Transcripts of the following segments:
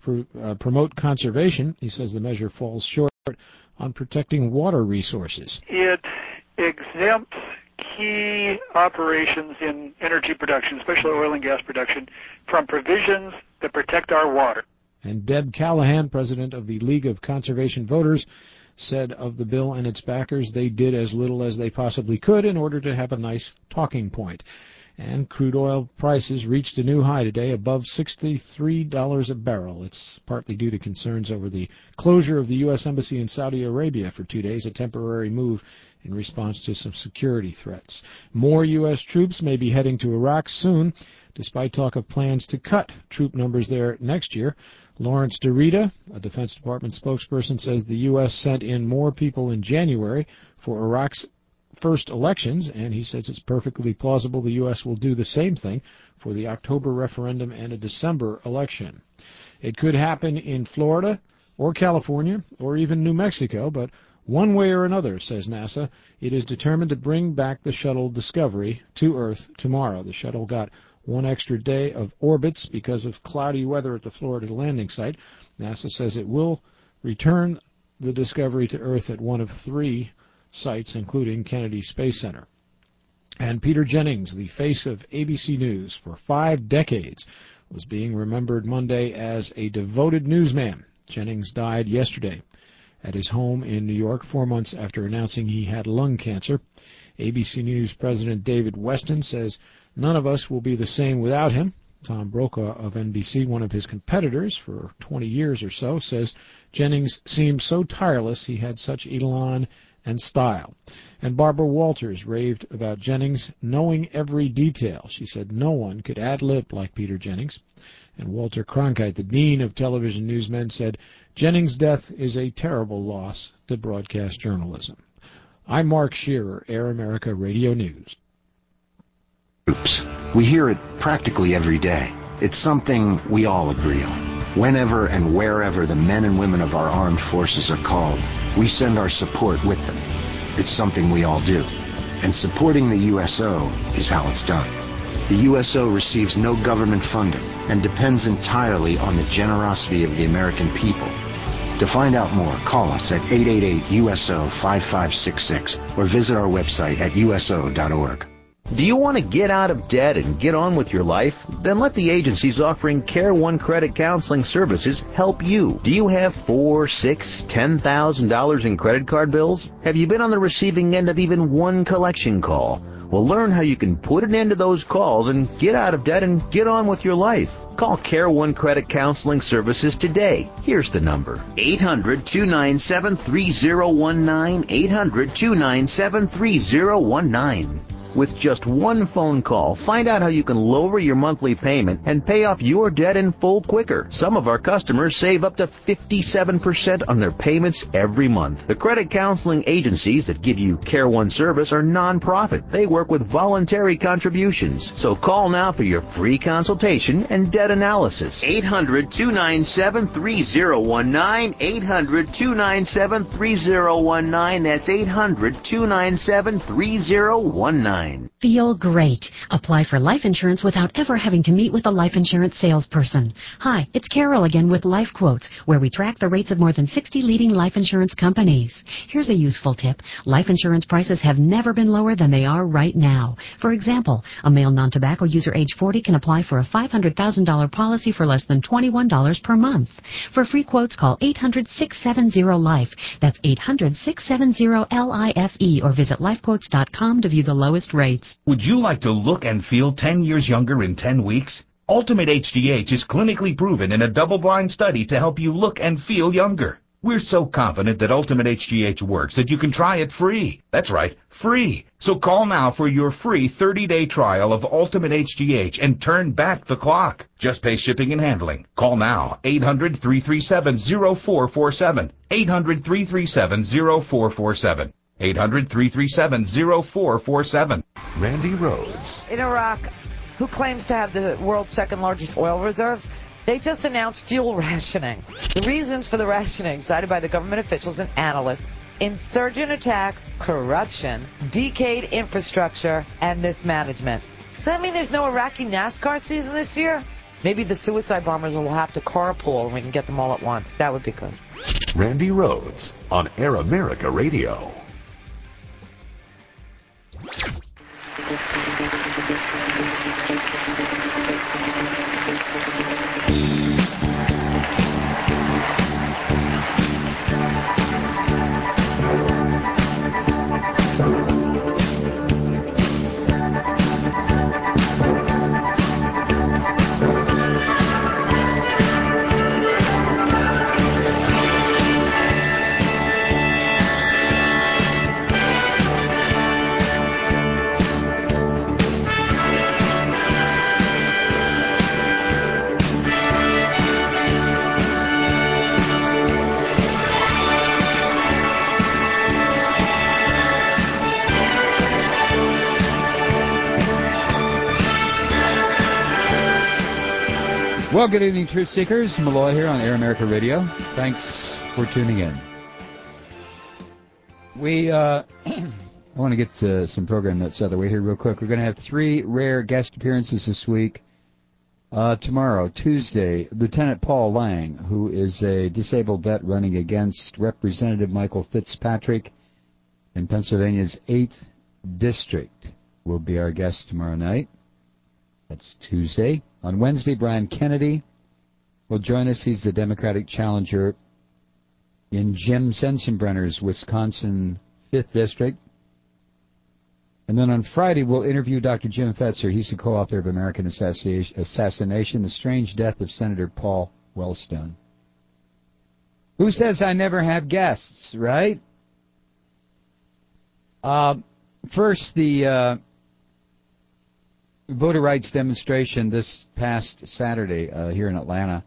promote conservation. He says the measure falls short on protecting water resources. It exempts key operations in energy production, especially oil and gas production, from provisions that protect our water. And Deb Callahan, president of the League of Conservation Voters, said of the bill and its backers they did as little as they possibly could in order to have a nice talking point. And crude oil prices reached a new high today, above $63 a barrel. It's partly due to concerns over the closure of the U.S. Embassy in Saudi Arabia for 2 days, a temporary move in response to some security threats. More U.S. troops may be heading to Iraq soon, despite talk of plans to cut troop numbers there next year. Lawrence DeRita, a Defense Department spokesperson, says the U.S. sent in more people in January for Iraq's first elections, and he says it's perfectly plausible the U.S. will do the same thing for the October referendum and a December election. It could happen in Florida or California or even New Mexico, but one way or another, says NASA, it is determined to bring back the shuttle Discovery to Earth tomorrow. The shuttle got one extra day of orbits because of cloudy weather at the Florida landing site. NASA says it will return the Discovery to Earth at one of 3 sites, including Kennedy Space Center. And Peter Jennings, the face of ABC News for 5 decades, was being remembered Monday as a devoted newsman. Jennings died yesterday at his home in New York, 4 months after announcing he had lung cancer. ABC News President David Weston says none of us will be the same without him. Tom Brokaw of NBC, one of his competitors for 20 years or so, says Jennings seemed so tireless, he had such elan and style. And Barbara Walters raved about Jennings knowing every detail. She said no one could ad-lib like Peter Jennings. And Walter Cronkite, the dean of television newsmen, said Jennings' death is a terrible loss to broadcast journalism. I'm Mark Shearer, Air America Radio News. We hear it practically every day. It's something we all agree on. Whenever and wherever the men and women of our armed forces are called, we send our support with them. It's something we all do. And supporting the USO is how it's done. The USO receives no government funding and depends entirely on the generosity of the American people. To find out more, call us at 888-USO-5566 or visit our website at uso.org. Do you want to get out of debt and get on with your life? Then let the agencies offering Care One Credit Counseling Services help you. Do you have $4,000, $6,000, $10,000 in credit card bills? Have you been on the receiving end of even one collection call? Well, learn how you can put an end to those calls and get out of debt and get on with your life. Call Care One Credit Counseling Services today. Here's the number: 800-297-3019, 800-297-3019. With just one phone call, find out how you can lower your monthly payment and pay off your debt in full quicker. Some of our customers save up to 57% on their payments every month. The credit counseling agencies that give you Care One service are non-profit. They work with voluntary contributions. So call now for your free consultation and debt analysis. 800-297-3019, 800-297-3019. That's 800-297-3019. Feel great. Apply for life insurance without ever having to meet with a life insurance salesperson. Hi, it's Carol again with Life Quotes, where we track the rates of more than 60 leading life insurance companies. Here's a useful tip. Life insurance prices have never been lower than they are right now. For example, a male non-tobacco user age 40 can apply for a $500,000 policy for less than $21 per month. For free quotes, call 800-670-LIFE. That's 800-670-LIFE, or visit lifequotes.com to view the lowest rates. Would you like to look and feel 10 years younger in 10 weeks? Ultimate HGH is clinically proven in a double-blind study to help you look and feel younger. We're so confident that Ultimate HGH works that you can try it free. That's right, free. So call now for your free 30-day trial of Ultimate HGH and turn back the clock. Just pay shipping and handling. Call now, 800-337-0447, 800-337-0447. 800-337-0447. Randy Rhodes. In Iraq, who claims to have the world's second largest oil reserves, they just announced fuel rationing. The reasons for the rationing, cited by the government officials and analysts: insurgent attacks, corruption, decayed infrastructure, and mismanagement. Does that mean there's no Iraqi NASCAR season this year? Maybe the suicide bombers will have to carpool and we can get them all at once. That would be good. Randy Rhodes on Air America Radio. Well, good evening, Truth Seekers. Malloy here on Air America Radio. Thanks for tuning in. I want to get some program notes out of the way here real quick. We're going to have 3 rare guest appearances this week. Tomorrow, Tuesday, Lieutenant Paul Lang, who is a disabled vet running against Representative Michael Fitzpatrick in Pennsylvania's 8th District, will be our guest tomorrow night. That's Tuesday. On Wednesday, Brian Kennedy will join us. He's the Democratic challenger in Jim Sensenbrenner's Wisconsin 5th District. And then on Friday, we'll interview Dr. Jim Fetzer. He's the co-author of American Assassination, The Strange Death of Senator Paul Wellstone. Who says I never have guests, right? First, the voter rights demonstration this past Saturday here in Atlanta.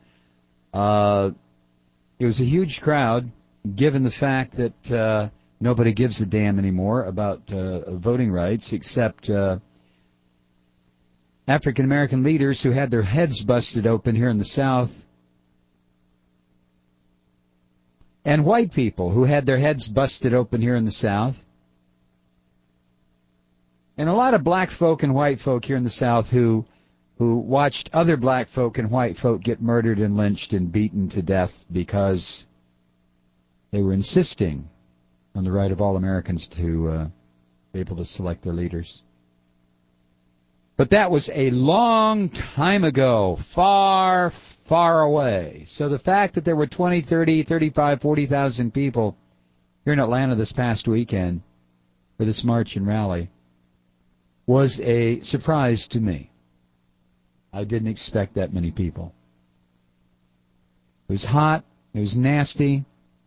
It was a huge crowd, given the fact that nobody gives a damn anymore about voting rights except African-American leaders who had their heads busted open here in the South, and white people who had their heads busted open here in the South. And a lot of black folk and white folk here in the South who watched other black folk and white folk get murdered and lynched and beaten to death because they were insisting on the right of all Americans to be able to select their leaders. But that was a long time ago, far, far away. So the fact that there were 20, 30, 35, 40,000 people here in Atlanta this past weekend for this march and rally was a surprise to me. I didn't expect that many people. It was hot. It was nasty.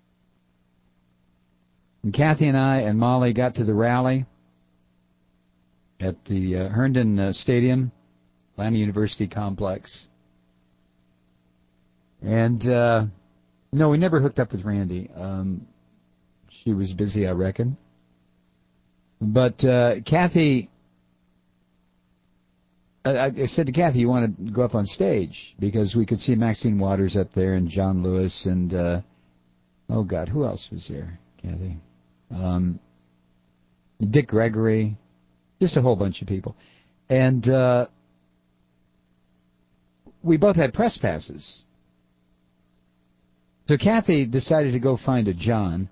And Kathy and I and Molly got to the rally at the Herndon Stadium, Atlanta University Complex. And, no, we never hooked up with Randy. She was busy, I reckon. But Kathy... I said to Kathy, you want to go up on stage? Because we could see Maxine Waters up there and John Lewis and, oh, God, who else was there, Kathy? Dick Gregory, just a whole bunch of people. And we both had press passes. So Kathy decided to go find a John.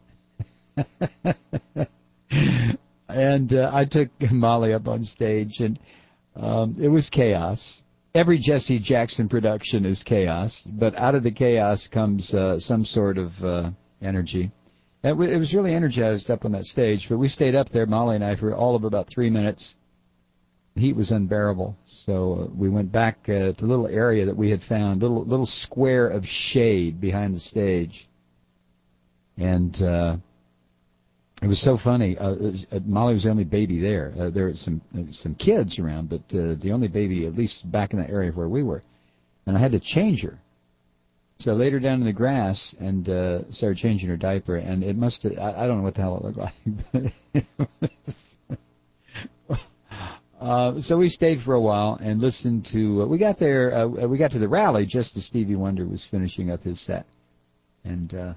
And I took Molly up on stage, and it was chaos. Every Jesse Jackson production is chaos, but out of the chaos comes some sort of energy. It was really energized up on that stage, but we stayed up there, Molly and I, for all of about 3 minutes. The heat was unbearable, so we went back to the little area that we had found, little square of shade behind the stage. And it was so funny. Molly was the only baby there. There were some kids around, but the only baby, at least back in the area where we were. And I had to change her. So I laid her down in the grass and started changing her diaper. And it must have, I don't know what the hell it looked like. So we stayed for a while and listened to, we got to the rally just as Stevie Wonder was finishing up his set. And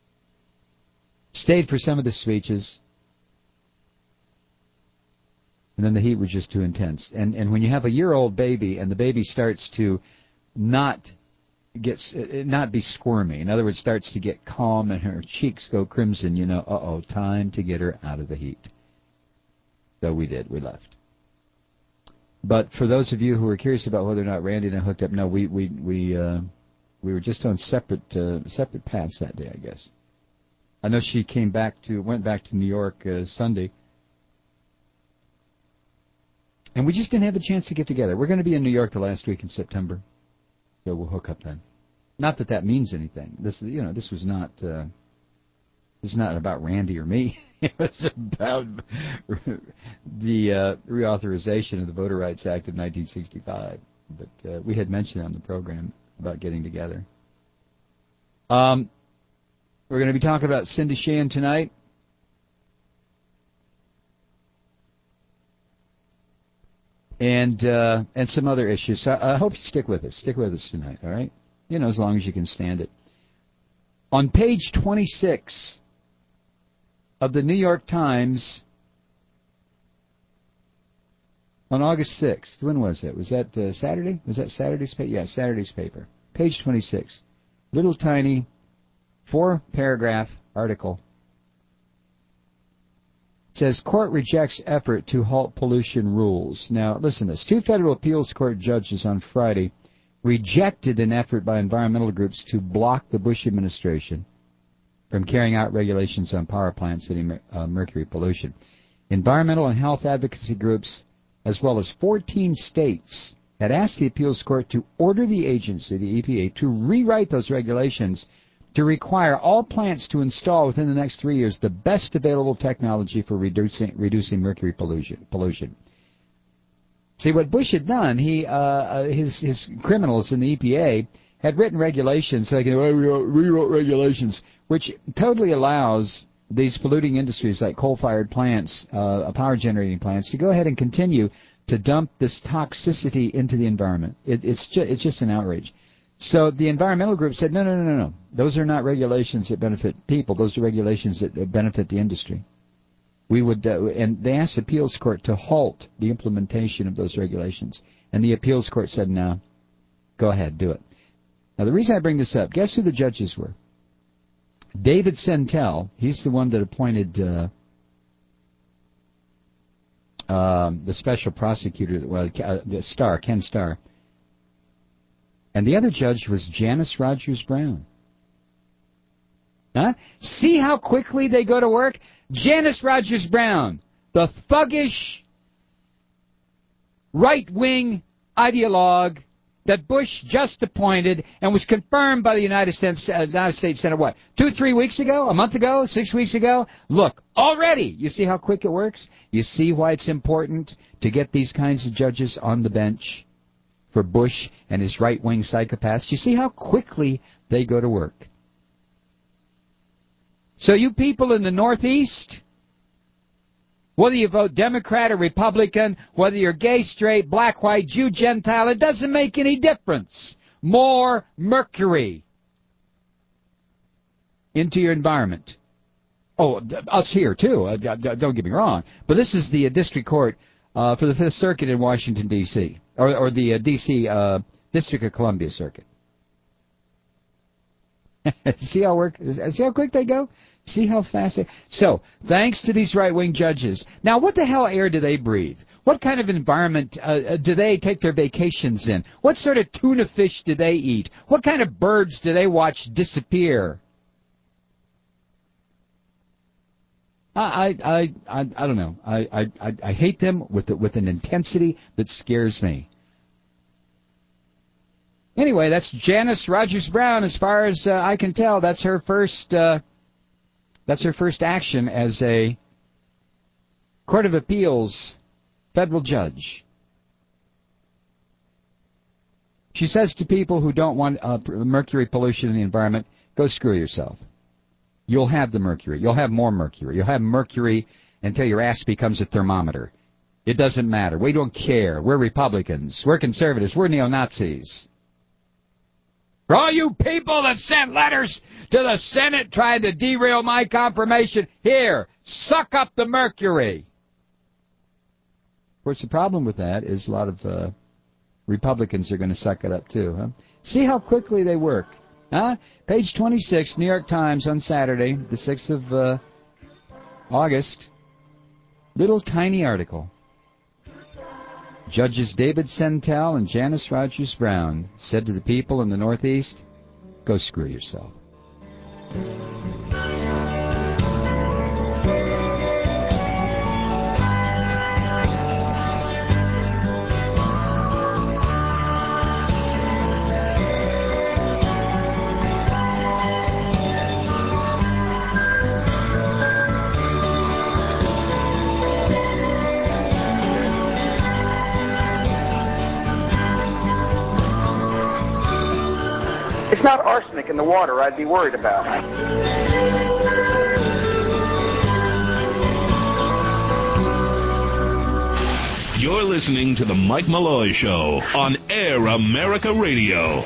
stayed for some of the speeches. And then the heat was just too intense. And when you have a year-old baby and the baby starts to not be squirmy, in other words, starts to get calm and her cheeks go crimson, you know, time to get her out of the heat. So we did. We left. But for those of you who are curious about whether or not Randy and I hooked up, no, we were just on separate paths that day, I guess. I know she went back to New York Sunday. And we just didn't have a chance to get together. We're going to be in New York the last week in September, so we'll hook up then. Not that means anything. This was not about Randy or me. It was about the reauthorization of the Voter Rights Act of 1965. But we had mentioned on the program about getting together. We're going to be talking about Cindy Sheehan tonight. And some other issues. So I hope you stick with us. Stick with us tonight, all right? You know, as long as you can stand it. On page 26 of the New York Times on August 6th, when was it? Was that Saturday? Was that Saturday's paper? Yeah, Saturday's paper. Page 26. Little tiny 4-paragraph article. Says court rejects effort to halt pollution rules. Now, listen to this. 2 federal appeals court judges on Friday rejected an effort by environmental groups to block the Bush administration from carrying out regulations on power plants emitting mercury pollution. Environmental and health advocacy groups, as well as 14 states, had asked the appeals court to order the agency, the EPA, to rewrite those regulations to require all plants to install within the next 3 years the best available technology for reducing mercury pollution. See, what Bush had done, his criminals in the EPA had written regulations, like rewrote regulations, which totally allows these polluting industries like coal-fired plants, power generating plants, to go ahead and continue to dump this toxicity into the environment. It's just an outrage. So the environmental group said, no. Those are not regulations that benefit people. Those are regulations that benefit the industry. We would, and they asked the appeals court to halt the implementation of those regulations. And the appeals court said, no, go ahead, do it. Now, the reason I bring this up, guess who the judges were? David Sentel, he's the one that appointed the special prosecutor, Ken Starr. And the other judge was Janice Rogers Brown. Huh? See how quickly they go to work? Janice Rogers Brown, the thuggish, right-wing ideologue that Bush just appointed and was confirmed by the United States Senate, 2-3 weeks ago? A month ago? 6 weeks ago? Look, already, you see how quick it works? You see why it's important to get these kinds of judges on the bench for Bush and his right-wing psychopaths? You see how quickly they go to work. So you people in the Northeast, whether you vote Democrat or Republican, whether you're gay, straight, black, white, Jew, Gentile, it doesn't make any difference. More mercury into your environment. Oh, us here, too. Don't get me wrong. But this is the district court for the Fifth Circuit in Washington, D.C., or the D.C. District of Columbia Circuit. See how quick they go? See how fast they... So, thanks to these right-wing judges. Now, what the hell air do they breathe? What kind of environment do they take their vacations in? What sort of tuna fish do they eat? What kind of birds do they watch disappear? I don't know. I hate them with an intensity that scares me. Anyway, that's Janice Rogers Brown. As far as I can tell, that's her first action as a Court of Appeals federal judge. She says to people who don't want mercury pollution in the environment, go screw yourself. You'll have the mercury. You'll have more mercury. You'll have mercury until your ass becomes a thermometer. It doesn't matter. We don't care. We're Republicans. We're conservatives. We're neo-Nazis. For all you people that sent letters to the Senate trying to derail my confirmation, here, suck up the mercury. course, the problem with that is a lot of Republicans are going to suck it up, too. Huh? See how quickly they work. Huh? Page 26, New York Times on Saturday, the 6th of August. Little tiny article. Judges David Sentel and Janice Rogers Brown said to the people in the Northeast, go screw yourself. It's not arsenic in the water I'd be worried about. You're listening to The Mike Malloy Show on Air America Radio.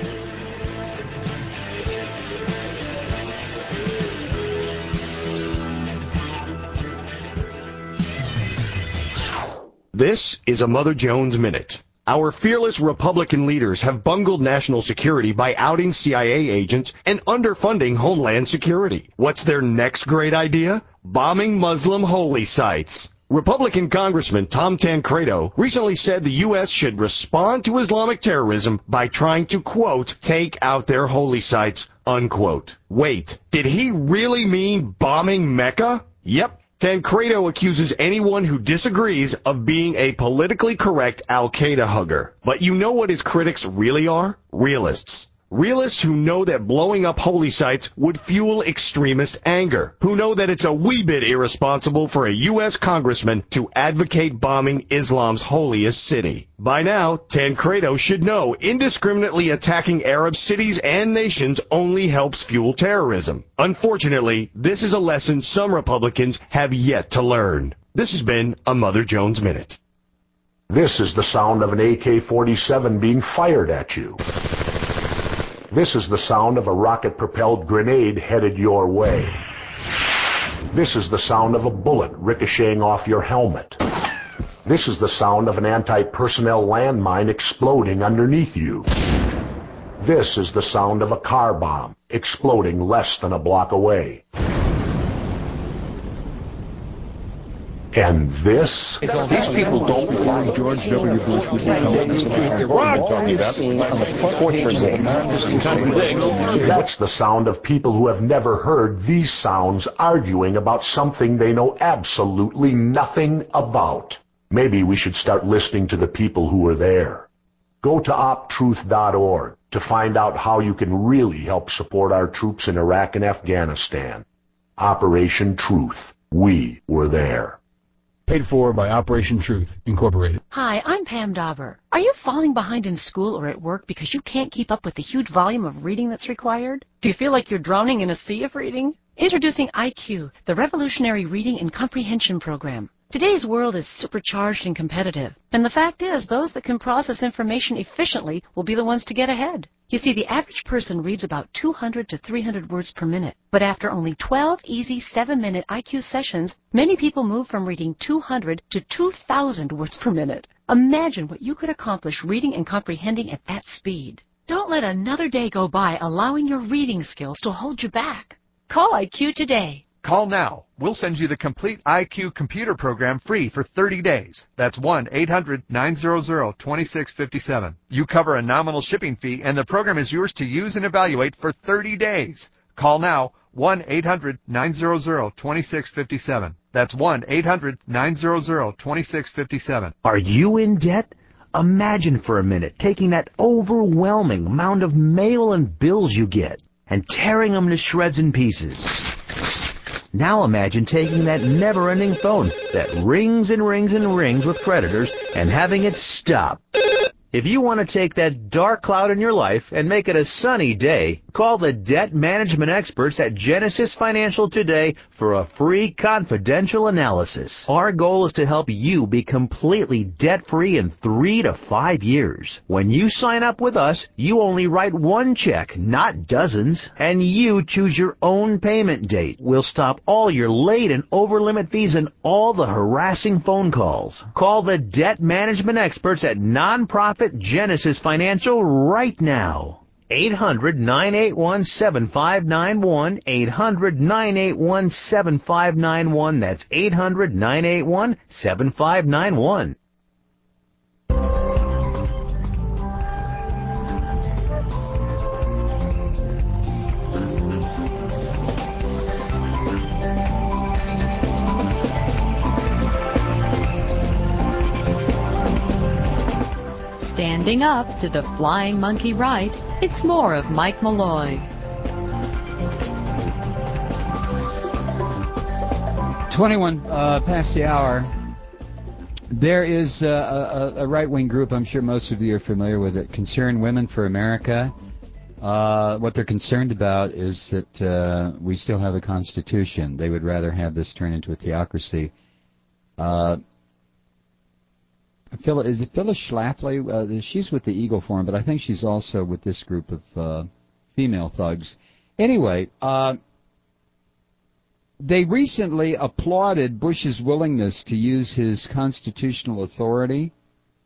This is a Mother Jones Minute. Our fearless Republican leaders have bungled national security by outing CIA agents and underfunding Homeland Security. What's their next great idea? Bombing Muslim holy sites. Republican Congressman Tom Tancredo recently said the U.S. should respond to Islamic terrorism by trying to, quote, take out their holy sites, unquote. Wait, did he really mean bombing Mecca? Yep. Tancredo accuses anyone who disagrees of being a politically correct Al-Qaeda hugger. But you know what his critics really are? Realists. Realists who know that blowing up holy sites would fuel extremist anger. Who know that it's a wee bit irresponsible for a U.S. congressman to advocate bombing Islam's holiest city. By now, Tancredo should know indiscriminately attacking Arab cities and nations only helps fuel terrorism. Unfortunately, this is a lesson some Republicans have yet to learn. This has been a Mother Jones Minute. This is the sound of an AK-47 being fired at you. This is the sound of a rocket-propelled grenade headed your way. This is the sound of a bullet ricocheting off your helmet. This is the sound of an anti-personnel landmine exploding underneath you. This is the sound of a car bomb exploding less than a block away. And this? These people don't believe George W. Bush would become president. Talking about on the front porch of America's That's the sound of people who have never heard these sounds arguing about something they know absolutely nothing about. Maybe we should start listening to the people who are there. Go to optruth.org to find out how you can really help support our troops in Iraq and Afghanistan. Operation Truth. We were there. Paid for by Operation Truth, Incorporated. Hi, I'm Pam Dauber. Are you falling behind in school or at work because you can't keep up with the huge volume of reading that's required? Do you feel like you're drowning in a sea of reading? Introducing IQ, the revolutionary reading and comprehension program. Today's world is supercharged and competitive, and the fact is those that can process information efficiently will be the ones to get ahead. You see, the average person reads about 200 to 300 words per minute, but after only 12 easy 7-minute IQ sessions, many people move from reading 200 to 2,000 words per minute. Imagine what you could accomplish reading and comprehending at that speed. Don't let another day go by allowing your reading skills to hold you back. Call IQ today. Call now. We'll send you the complete IQ computer program free for 30 days. That's 1-800-900-2657. You cover a nominal shipping fee, and the program is yours to use and evaluate for 30 days. Call now, 1-800-900-2657. That's 1-800-900-2657. Are you in debt? Imagine for a minute taking that overwhelming amount of mail and bills you get and tearing them to shreds and pieces. Now imagine taking that never-ending phone that rings and rings and rings with creditors and having it stop. If you want to take that dark cloud in your life and make it a sunny day, call the debt management experts at Genesis Financial today for a free confidential analysis. Our goal is to help you be completely debt-free in 3 to 5 years. When you sign up with us, you only write one check, not dozens, and you choose your own payment date. We'll stop all your late and over-limit fees and all the harassing phone calls. Call the debt management experts at Nonprofit Genesis Financial right now. 800-981-7591. 800-981-7591. That's 800-981-7591. Standing up to the flying monkey ride, it's more of Mike Malloy. 21 past the hour. There is a right-wing group, I'm sure most of you are familiar with it, Concerned Women for America. What they're concerned about is that we still have a constitution. They would rather have this turn into a theocracy. Is it Phyllis Schlafly? She's with the Eagle Forum, but I think she's also with this group of female thugs. Anyway, they recently applauded Bush's willingness to use his constitutional authority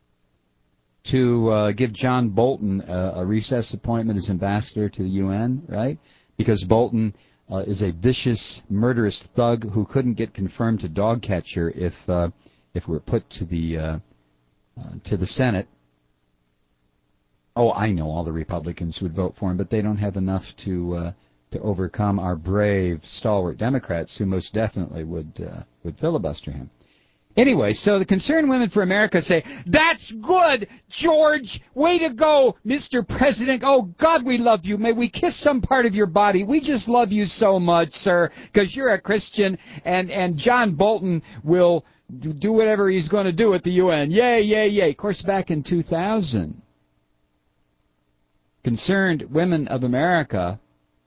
to give John Bolton a recess appointment as ambassador to the UN, right? Because Bolton is a vicious, murderous thug who couldn't get confirmed to dog catcher if we're put to the Senate. Oh, I know all the Republicans would vote for him, but they don't have enough to overcome our brave, stalwart Democrats who most definitely would filibuster him. Anyway, so the Concerned Women for America say, that's good, George! Way to go, Mr. President! Oh, God, we love you. May we kiss some part of your body. We just love you so much, sir, because you're a Christian, and John Bolton will do whatever he's going to do at the UN. Yay, yay, yay. Of course, back in 2000, Concerned Women of America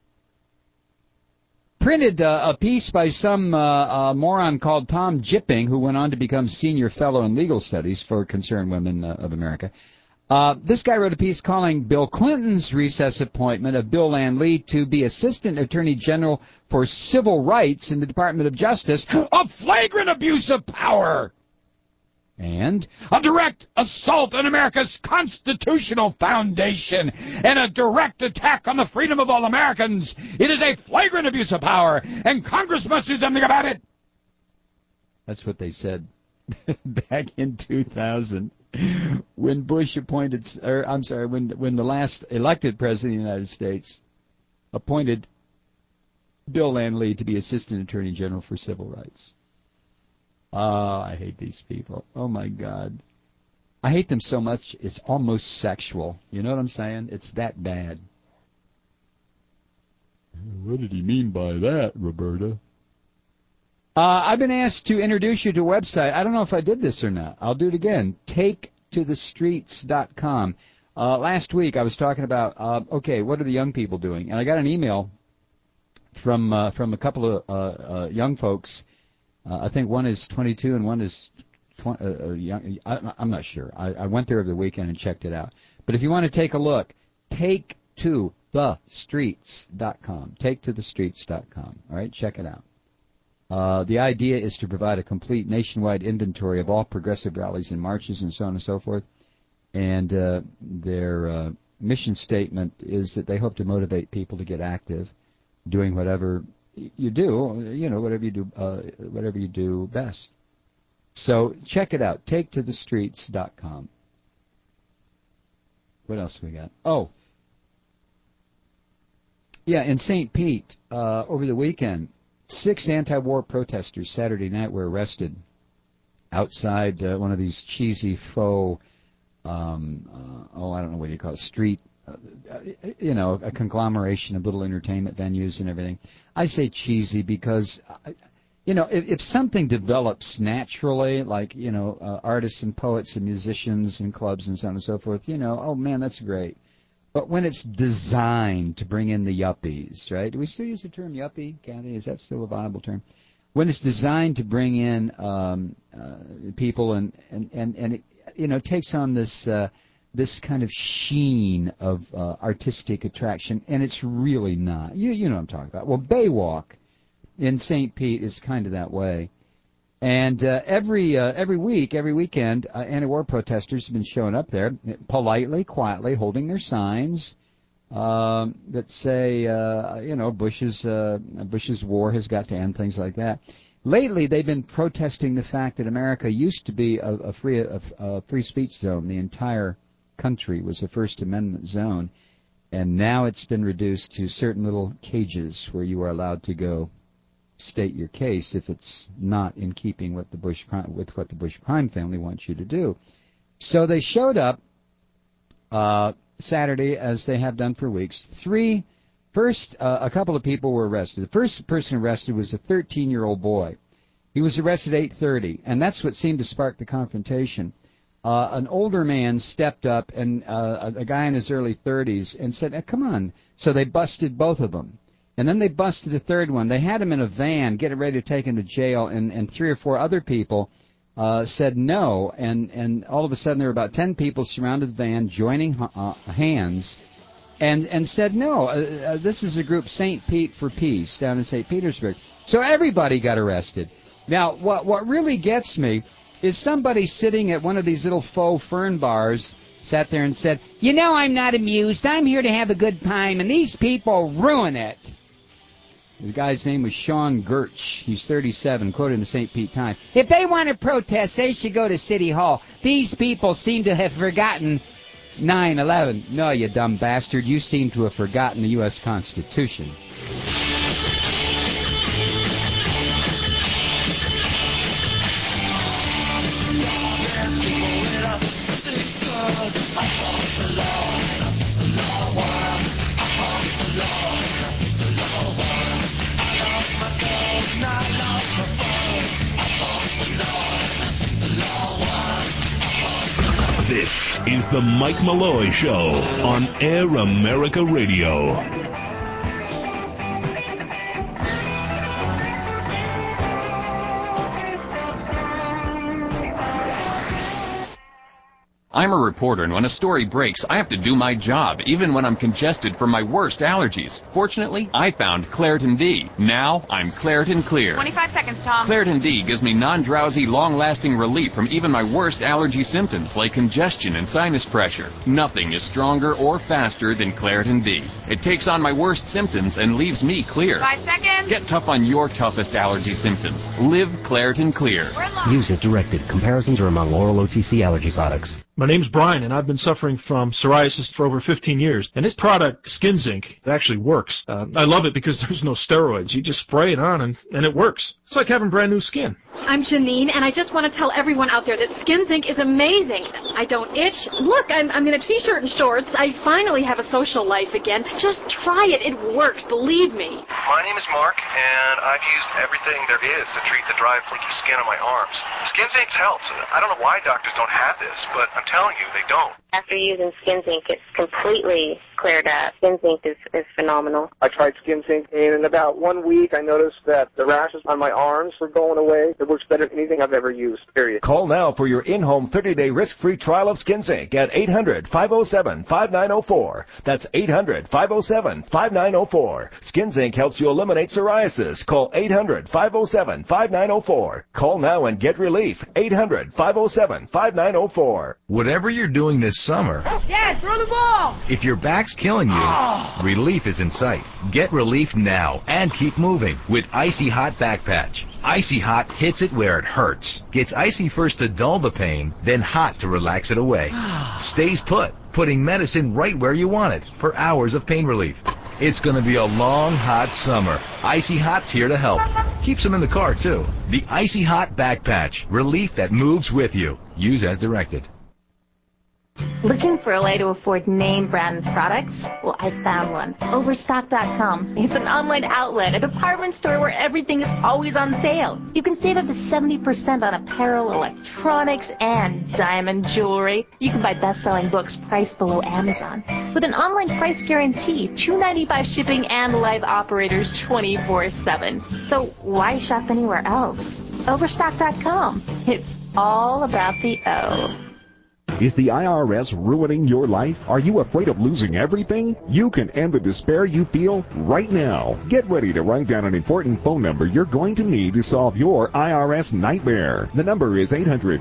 printed a piece by some moron called Tom Jipping, who went on to become senior fellow in legal studies for Concerned Women of America. This guy wrote a piece calling Bill Clinton's recess appointment of Bill Lanley to be Assistant Attorney General for Civil Rights in the Department of Justice a flagrant abuse of power and a direct assault on America's constitutional foundation and a direct attack on the freedom of all Americans. It is a flagrant abuse of power, and Congress must do something about it. That's what they said back in 2000 when Bush appointed, when the last elected president of the United States appointed Bill Lanley to be Assistant Attorney General for Civil Rights. Oh, I hate these people. Oh, my God. I hate them so much, it's almost sexual. You know what I'm saying? It's that bad. What did he mean by that, Roberta? I've been asked to introduce you to a website. I don't know if I did this or not. I'll do it again. TakeToTheStreets.com. Last week I was talking about, okay, what are the young people doing? And I got an email from a couple of young folks. I think one is 22 and one is young. I'm not sure. I went there over the weekend and checked it out. But if you want to take a look, TakeToTheStreets.com. TakeToTheStreets.com. All right, check it out. The idea is to provide a complete nationwide inventory of all progressive rallies and marches and so on and so forth. And their mission statement is that they hope to motivate people to get active, doing whatever you do, whatever you do best. So check it out, TakeToTheStreets.com. What else we got? Oh, yeah, in St. Pete, over the weekend, 6 anti-war protesters Saturday night were arrested outside one of these cheesy faux, I don't know what you call it, street, a conglomeration of little entertainment venues and everything. I say cheesy because if something develops naturally, like, artists and poets and musicians and clubs and so on and so forth, oh, man, that's great. But when it's designed to bring in the yuppies, right? Do we still use the term yuppie, Kathy? Is that still a viable term? When it's designed to bring in people and it, takes on this kind of sheen of artistic attraction, and it's really not. You know what I'm talking about. Well, Baywalk in St. Pete is kind of that way. And every week, every weekend, anti-war protesters have been showing up there, politely, quietly, holding their signs that say, Bush's war has got to end, things like that. Lately, they've been protesting the fact that America used to be a free speech zone. The entire country was a First Amendment zone, and now it's been reduced to certain little cages where you are allowed to go state your case if it's not in keeping with what the Bush crime family wants you to do. So they showed up Saturday, as they have done for weeks. A couple of people were arrested. The first person arrested was a 13-year-old boy. He was arrested at 8:30, and that's what seemed to spark the confrontation. An older man stepped up, and a guy in his early 30s, and said, come on. So they busted both of them. And then they busted the third one. They had him in a van, getting ready to take him to jail, and 3 or 4 other people said no. And all of a sudden there were about 10 people surrounded the van, joining hands, and said no. This is a group, St. Pete for Peace, down in St. Petersburg. So everybody got arrested. Now, what really gets me is somebody sitting at one of these little faux fern bars sat there and said, I'm not amused. I'm here to have a good time, and these people ruin it. The guy's name was Sean Gertsch. He's 37, quoted in the St. Pete Times. If they want to protest, they should go to City Hall. These people seem to have forgotten 9/11. No, you dumb bastard. You seem to have forgotten the U.S. Constitution. This is the Mike Malloy Show on Air America Radio. I'm a reporter, and when a story breaks, I have to do my job, even when I'm congested from my worst allergies. Fortunately, I found Claritin D. Now, I'm Claritin Clear. 25 seconds, Tom. Claritin D gives me non-drowsy, long-lasting relief from even my worst allergy symptoms, like congestion and sinus pressure. Nothing is stronger or faster than Claritin D. It takes on my worst symptoms and leaves me clear. 5 seconds. Get tough on your toughest allergy symptoms. Live Claritin Clear. Use as directed. Comparisons are among oral OTC allergy products. My name's Brian, and I've been suffering from psoriasis for over 15 years. And this product, Skin Zinc, it actually works. I love it because there's no steroids. You just spray it on, and it works. It's like having brand new skin. I'm Janine, and I just want to tell everyone out there that Skin Zinc is amazing. I don't itch. Look, I'm in a T-shirt and shorts. I finally have a social life again. Just try it. It works. Believe me. My name is Mark, and I've used everything there is to treat the dry, flaky skin on my arms. Skin Zinc's helped. I don't know why doctors don't have this, but I'm telling you, they don't. After using Skin Zinc, it's completely cleared up. Skin Zinc is phenomenal. I tried Skin Zinc, and in about 1 week, I noticed that the rashes on my arms were going away. It works better than anything I've ever used, period. Call now for your in-home 30-day risk-free trial of Skin Zinc at 800-507-5904. That's 800-507-5904. Skin Zinc helps you eliminate psoriasis. Call 800-507-5904. Call now and get relief. 800-507-5904. Whatever you're doing this summer, Dad, throw the ball! if your back's killing you, relief is in sight. Get relief now and keep moving with Icy Hot Back Patch. Icy Hot hits it where it hurts. Gets icy first to dull the pain, then hot to relax it away. Stays put, putting medicine right where you want it for hours of pain relief. It's going to be a long, hot summer. Icy Hot's here to help. Keeps them in the car, too. The Icy Hot Back Patch. Relief that moves with you. Use as directed. Looking for a way to afford name brand products? Well, I found one. Overstock.com. It's an online outlet, a department store where everything is always on sale. You can save up to 70% on apparel, electronics, and diamond jewelry. You can buy best-selling books priced below Amazon. With an online price guarantee, $2.95 shipping, and live operators 24/7. So why shop anywhere else? Overstock.com. It's all about the O. Is the IRS ruining your life? Are you afraid of losing everything? You can end the despair you feel right now. Get ready to write down an important phone number you're going to need to solve your IRS nightmare. The number is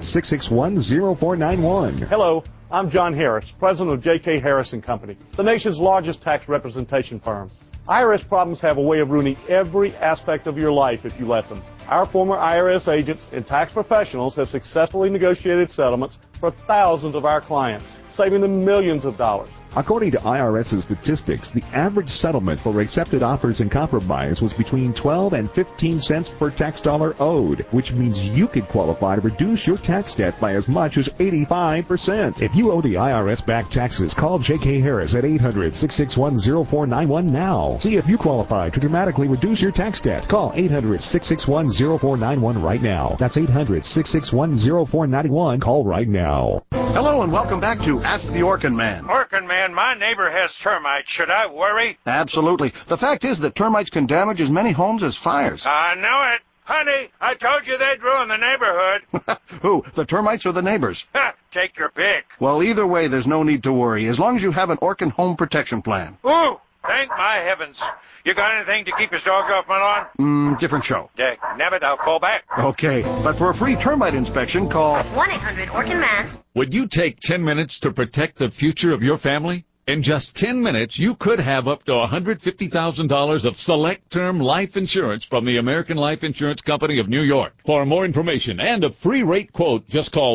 800-661-0491. Hello, I'm John Harris, president of J.K. Harris & Company, the nation's largest tax representation firm. IRS problems have a way of ruining every aspect of your life if you let them. Our former IRS agents and tax professionals have successfully negotiated settlements for thousands of our clients, saving them millions of dollars. According to IRS statistics, the average settlement for accepted offers and compromise was between 12 and 15 cents per tax dollar owed, which means you could qualify to reduce your tax debt by as much as 85%. If you owe the IRS back taxes, call J.K. Harris at 800-661-0491 now. See if you qualify to dramatically reduce your tax debt. Call 800-661-0491 right now. That's 800-661-0491. Call right now. Hello and welcome back to Ask the Orkin Man. Orkin Man, my neighbor has termites. Should I worry? Absolutely. The fact is that termites can damage as many homes as fires. I know it. Honey, I told you they'd ruin the neighborhood. Who, the termites or the neighbors? Take your pick. Well, either way, there's no need to worry, as long as you have an Orkin home protection plan. Ooh, thank my heavens. You got anything to keep his dog off my lawn? Different show. Nabbit, I'll call back. Okay, but for a free termite inspection, call 1-800-ORKIN-MAN. Would you take 10 minutes to protect the future of your family? In just 10 minutes, you could have up to $150,000 of select term life insurance from the American Life Insurance Company of New York. For more information and a free rate quote, just call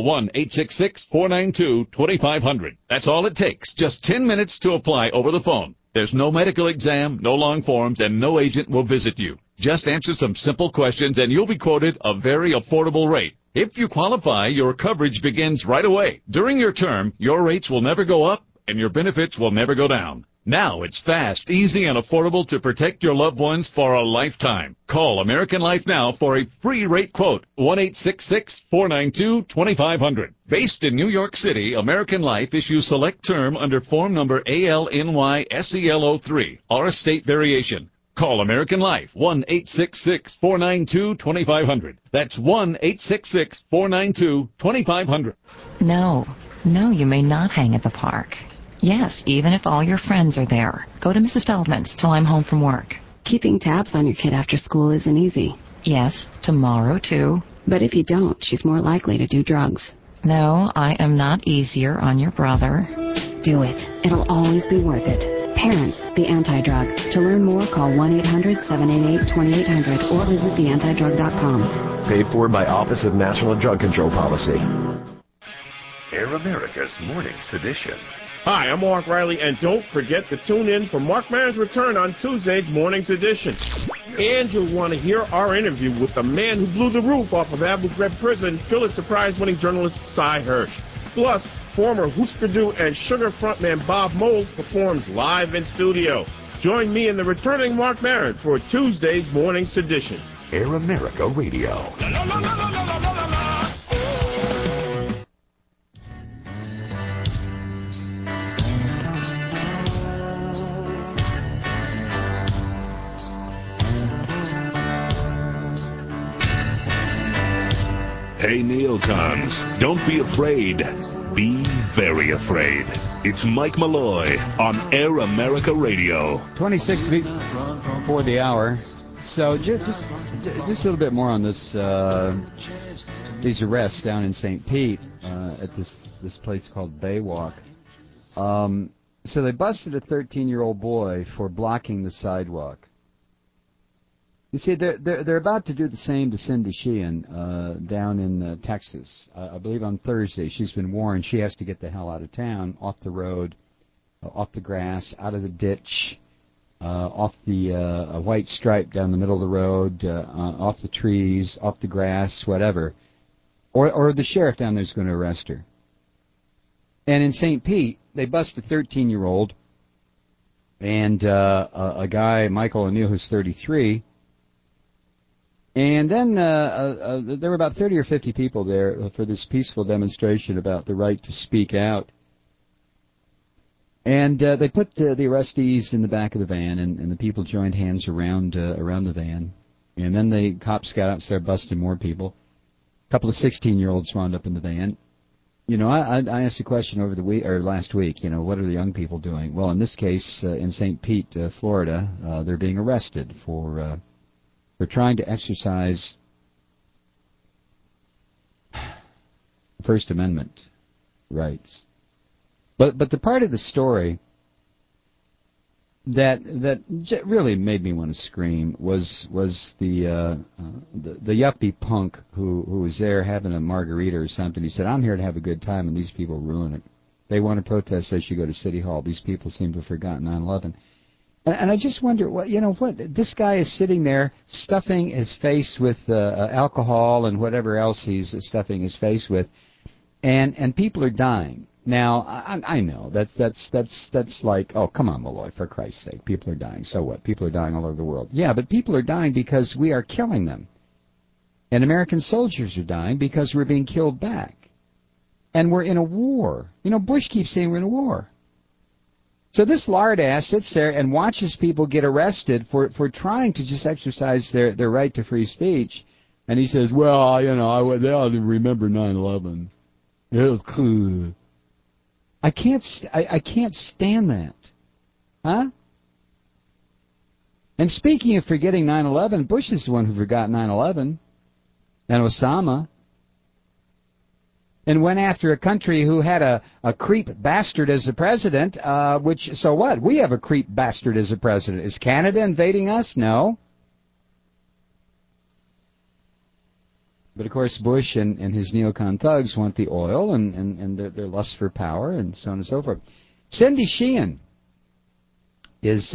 1-866-492-2500. That's all it takes, just 10 minutes to apply over the phone. There's no medical exam, no long forms, and no agent will visit you. Just answer some simple questions and you'll be quoted a very affordable rate. If you qualify, your coverage begins right away. During your term, your rates will never go up and your benefits will never go down. Now it's fast, easy, and affordable to protect your loved ones for a lifetime. Call American Life now for a free rate quote, 1-866-492-2500. Based in New York City, American Life issues select term under form number ALNY-SEL03 or a state variation. Call American Life, 1-866-492-2500. That's 1-866-492-2500. No, you may not hang at the park. Yes, even if all your friends are there. Go to Mrs. Feldman's till I'm home from work. Keeping tabs on your kid after school isn't easy. Yes, tomorrow too. But if you don't, she's more likely to do drugs. No, I am not easier on your brother. Do it. It'll always be worth it. Parents, the Anti-Drug. To learn more, call 1-800-788-2800 or visit theantidrug.com. Paid for by Office of National Drug Control Policy. Air America's Morning's Edition. Hi, I'm Mark Riley, and don't forget to tune in for Mark Maron's return on Tuesday's Morning's Edition. And you'll want to hear our interview with the man who blew the roof off of Abu Ghraib Prison, Pulitzer Prize-winning journalist Cy Hirsch. Plus, former Husker Du and Sugar frontman Bob Mould performs live in studio. Join me and the returning Mark Maron for Tuesday's Morning's Edition. Air America Radio. Hey, neocons, don't be afraid. Be very afraid. It's Mike Malloy on Air America Radio. 26 before the hour. So just a little bit more on this these arrests down in St. Pete at this place called Baywalk. So they busted a 13-year-old boy for blocking the sidewalk. You see, they're about to do the same to Cindy Sheehan down in Texas. I believe on Thursday. She's been warned she has to get the hell out of town, off the road, off the grass, out of the ditch, off the white stripe down the middle of the road, off the trees, off the grass, whatever. Or the sheriff down there is going to arrest her. And in St. Pete, they bust a 13-year-old and a guy, Michael O'Neill, who's 33. And then there were about 30 or 50 people there for this peaceful demonstration about the right to speak out. And they put the arrestees in the back of the van, and the people joined hands around the van. And then the cops got out and started busting more people. A couple of 16-year-olds wound up in the van. You know, I asked a question over the week or last week. You know, what are the young people doing? Well, in this case, in St. Pete, Florida, they're being arrested for trying to exercise First Amendment rights. But the part of the story that really made me want to scream was the yuppie punk who was there having a margarita or something. He said, "I'm here to have a good time, and these people ruin it. They want to protest. They should go to City Hall. These people seem to have forgotten 9/11." And I just wonder, what this guy is sitting there stuffing his face with alcohol and whatever else he's stuffing his face with, and people are dying. Now, I know that's like, oh, come on, Malloy, for Christ's sake, people are dying. So what? People are dying all over the world. Yeah, but people are dying because we are killing them. And American soldiers are dying because we're being killed back. And we're in a war. You know, Bush keeps saying we're in a war. So this lard ass sits there and watches people get arrested for trying to just exercise their right to free speech. And he says, well, you know, they ought to remember 9/11. It was cool. I can't stand that. Huh? And speaking of forgetting 9/11, Bush is the one who forgot 9/11. And Osama. And went after a country who had a creep bastard as a president, so what? We have a creep bastard as a president. Is Canada invading us? No. But, of course, Bush and his neocon thugs want the oil and their lust for power and so on and so forth. Cindy Sheehan is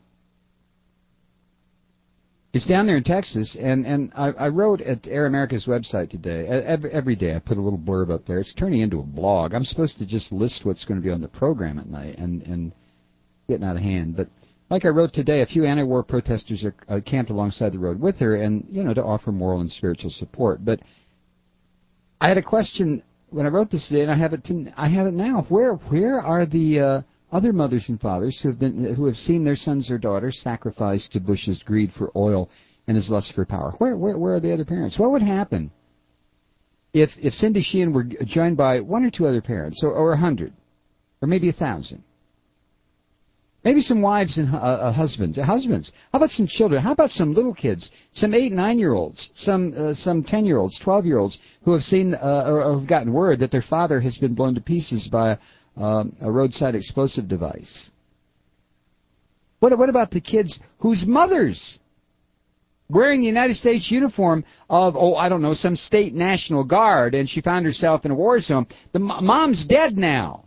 down there in Texas, and I wrote at Air America's website today. Every day I put a little blurb up there. It's turning into a blog. I'm supposed to just list what's going to be on the program at night and getting out of hand. But like I wrote today, a few anti-war protesters are camped alongside the road with her, and to offer moral and spiritual support. But I had a question when I wrote this today, and I have it now. Where are the other mothers and fathers who have seen their sons or daughters sacrificed to Bush's greed for oil and his lust for power? Where are the other parents? What would happen if Cindy Sheehan were joined by one or two other parents, or 100, or maybe 1,000? Maybe some wives and husbands. How about some children? How about some little kids? Some 8-, 9-year-olds. Some 10-year-olds, 12-year-olds who have seen or have gotten word that their father has been blown to pieces by a roadside explosive device. What about the kids whose mothers, wearing the United States uniform of, some state National Guard, and she found herself in a war zone? The mom's dead now.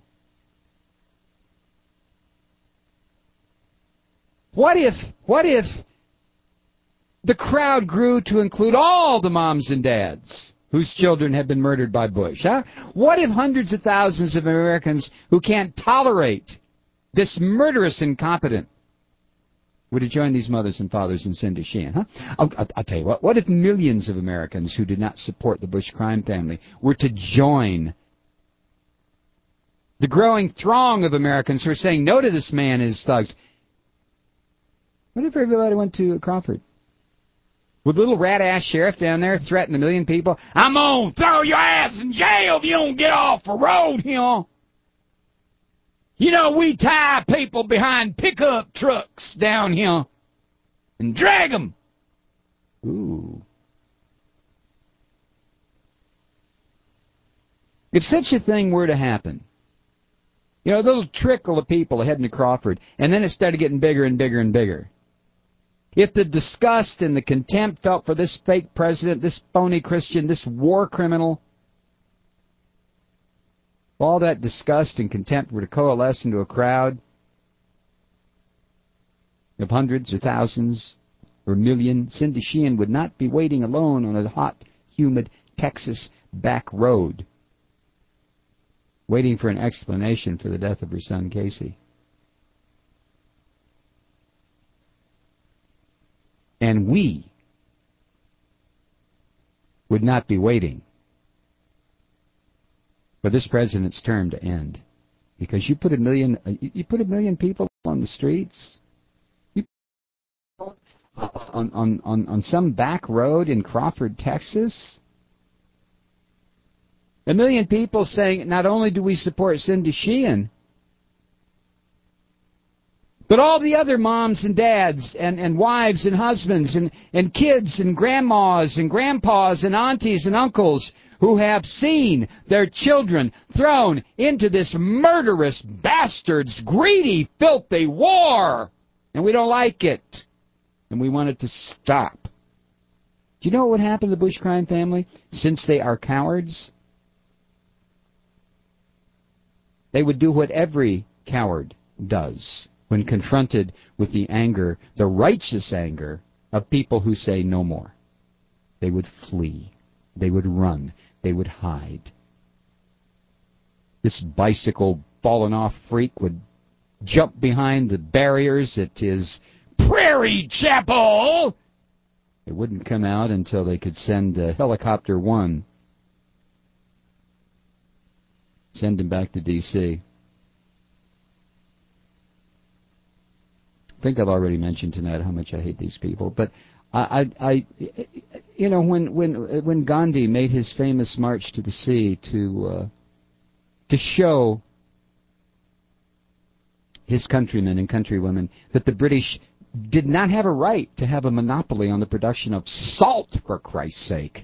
What if the crowd grew to include all the moms and dads whose children have been murdered by Bush? Huh? What if hundreds of thousands of Americans who can't tolerate this murderous incompetent would have joined these mothers and fathers in Cindy Sheehan? Huh? I'll tell you what. What if millions of Americans who did not support the Bush crime family were to join the growing throng of Americans who are saying no to this man and his thugs? What if everybody went to Crawford? With a little rat-ass sheriff down there threatening 1 million people? I'm going to throw your ass in jail if you don't get off the road here. We tie people behind pickup trucks down here and drag them. Ooh. If such a thing were to happen, a little trickle of people heading to Crawford, and then it started getting bigger and bigger and bigger. If the disgust and the contempt felt for this fake president, this phony Christian, this war criminal, if all that disgust and contempt were to coalesce into a crowd of hundreds or thousands or 1 million, Cindy Sheehan would not be waiting alone on a hot, humid Texas back road waiting for an explanation for the death of her son, Casey. And we would not be waiting for this president's term to end, because you put a million people on the streets, on some back road in Crawford, Texas. 1 million people saying, not only do we support Cindy Sheehan, but all the other moms and dads and wives and husbands and kids and grandmas and grandpas and aunties and uncles who have seen their children thrown into this murderous, bastards, greedy, filthy war. And we don't like it. And we want it to stop. Do you know what would happen to the Bush crime family? Since they are cowards, they would do what every coward does when confronted with the anger, the righteous anger, of people who say no more. They would flee. They would run. They would hide. This bicycle fallen off freak would jump behind the barriers at his Prairie Chapel. They wouldn't come out until they could send Helicopter 1. Send him back to D.C. I think I've already mentioned tonight how much I hate these people, but you know, when Gandhi made his famous march to the sea to show his countrymen and countrywomen that the British did not have a right to have a monopoly on the production of salt, for Christ's sake.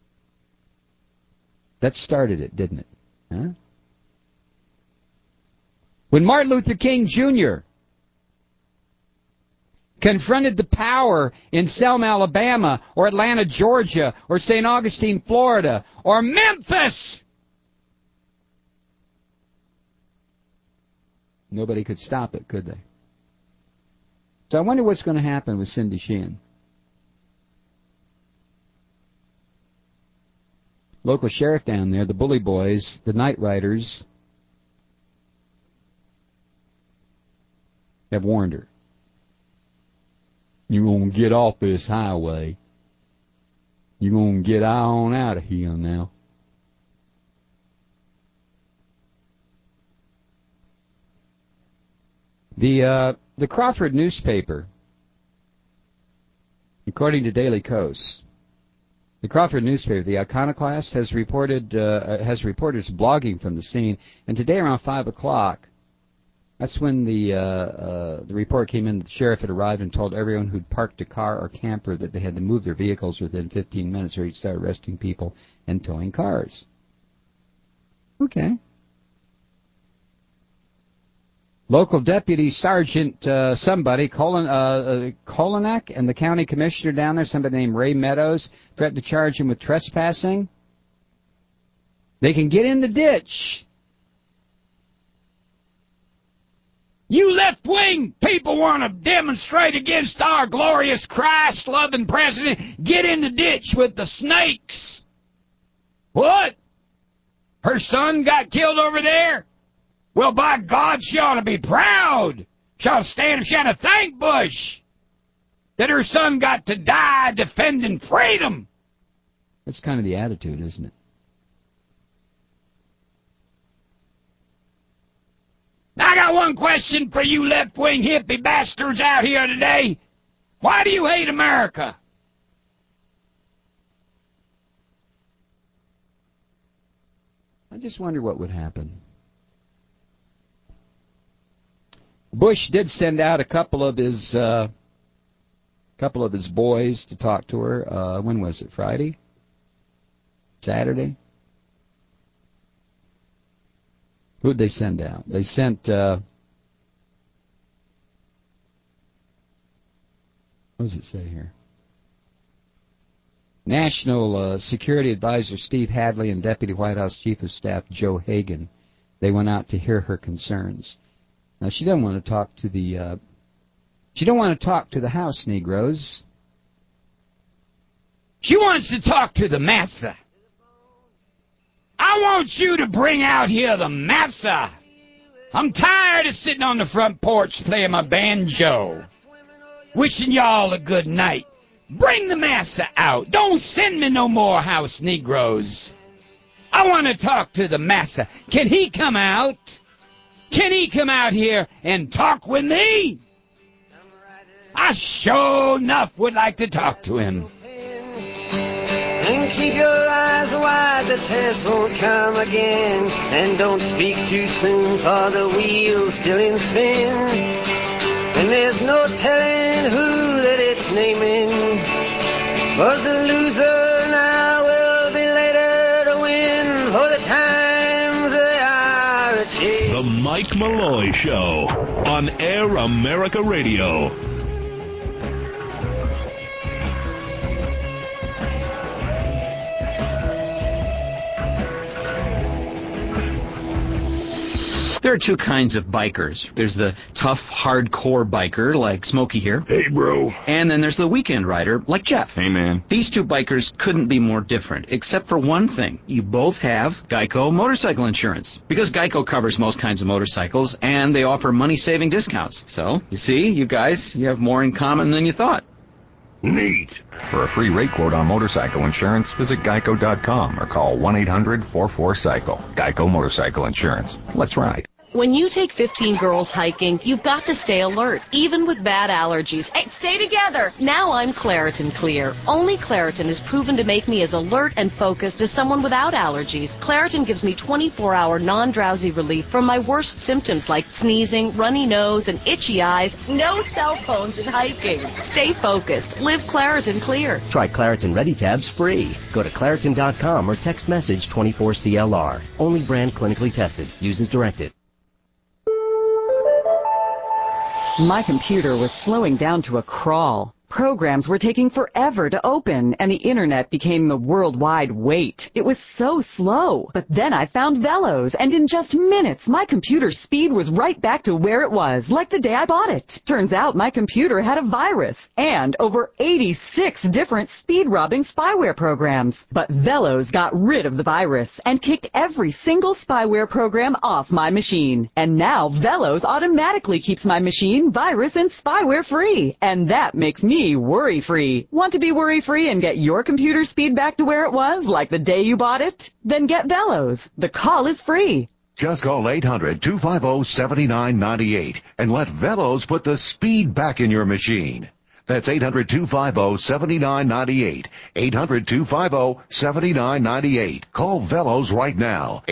That started it, didn't it? Huh? When Martin Luther King Jr. confronted the power in Selma, Alabama, or Atlanta, Georgia, or St. Augustine, Florida, or Memphis, nobody could stop it, could they? So I wonder what's going to happen with Cindy Sheehan. Local sheriff down there, the Bully Boys, the Night Riders, have warned her. You're going to get off this highway. You're going to get on out of here now. The Crawford newspaper, according to Daily Kos, the Crawford newspaper, the Iconoclast, has reporters blogging from the scene, and today around 5 o'clock, that's when the report came in that the sheriff had arrived and told everyone who'd parked a car or camper that they had to move their vehicles within 15 minutes or he'd start arresting people and towing cars. Okay. Local Deputy Sergeant somebody, Kolonak, and the county commissioner down there, somebody named Ray Meadows, threatened to charge him with trespassing. They can get in the ditch. You left-wing people want to demonstrate against our glorious Christ-loving president. Get in the ditch with the snakes. What? Her son got killed over there? Well, by God, she ought to be proud. She ought to stand, she ought to thank Bush that her son got to die defending freedom. That's kind of the attitude, isn't it? I got one question for you left-wing hippie bastards out here today. Why do you hate America? I just wonder what would happen. Bush did send out a couple of his boys to talk to her. When was it? Friday? Saturday? Who'd they send out? They sent, what does it say here? National Security Advisor Steve Hadley and Deputy White House Chief of Staff Joe Hagan. They went out to hear her concerns. Now, she doesn't want to talk to the, she don't want to talk to the House Negroes. She wants to talk to the massa. I want you to bring out here the massa. I'm tired of sitting on the front porch playing my banjo. Wishing y'all a good night. Bring the massa out. Don't send me no more house Negroes. I want to talk to the massa. Can he come out? Can he come out here and talk with me? I sure enough would like to talk to him. And keep your eyes wide, the chance won't come again. And don't speak too soon, for the wheel's still in spin. And there's no telling who that it's naming. For the loser now will be later to win, for the times they are a change. The Mike Malloy Show on Air America Radio. There are two kinds of bikers. There's the tough, hardcore biker, like Smokey here. Hey, bro. And then there's the weekend rider, like Jeff. Hey, man. These two bikers couldn't be more different, except for one thing. You both have Geico motorcycle insurance. Because Geico covers most kinds of motorcycles, and they offer money-saving discounts. So, you see, you guys, you have more in common than you thought. Neat. For a free rate quote on motorcycle insurance, visit geico.com or call 1-800-44-CYCLE. Geico Motorcycle Insurance. Let's ride. When you take 15 girls hiking, you've got to stay alert, even with bad allergies. Hey, stay together! Now I'm Claritin Clear. Only Claritin is proven to make me as alert and focused as someone without allergies. Claritin gives me 24-hour non-drowsy relief from my worst symptoms like sneezing, runny nose, and itchy eyes. No cell phones in hiking. Stay focused. Live Claritin Clear. Try Claritin Ready Tabs free. Go to Claritin.com or text message 24CLR. Only brand clinically tested. Use as directed. My computer was slowing down to a crawl. Programs were taking forever to open, and the internet became the worldwide wait. It was so slow. But then I found Velos, and in just minutes, my computer speed was right back to where it was, like the day I bought it. Turns out my computer had a virus, and over 86 different speed-robbing spyware programs. But Velos got rid of the virus, and kicked every single spyware program off my machine. And now Velos automatically keeps my machine virus and spyware-free, and that makes me worry-free. Want to be worry-free and get your computer speed back to where it was, like the day you bought it? Then get Velos. The call is free. Just call 800-250-7998 and let Velos put the speed back in your machine. That's 800-250-7998. 800-250-7998. Call Velos right now.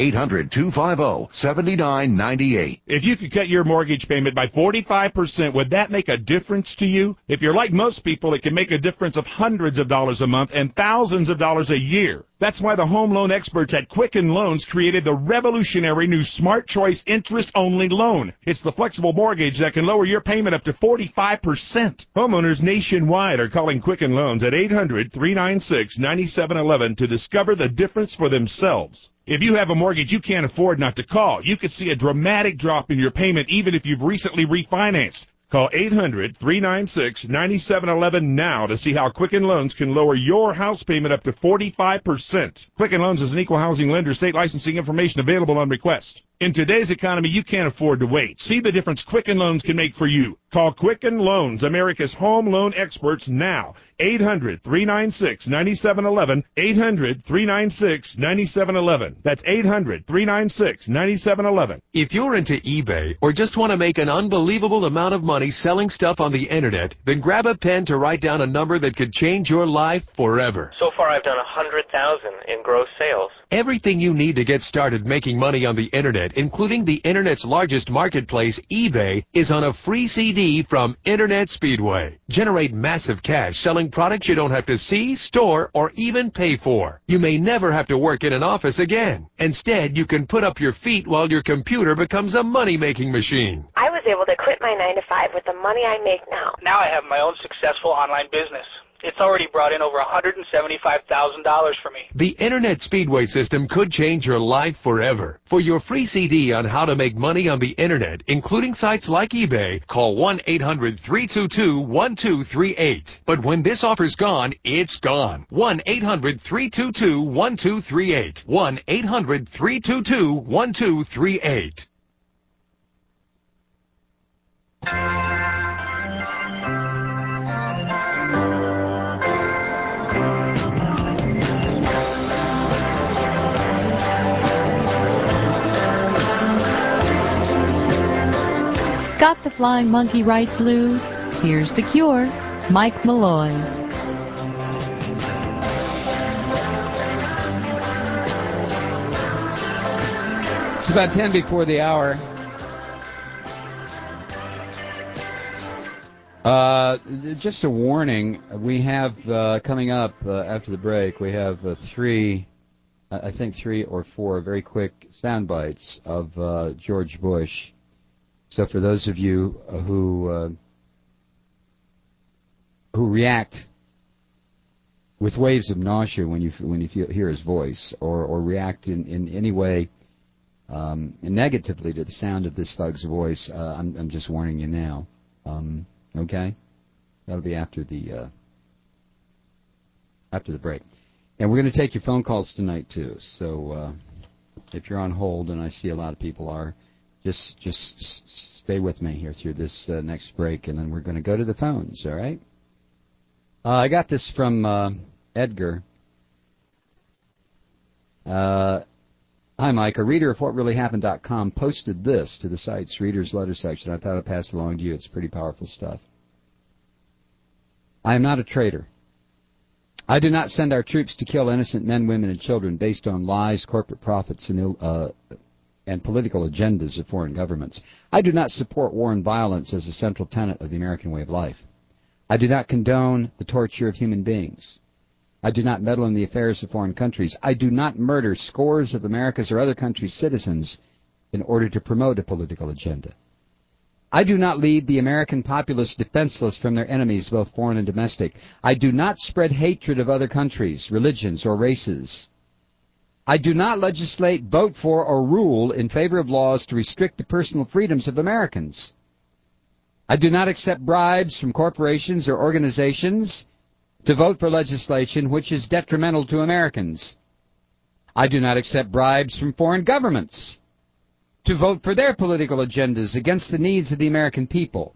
800-250-7998. If you could cut your mortgage payment by 45%, would that make a difference to you? If you're like most people, it can make a difference of hundreds of dollars a month and thousands of dollars a year. That's why the home loan experts at Quicken Loans created the revolutionary new Smart Choice interest-only loan. It's the flexible mortgage that can lower your payment up to 45%. Homeowners nationwide are calling Quicken Loans at 800-396-9711 to discover the difference for themselves. If you have a mortgage you can't afford not to call, you could see a dramatic drop in your payment even if you've recently refinanced. Call 800-396-9711 now to see how Quicken Loans can lower your house payment up to 45%. Quicken Loans is an equal housing lender. State licensing information available on request. In today's economy, you can't afford to wait. See the difference Quicken Loans can make for you. Call Quicken Loans, America's home loan experts, now. 800-396-9711. 800-396-9711. That's 800-396-9711. If you're into eBay or just want to make an unbelievable amount of money selling stuff on the internet, then grab a pen to write down a number that could change your life forever. So far, I've done 100,000 in gross sales. Everything you need to get started making money on the internet, including the internet's largest marketplace, eBay, is on a free CD from Internet Speedway. Generate massive cash selling products you don't have to see, store, or even pay for. You may never have to work in an office again. Instead, you can put up your feet while your computer becomes a money-making machine. I was able to quit my 9-to-5 with the money I make now. Now I have my own successful online business. It's already brought in over $175,000 for me. The Internet Speedway system could change your life forever. For your free CD on how to make money on the Internet, including sites like eBay, call 1-800-322-1238. But when this offer's gone, it's gone. 1-800-322-1238. 1-800-322-1238. Got the flying monkey right blues? Here's the cure. Mike Malloy. It's about 10 before the hour. Just a warning, we have coming up after the break, we have three or four very quick sound bites of George Bush. So for those of you who react with waves of nausea when you hear his voice, or react in any way negatively to the sound of this thug's voice, I'm just warning you now. Okay, that'll be after the break, and we're going to take your phone calls tonight too. So if you're on hold, and I see a lot of people are. Just stay with me here through this next break, and then we're going to go to the phones, all right? I got this from Edgar. Hi, Mike. A reader of WhatReallyHappened.com posted this to the site's Reader's Letter section. I thought I'd pass it along to you. It's pretty powerful stuff. I am not a traitor. I do not send our troops to kill innocent men, women, and children based on lies, corporate profits, and political agendas of foreign governments. I do not support war and violence as a central tenet of the American way of life. I do not condone the torture of human beings. I do not meddle in the affairs of foreign countries. I do not murder scores of America's or other countries' citizens in order to promote a political agenda. I do not leave the American populace defenseless from their enemies, both foreign and domestic. I do not spread hatred of other countries, religions, or races. I do not legislate, vote for, or rule in favor of laws to restrict the personal freedoms of Americans. I do not accept bribes from corporations or organizations to vote for legislation which is detrimental to Americans. I do not accept bribes from foreign governments to vote for their political agendas against the needs of the American people.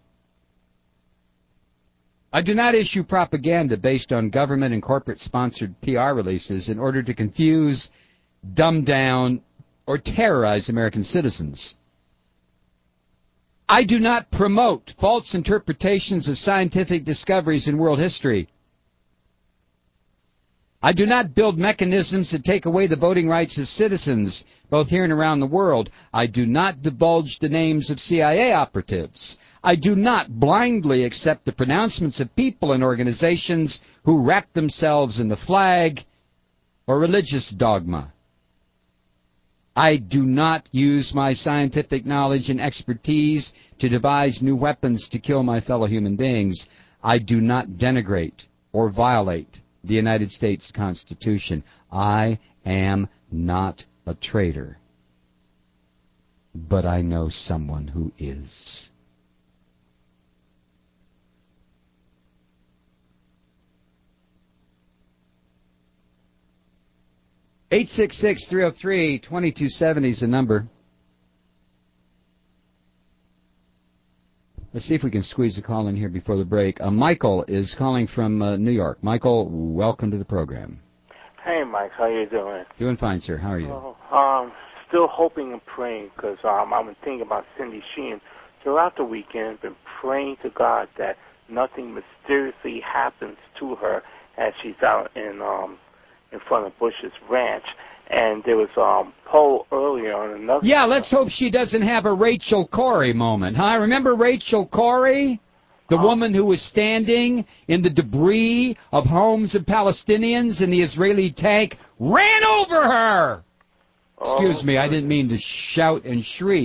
I do not issue propaganda based on government and corporate-sponsored PR releases in order to confuse, dumb down, or terrorize American citizens. I do not promote false interpretations of scientific discoveries in world history. I do not build mechanisms that take away the voting rights of citizens, both here and around the world. I do not divulge the names of CIA operatives. I do not blindly accept the pronouncements of people and organizations who wrap themselves in the flag or religious dogma. I do not use my scientific knowledge and expertise to devise new weapons to kill my fellow human beings. I do not denigrate or violate the United States Constitution. I am not a traitor, but I know someone who is. (866-303-2270) is the number. Let's see if we can squeeze a call in here before the break. Michael is calling from New York. Michael, welcome to the program. Hey, Mike. How you doing? Doing fine, sir. How are you? Still hoping and praying because I've been thinking about Cindy Sheehan throughout the weekend. Been praying to God that nothing mysteriously happens to her as she's out in front of Bush's ranch. And there was a poll earlier on another... Yeah, let's hope she doesn't have a Rachel Corrie moment, huh? Remember Rachel Corrie? The woman who was standing in the debris of homes of Palestinians and the Israeli tank ran over her! Excuse me, I didn't mean to shout and shriek.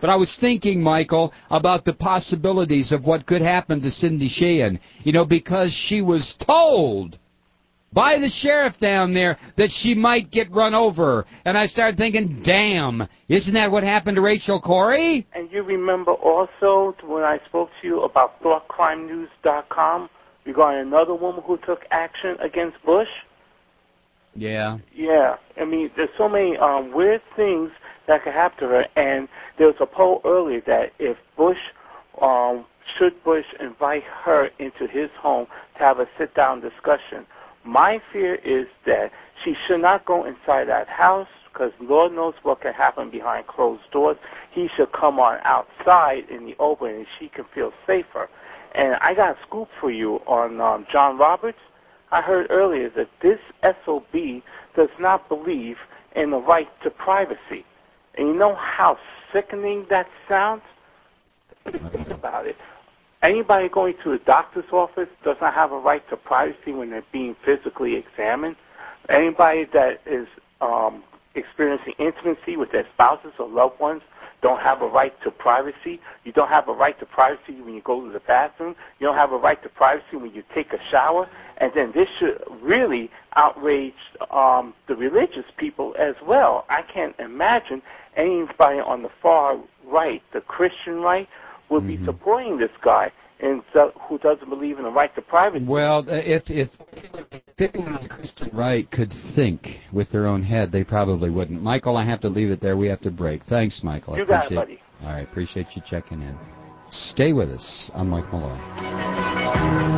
But I was thinking, Michael, about the possibilities of what could happen to Cindy Sheehan, because she was told by the sheriff down there that she might get run over. And I started thinking, damn, isn't that what happened to Rachel Corrie? And you remember also when I spoke to you about ThoughtCrimeNews.com regarding another woman who took action against Bush? Yeah. Yeah. I mean, there's so many weird things that could happen to her. And there was a poll earlier that if Bush, should Bush invite her into his home to have a sit-down discussion. My fear is that she should not go inside that house because Lord knows what can happen behind closed doors. He should come on outside in the open and she can feel safer. And I got a scoop for you on John Roberts. I heard earlier that this SOB does not believe in the right to privacy. And you know how sickening that sounds? Think about it. Anybody going to a doctor's office does not have a right to privacy when they're being physically examined. Anybody that is experiencing intimacy with their spouses or loved ones don't have a right to privacy. You don't have a right to privacy when you go to the bathroom. You don't have a right to privacy when you take a shower. And then this should really outrage the religious people as well. I can't imagine anybody on the far right, the Christian right, would be supporting this guy who doesn't believe in the right to privacy. Well, if people on the Christian right could think with their own head, they probably wouldn't. Michael, I have to leave it there. We have to break. Thanks, Michael. You got it, buddy. All right, appreciate you checking in. Stay with us. I'm Mike Malloy.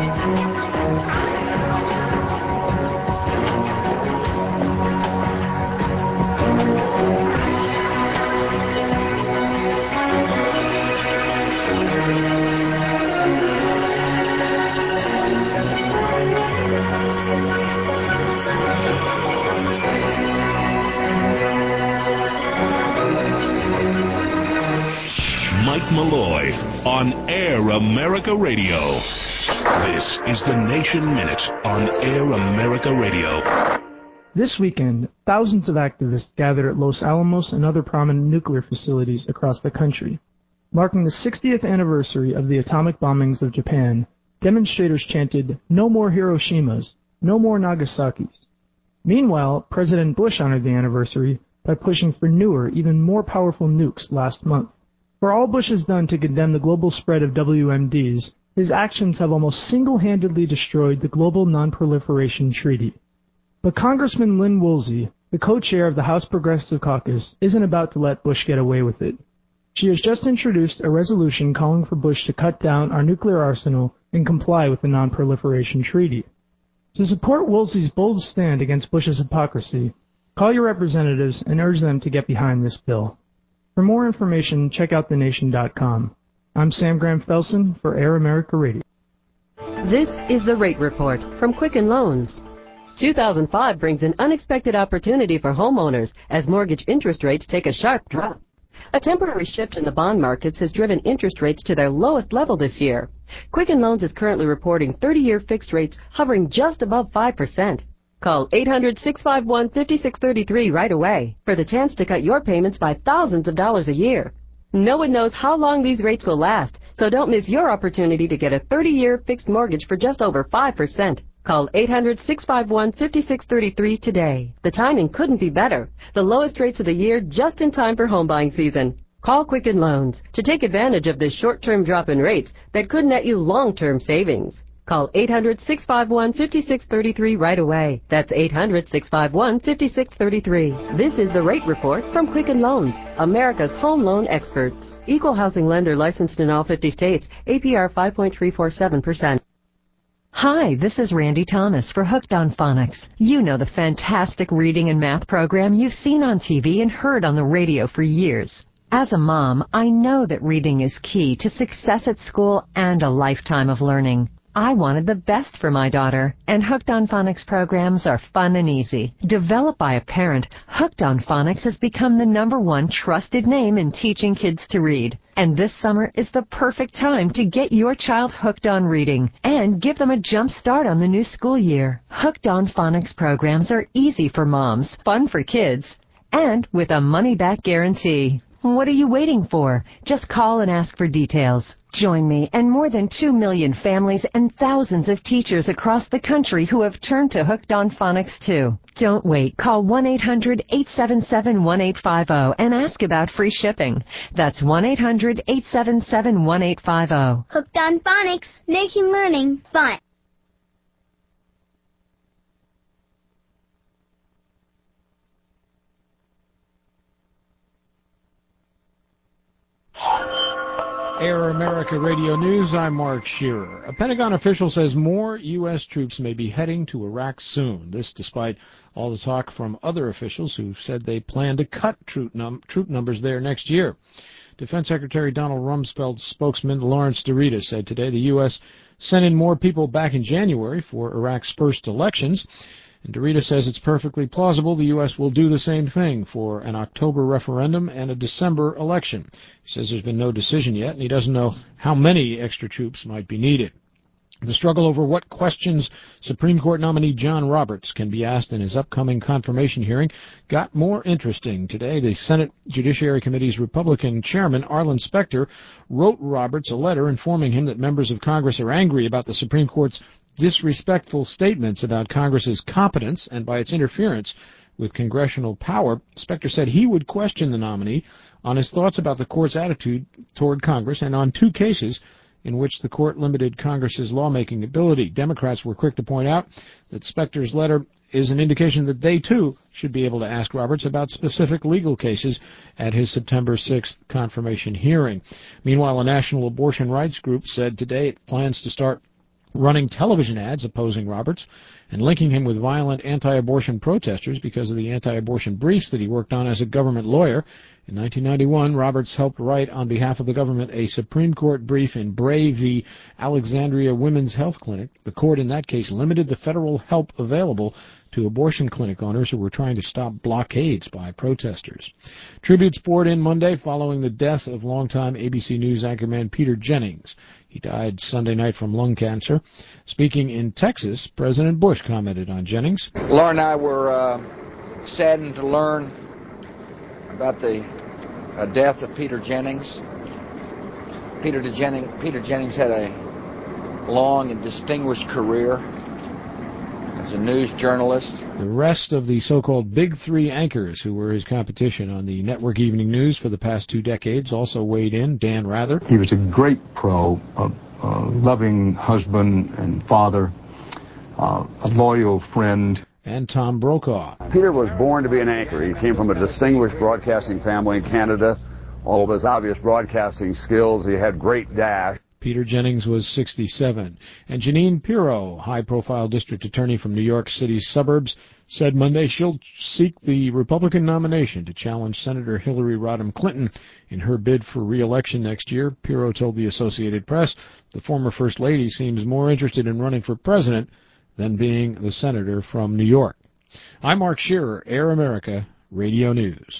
Mike Malloy on Air America Radio. This is the Nation Minute on Air America Radio. This weekend, thousands of activists gathered at Los Alamos and other prominent nuclear facilities across the country. Marking the 60th anniversary of the atomic bombings of Japan, demonstrators chanted, "No more Hiroshimas, no more Nagasaki's." Meanwhile, President Bush honored the anniversary by pushing for newer, even more powerful nukes last month. For all Bush has done to condemn the global spread of WMDs, his actions have almost single-handedly destroyed the Global Non-Proliferation Treaty. But Congressman Lynn Woolsey, the co-chair of the House Progressive Caucus, isn't about to let Bush get away with it. She has just introduced a resolution calling for Bush to cut down our nuclear arsenal and comply with the Non-Proliferation Treaty. To support Woolsey's bold stand against Bush's hypocrisy, call your representatives and urge them to get behind this bill. For more information, check out thenation.com. I'm Sam Graham-Felsen for Air America Radio. This is the Rate Report from Quicken Loans. 2005 brings an unexpected opportunity for homeowners as mortgage interest rates take a sharp drop. A temporary shift in the bond markets has driven interest rates to their lowest level this year. Quicken Loans is currently reporting 30-year fixed rates hovering just above 5%. Call 800-651-5633 right away for the chance to cut your payments by thousands of dollars a year. No one knows how long these rates will last, so don't miss your opportunity to get a 30-year fixed mortgage for just over 5%. Call 800-651-5633 today. The timing couldn't be better. The lowest rates of the year just in time for home buying season. Call Quicken Loans to take advantage of this short-term drop in rates that could net you long-term savings. Call 800-651-5633 right away. That's 800-651-5633. This is the Rate Report from Quicken Loans, America's home loan experts. Equal housing lender licensed in all 50 states. APR 5.347%. Hi, this is Randy Thomas for Hooked on Phonics. You know the fantastic reading and math program you've seen on TV and heard on the radio for years. As a mom, I know that reading is key to success at school and a lifetime of learning. I wanted the best for my daughter, and Hooked on Phonics programs are fun and easy. Developed by a parent, Hooked on Phonics has become the #1 trusted name in teaching kids to read. And this summer is the perfect time to get your child hooked on reading and give them a jump start on the new school year. Hooked on Phonics programs are easy for moms, fun for kids, and with a money-back guarantee. What are you waiting for? Just call and ask for details. Join me and more than 2 million families and thousands of teachers across the country who have turned to Hooked on Phonics too. Don't wait. Call 1-800-877-1850 and ask about free shipping. That's 1-800-877-1850. Hooked on Phonics, making learning fun. Air America Radio News, I'm Mark Shearer. A Pentagon official says more U.S. troops may be heading to Iraq soon. This despite all the talk from other officials who said they plan to cut troop numbers there next year. Defense Secretary Donald Rumsfeld's spokesman Lawrence DeRita said today the U.S. sent in more people back in January for Iraq's first elections. And DeRita says it's perfectly plausible the U.S. will do the same thing for an October referendum and a December election. He says there's been no decision yet, and he doesn't know how many extra troops might be needed. The struggle over what questions Supreme Court nominee John Roberts can be asked in his upcoming confirmation hearing got more interesting today. The Senate Judiciary Committee's Republican chairman, Arlen Specter, wrote Roberts a letter informing him that members of Congress are angry about the Supreme Court's disrespectful statements about Congress's competence and by its interference with congressional power. Specter said he would question the nominee on his thoughts about the court's attitude toward Congress and on 2 cases in which the court limited Congress's lawmaking ability. Democrats were quick to point out that Specter's letter is an indication that they, too, should be able to ask Roberts about specific legal cases at his September 6th confirmation hearing. Meanwhile, a national abortion rights group said today it plans to start running television ads opposing Roberts and linking him with violent anti-abortion protesters because of the anti-abortion briefs that he worked on as a government lawyer. In 1991, Roberts helped write on behalf of the government a Supreme Court brief in Bray v. Alexandria Women's Health Clinic. The court in that case limited the federal help available to abortion clinic owners who were trying to stop blockades by protesters. Tributes poured in Monday following the death of longtime ABC News anchorman Peter Jennings. He died Sunday night from lung cancer. Speaking in Texas, President Bush commented on Jennings. Laura and I were saddened to learn about the death of Peter Jennings. Peter Jennings had a long and distinguished career as a news journalist. The rest of the so-called Big Three anchors who were his competition on the network evening news for the past 2 decades also weighed in. Dan Rather. He was a great pro, a loving husband and father, a loyal friend. And Tom Brokaw. Peter was born to be an anchor. He came from a distinguished broadcasting family in Canada. All of his obvious broadcasting skills, he had great dash. Peter Jennings was 67. And Jeanine Pirro, high-profile district attorney from New York City's suburbs, said Monday she'll seek the Republican nomination to challenge Senator Hillary Rodham Clinton in her bid for re-election next year. Pirro told the Associated Press the former First Lady seems more interested in running for president than being the senator from New York. I'm Mark Shearer, Air America Radio News.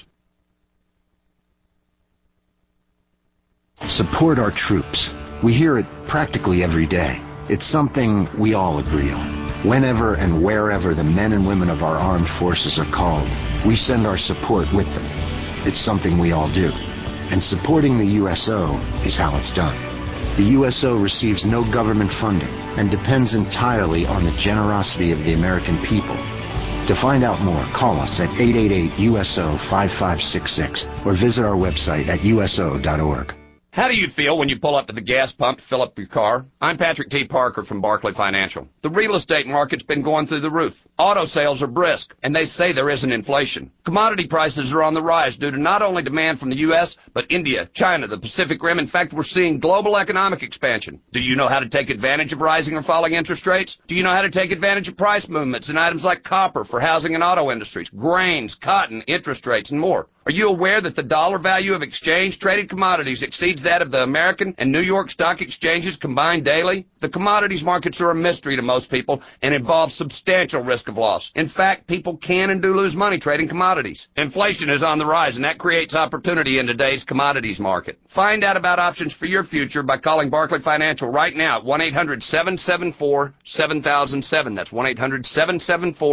Support our troops. We hear it practically every day. It's something we all agree on. Whenever and wherever the men and women of our armed forces are called, we send our support with them. It's something we all do. And supporting the USO is how it's done. The USO receives no government funding and depends entirely on the generosity of the American people. To find out more, call us at 888-USO-5566 or visit our website at uso.org. How do you feel when you pull up to the gas pump to fill up your car? I'm Patrick T. Parker from Barclay Financial. The real estate market's been going through the roof. Auto sales are brisk, and they say there isn't inflation. Commodity prices are on the rise due to not only demand from the U.S., but India, China, the Pacific Rim. In fact, we're seeing global economic expansion. Do you know how to take advantage of rising or falling interest rates? Do you know how to take advantage of price movements in items like copper for housing and auto industries, grains, cotton, interest rates, and more? Are you aware that the dollar value of exchange-traded commodities exceeds that of the American and New York stock exchanges combined daily? The commodities markets are a mystery to most people and involve substantial risk of loss. In fact, people can and do lose money trading commodities. Inflation is on the rise, and that creates opportunity in today's commodities market. Find out about options for your future by calling Barclay Financial right now at 1-800-774-7007. That's 1-800-774-7007.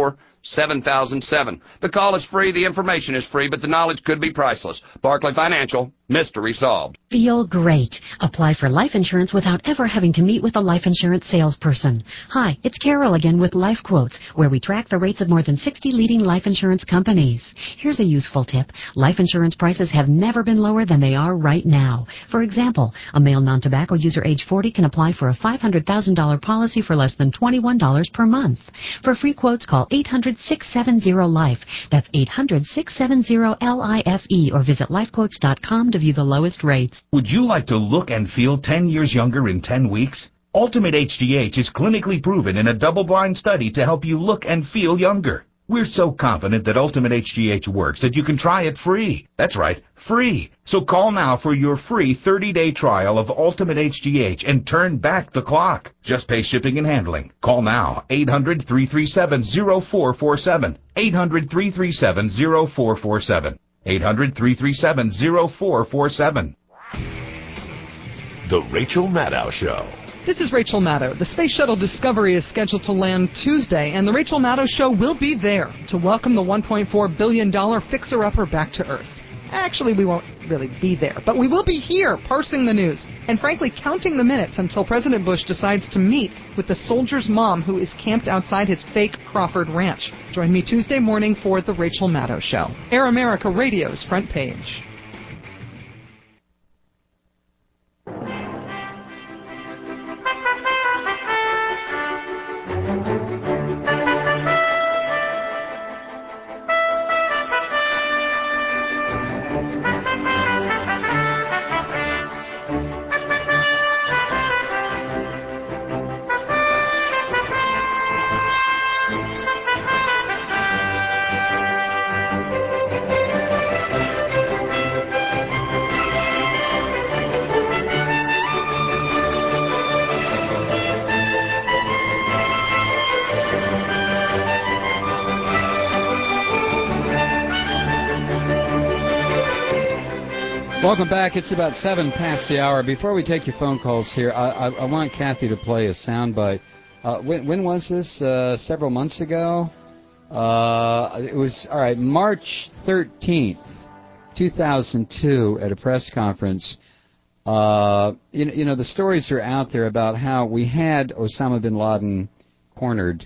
7007. The call is free, the information is free, but the knowledge could be priceless. Barclay Financial, mystery solved. Feel great. Apply for life insurance without ever having to meet with a life insurance salesperson. Hi, it's Carol again with Life Quotes, where we track the rates of more than 60 leading life insurance companies. Here's a useful tip. Life insurance prices have never been lower than they are right now. For example, a male non-tobacco user age 40 can apply for a $500,000 policy for less than $21 per month. For free quotes, call 800-670-LIFE. That's 800-670-LIFE or visit lifequotes.com to view the lowest rates. Would you like to look and feel 10 years younger in 10 weeks? Ultimate HGH is clinically proven in a double-blind study to help you look and feel younger. We're so confident that Ultimate HGH works that you can try it free. That's right, free. So call now for your free 30-day trial of Ultimate HGH and turn back the clock. Just pay shipping and handling. Call now, 800-337-0447. 800-337-0447. 800-337-0447. The Rachel Maddow Show. This is Rachel Maddow. The Space Shuttle Discovery is scheduled to land Tuesday, and the Rachel Maddow Show will be there to welcome the $1.4 billion fixer-upper back to Earth. Actually, we won't really be there, but we will be here parsing the news and, frankly, counting the minutes until President Bush decides to meet with the soldier's mom who is camped outside his fake Crawford Ranch. Join me Tuesday morning for the Rachel Maddow Show. Air America Radio's front page. Welcome back. It's about 7 past the hour. Before we take your phone calls here, I want Kathy to play a soundbite. When was this? Several months ago? It was, all right, March 13th, 2002, at a press conference. You know, the stories are out there about how we had Osama bin Laden cornered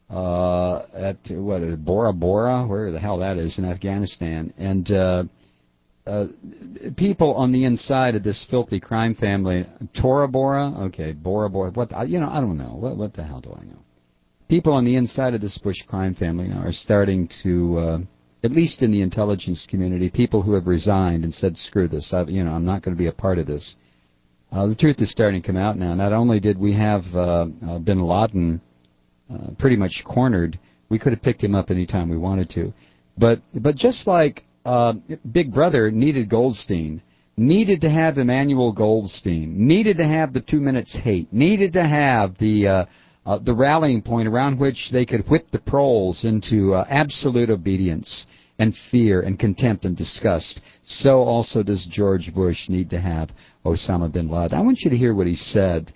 at, Bora Bora, where the hell that is, in Afghanistan. And people on the inside of this filthy crime family, Tora Bora, okay, Bora Bora, I don't know. What the hell do I know? People on the inside of this Bush crime family now are starting to, at least in the intelligence community, people who have resigned and said, screw this, I'm not going to be a part of this. The truth is starting to come out now. Not only did we have bin Laden pretty much cornered, we could have picked him up any time we wanted to. But just like Big Brother needed Goldstein, needed to have Emmanuel Goldstein, needed to have the 2 minutes hate, needed to have the rallying point around which they could whip the proles into absolute obedience and fear and contempt and disgust. So also does George Bush need to have Osama bin Laden. I want you to hear what he said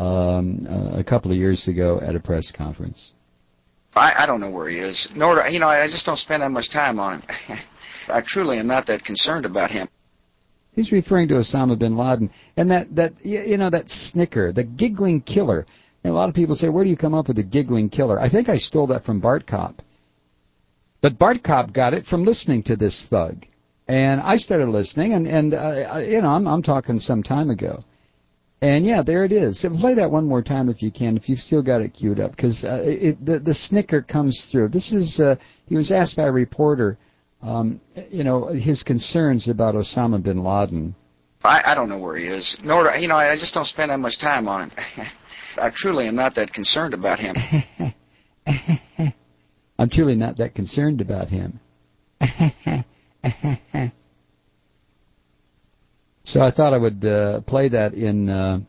a couple of years ago at a press conference. I don't know where he is. Nor do, I just don't spend that much time on him. I truly am not that concerned about him. He's referring to Osama bin Laden, and that snicker, the giggling killer. And a lot of people say, where do you come up with the giggling killer? I think I stole that from Bart Kopp. But Bart Kopp got it from listening to this thug. And I started listening, and I'm talking some time ago. And, yeah, there it is. So play that one more time if you can, if you've still got it queued up, because the snicker comes through. This is, he was asked by a reporter, his concerns about Osama bin Laden. I don't know where he is. Nor do, I just don't spend that much time on him. I truly am not that concerned about him. I'm truly not that concerned about him. So I thought I would play that in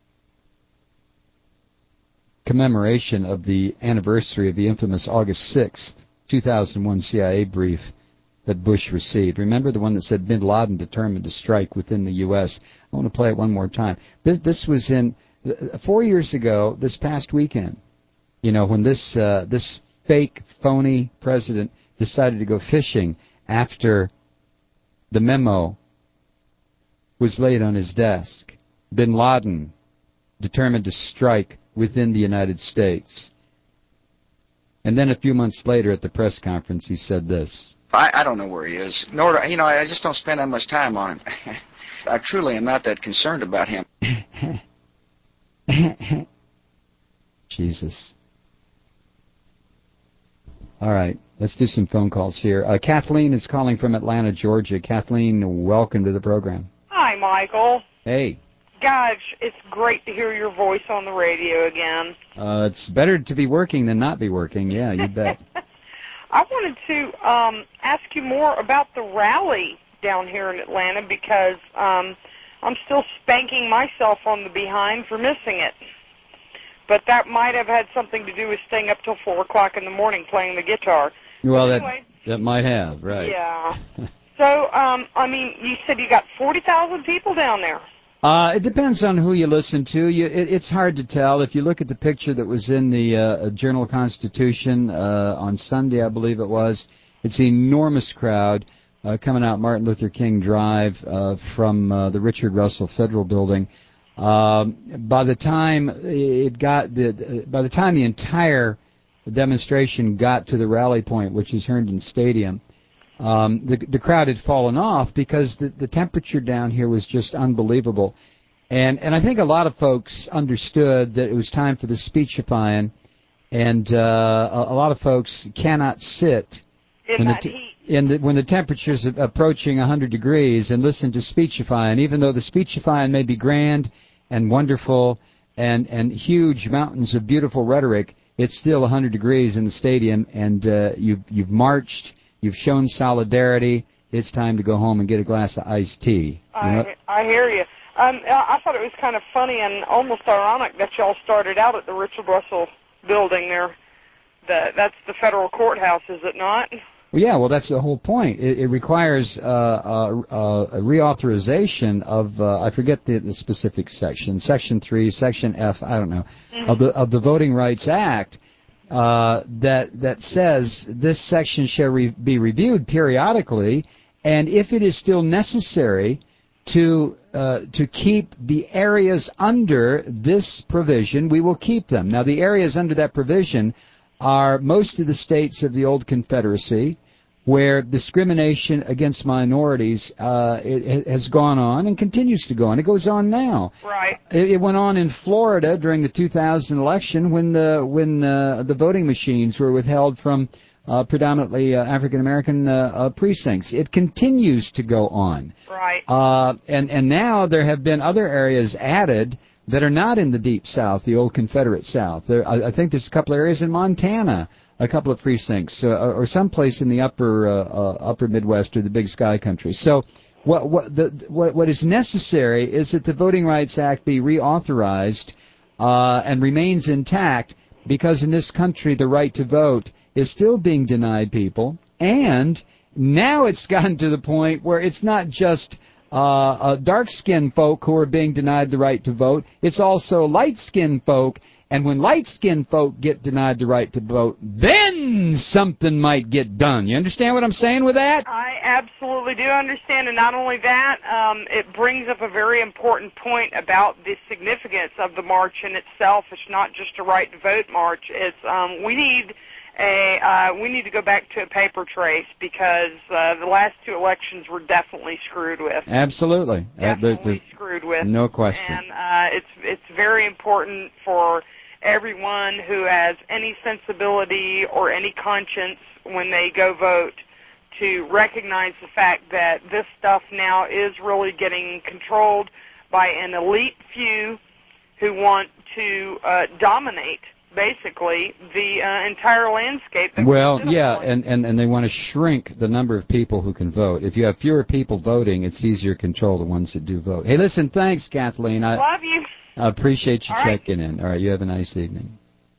commemoration of the anniversary of the infamous August 6th, 2001 CIA brief that Bush received. Remember the one that said bin Laden determined to strike within the U.S.? I want to play it one more time. This was in 4 years ago, this past weekend, when this fake, phony president decided to go fishing after the memo was laid on his desk. Bin Laden determined to strike within the United States. And then a few months later at the press conference, he said this. I don't know where he is. Nor, I just don't spend that much time on him. I truly am not that concerned about him. Jesus. All right, let's do some phone calls here. Kathleen is calling from Atlanta, Georgia. Kathleen, welcome to the program. Hi, Michael. Hey. Gosh, it's great to hear your voice on the radio again. It's better to be working than not be working. Yeah, you bet. I wanted to ask you more about the rally down here in Atlanta because I'm still spanking myself on the behind for missing it. But that might have had something to do with staying up till 4 o'clock in the morning playing the guitar. Well, anyway, that might have, right. Yeah. So, you said you got 40,000 people down there. It depends on who you listen to. It's hard to tell. If you look at the picture that was in the Journal-Constitution on Sunday, I believe it was, it's an enormous crowd coming out Martin Luther King Drive from the Richard Russell Federal Building. By the time the entire demonstration got to the rally point, which is Herndon Stadium, the crowd had fallen off because the temperature down here was just unbelievable. And I think a lot of folks understood that it was time for the speechifying, and a lot of folks cannot sit when the temperature's approaching 100 degrees and listen to speechifying, even though the speechifying may be grand and wonderful and huge mountains of beautiful rhetoric. It's still 100 degrees in the stadium, and you've marched. You've shown solidarity. It's time to go home and get a glass of iced tea. I hear you. I thought it was kind of funny and almost ironic that y'all started out at the Richard Russell Building there. That's the federal courthouse, is it not? Well, yeah, well, that's the whole point. It requires a reauthorization of, I forget the specific section, Section 3, Section F, I don't know, of the Voting Rights Act. That says this section shall be reviewed periodically, and if it is still necessary to keep the areas under this provision, we will keep them. Now, the areas under that provision are most of the states of the old Confederacy, where discrimination against minorities it has gone on and continues to go on. It goes on now. Right. It went on in Florida during the 2000 election when the voting machines were withheld from predominantly African American precincts. It continues to go on. Right. And now there have been other areas added that are not in the Deep South, the old Confederate South. I think there's a couple areas in Montana, a couple of precincts, or someplace in the upper Midwest or the Big Sky country. So what is necessary is that the Voting Rights Act be reauthorized and remains intact, because in this country the right to vote is still being denied people, and now it's gotten to the point where it's not just dark-skinned folk who are being denied the right to vote, it's also light-skinned folk. And when light-skinned folk get denied the right to vote, then something might get done. You understand what I'm saying with that? I absolutely do understand, and not only that, it brings up a very important point about the significance of the march in itself. It's not just a right to vote march. It's we need to go back to a paper trace, because the last two elections were definitely screwed with. Absolutely, definitely screwed with. No question. And it's very important for everyone who has any sensibility or any conscience when they go vote to recognize the fact that this stuff now is really getting controlled by an elite few who want to dominate, basically, the entire landscape. Well, yeah, and they want to shrink the number of people who can vote. If you have fewer people voting, it's easier to control the ones that do vote. Hey, listen, thanks, Kathleen. Love you. I appreciate you checking in. All right, you have a nice evening.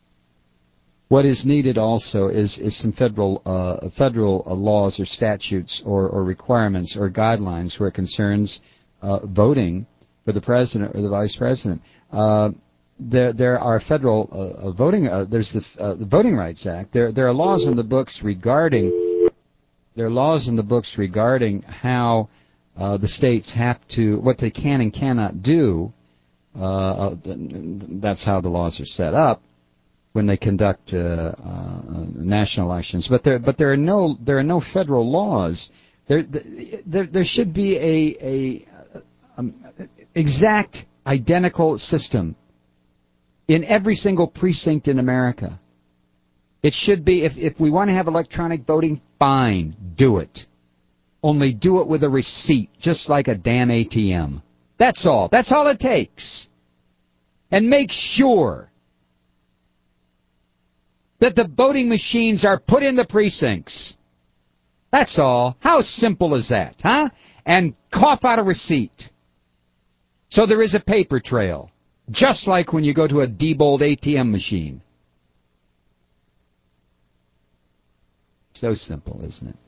What is needed also is some federal laws or statutes or requirements or guidelines where it concerns voting for the president or the vice president. there are federal voting. There's the Voting Rights Act. There are laws in the books regarding. There are laws in the books regarding how the states have to, what they can and cannot do. That's how the laws are set up when they conduct national elections. But there are no federal laws. There should be a exact identical system in every single precinct in America. It should be, if we want to have electronic voting, fine, do it. Only do it with a receipt, just like a damn ATM. That's all. That's all it takes. And make sure that the voting machines are put in the precincts. That's all. How simple is that, huh? And cough out a receipt. So there is a paper trail. Just like when you go to a Diebold ATM machine. So simple, isn't it?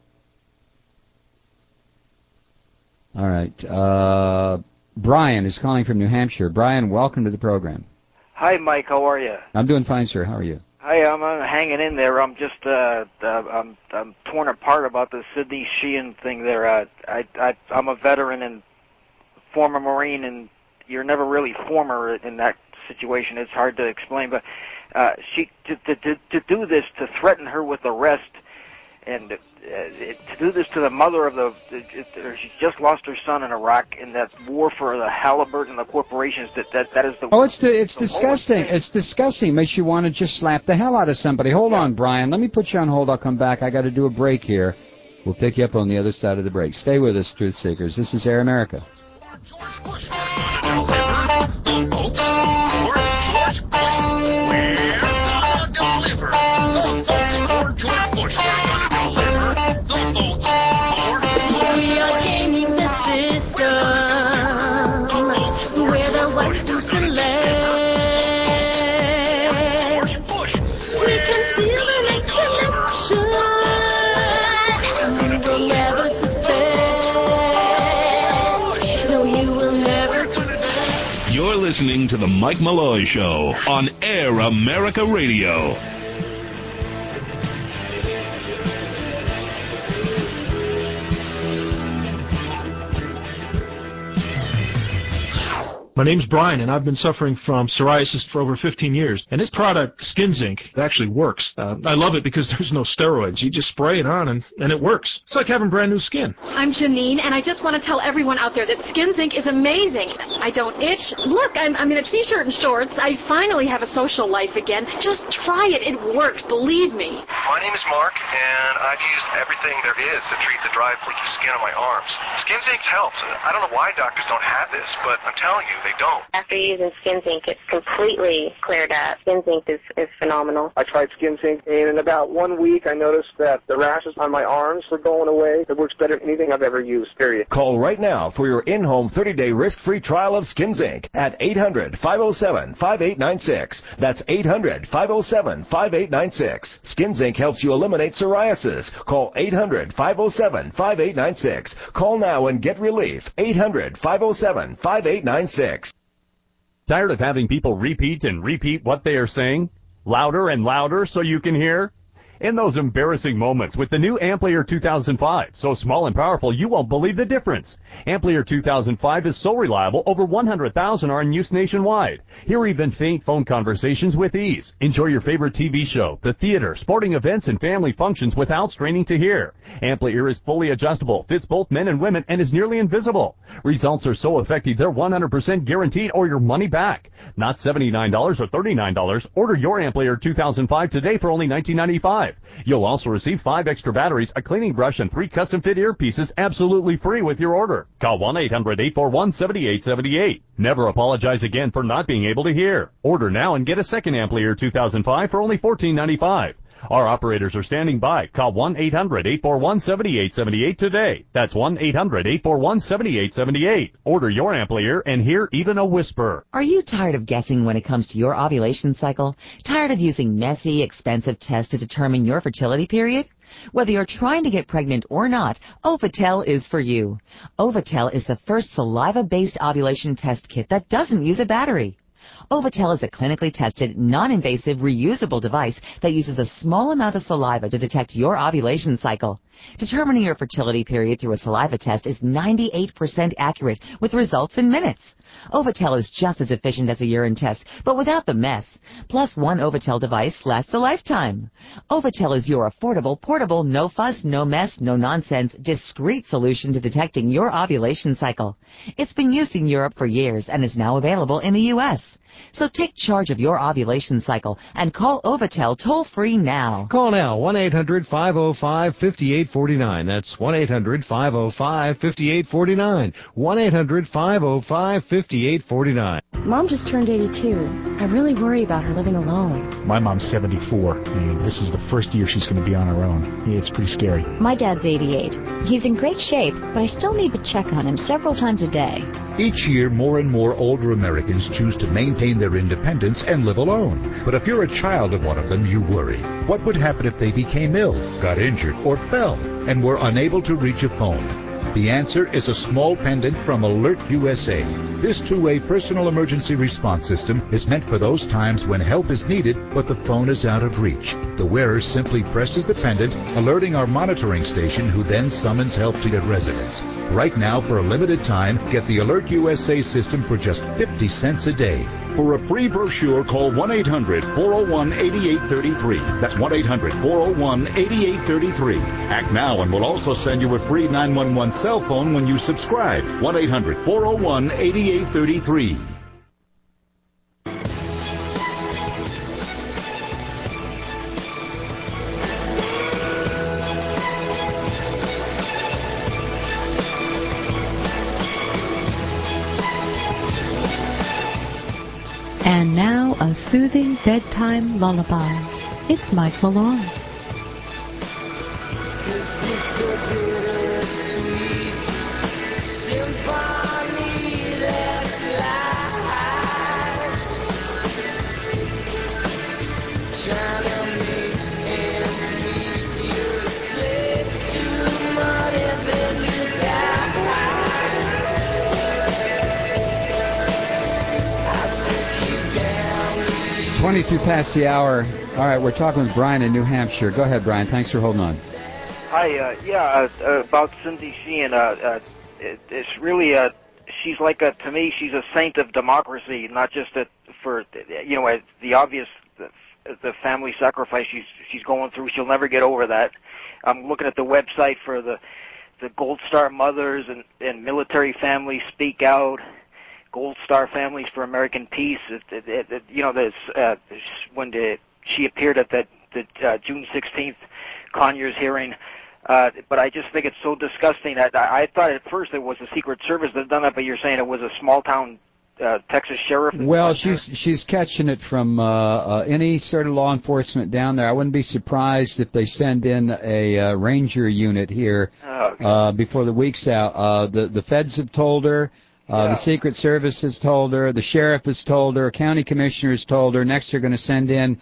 All right. Brian is calling from New Hampshire. Brian, welcome to the program. Hi, Mike. How are you? I'm doing fine, sir. How are you? Hi, I'm hanging in there. I'm just I'm torn apart about the Sidney Sheehan thing there. I'm a veteran and former Marine, and you're never really former in that situation. It's hard to explain, but she to do this, to threaten her with arrest, and to do this to the mother of she just lost her son in Iraq in that war for the Halliburton and the corporations. That is the. Oh, it's disgusting. It's disgusting. Makes you want to just slap the hell out of somebody. Hold on, Brian. Let me put you on hold. I'll come back. I got to do a break here. We'll pick you up on the other side of the break. Stay with us, Truth Seekers. This is Air America. Listening to the Mike Malloy Show on Air America Radio. My name's Brian, and I've been suffering from psoriasis for over 15 years. And this product, Skin Zinc, it actually works. I love it because there's no steroids. You just spray it on, and it works. It's like having brand new skin. I'm Janine, and I just want to tell everyone out there that Skin Zinc is amazing. I don't itch. Look, I'm in a T-shirt and shorts. I finally have a social life again. Just try it. It works. Believe me. My name is Mark, and I've used everything there is to treat the dry, flaky skin on my arms. Skin Zinc helps. I don't know why doctors don't have this, but I'm telling you, they don't. After using Skin Zinc, it's completely cleared up. Skin Zinc is phenomenal. I tried Skin Zinc, and in about 1 week, I noticed that the rashes on my arms are going away. It works better than anything I've ever used, period. Call right now for your in-home 30-day risk-free trial of Skin Zinc at 800-507-5896. That's 800-507-5896. Skin Zinc helps you eliminate psoriasis. Call 800-507-5896. Call now and get relief. 800-507-5896. Tired of having people repeat and repeat what they are saying? Louder and louder so you can hear? In those embarrassing moments with the new Amplier 2005, so small and powerful you won't believe the difference. Amplier 2005 is so reliable, over 100,000 are in use nationwide. Hear even faint phone conversations with ease. Enjoy your favorite TV show, the theater, sporting events, and family functions without straining to hear. Amplier is fully adjustable, fits both men and women, and is nearly invisible. Results are so effective they're 100% guaranteed or your money back. Not $79 or $39. Order your Amplier 2005 today for only $19.95. You'll also receive 5 extra batteries, a cleaning brush, and 3 custom-fit earpieces absolutely free with your order. Call 1-800-841-7878. Never apologize again for not being able to hear. Order now and get a second Amplier 2005 for only $14.95. Our operators are standing by. Call 1-800-841-7878 today. That's 1-800-841-7878. Order your Amplier and hear even a whisper. Are you tired of guessing when it comes to your ovulation cycle? Tired of using messy, expensive tests to determine your fertility period? Whether you're trying to get pregnant or not, Ovatel is for you. Ovatel is the first saliva-based ovulation test kit that doesn't use a battery. Ovatel is a clinically tested, non-invasive, reusable device that uses a small amount of saliva to detect your ovulation cycle. Determining your fertility period through a saliva test is 98% accurate, with results in minutes. Ovatel is just as efficient as a urine test, but without the mess. Plus, one Ovatel device lasts a lifetime. Ovatel is your affordable, portable, no-fuss, no-mess, no-nonsense, discreet solution to detecting your ovulation cycle. It's been used in Europe for years and is now available in the U.S. So take charge of your ovulation cycle and call Ovatel toll-free now. Call now, 1-800-505-5849. That's 1-800-505-5849. 1-800-505-5849. Mom just turned 82. I really worry about her living alone. My mom's 74. And this is the first year she's going to be on her own. It's pretty scary. My dad's 88. He's in great shape, but I still need to check on him several times a day. Each year, more and more older Americans choose to maintain their independence and live alone. But if you're a child of one of them, you worry. What would happen if they became ill, got injured, or fell, and were unable to reach a phone? The answer is a small pendant from Alert USA. This two-way personal emergency response system is meant for those times when help is needed, but the phone is out of reach. The wearer simply presses the pendant, alerting our monitoring station, who then summons help to the residents. Right now, for a limited time, get the Alert USA system for just 50 cents a day. For a free brochure, call 1-800-401-8833. That's 1-800-401-8833. Act now, and we'll also send you a free 911 cell phone when you subscribe. 1-800-401-8833. And now, a soothing bedtime lullaby. It's Mike Malone. Past the hour. All right, we're talking with Brian in New Hampshire. Go ahead, Brian. Thanks for holding on. Hi, about Cindy Sheehan. It's really, she's like to me, she's a saint of democracy, not just for the obvious, the family sacrifice she's going through. She'll never get over that. I'm looking at the website for the Gold Star mothers and military families speak out. Gold Star Families for American Peace. When she appeared at the June 16th Conyers hearing, but I just think it's so disgusting. I thought at first it was the Secret Service that done that, but you're saying it was a small town Texas sheriff. Well, she's catching it from any sort of law enforcement down there. I wouldn't be surprised if they send in a ranger unit here before the week's out. The feds have told her. The Secret Service has told her, the sheriff has told her, county commissioner has told her. Next, they're going to send in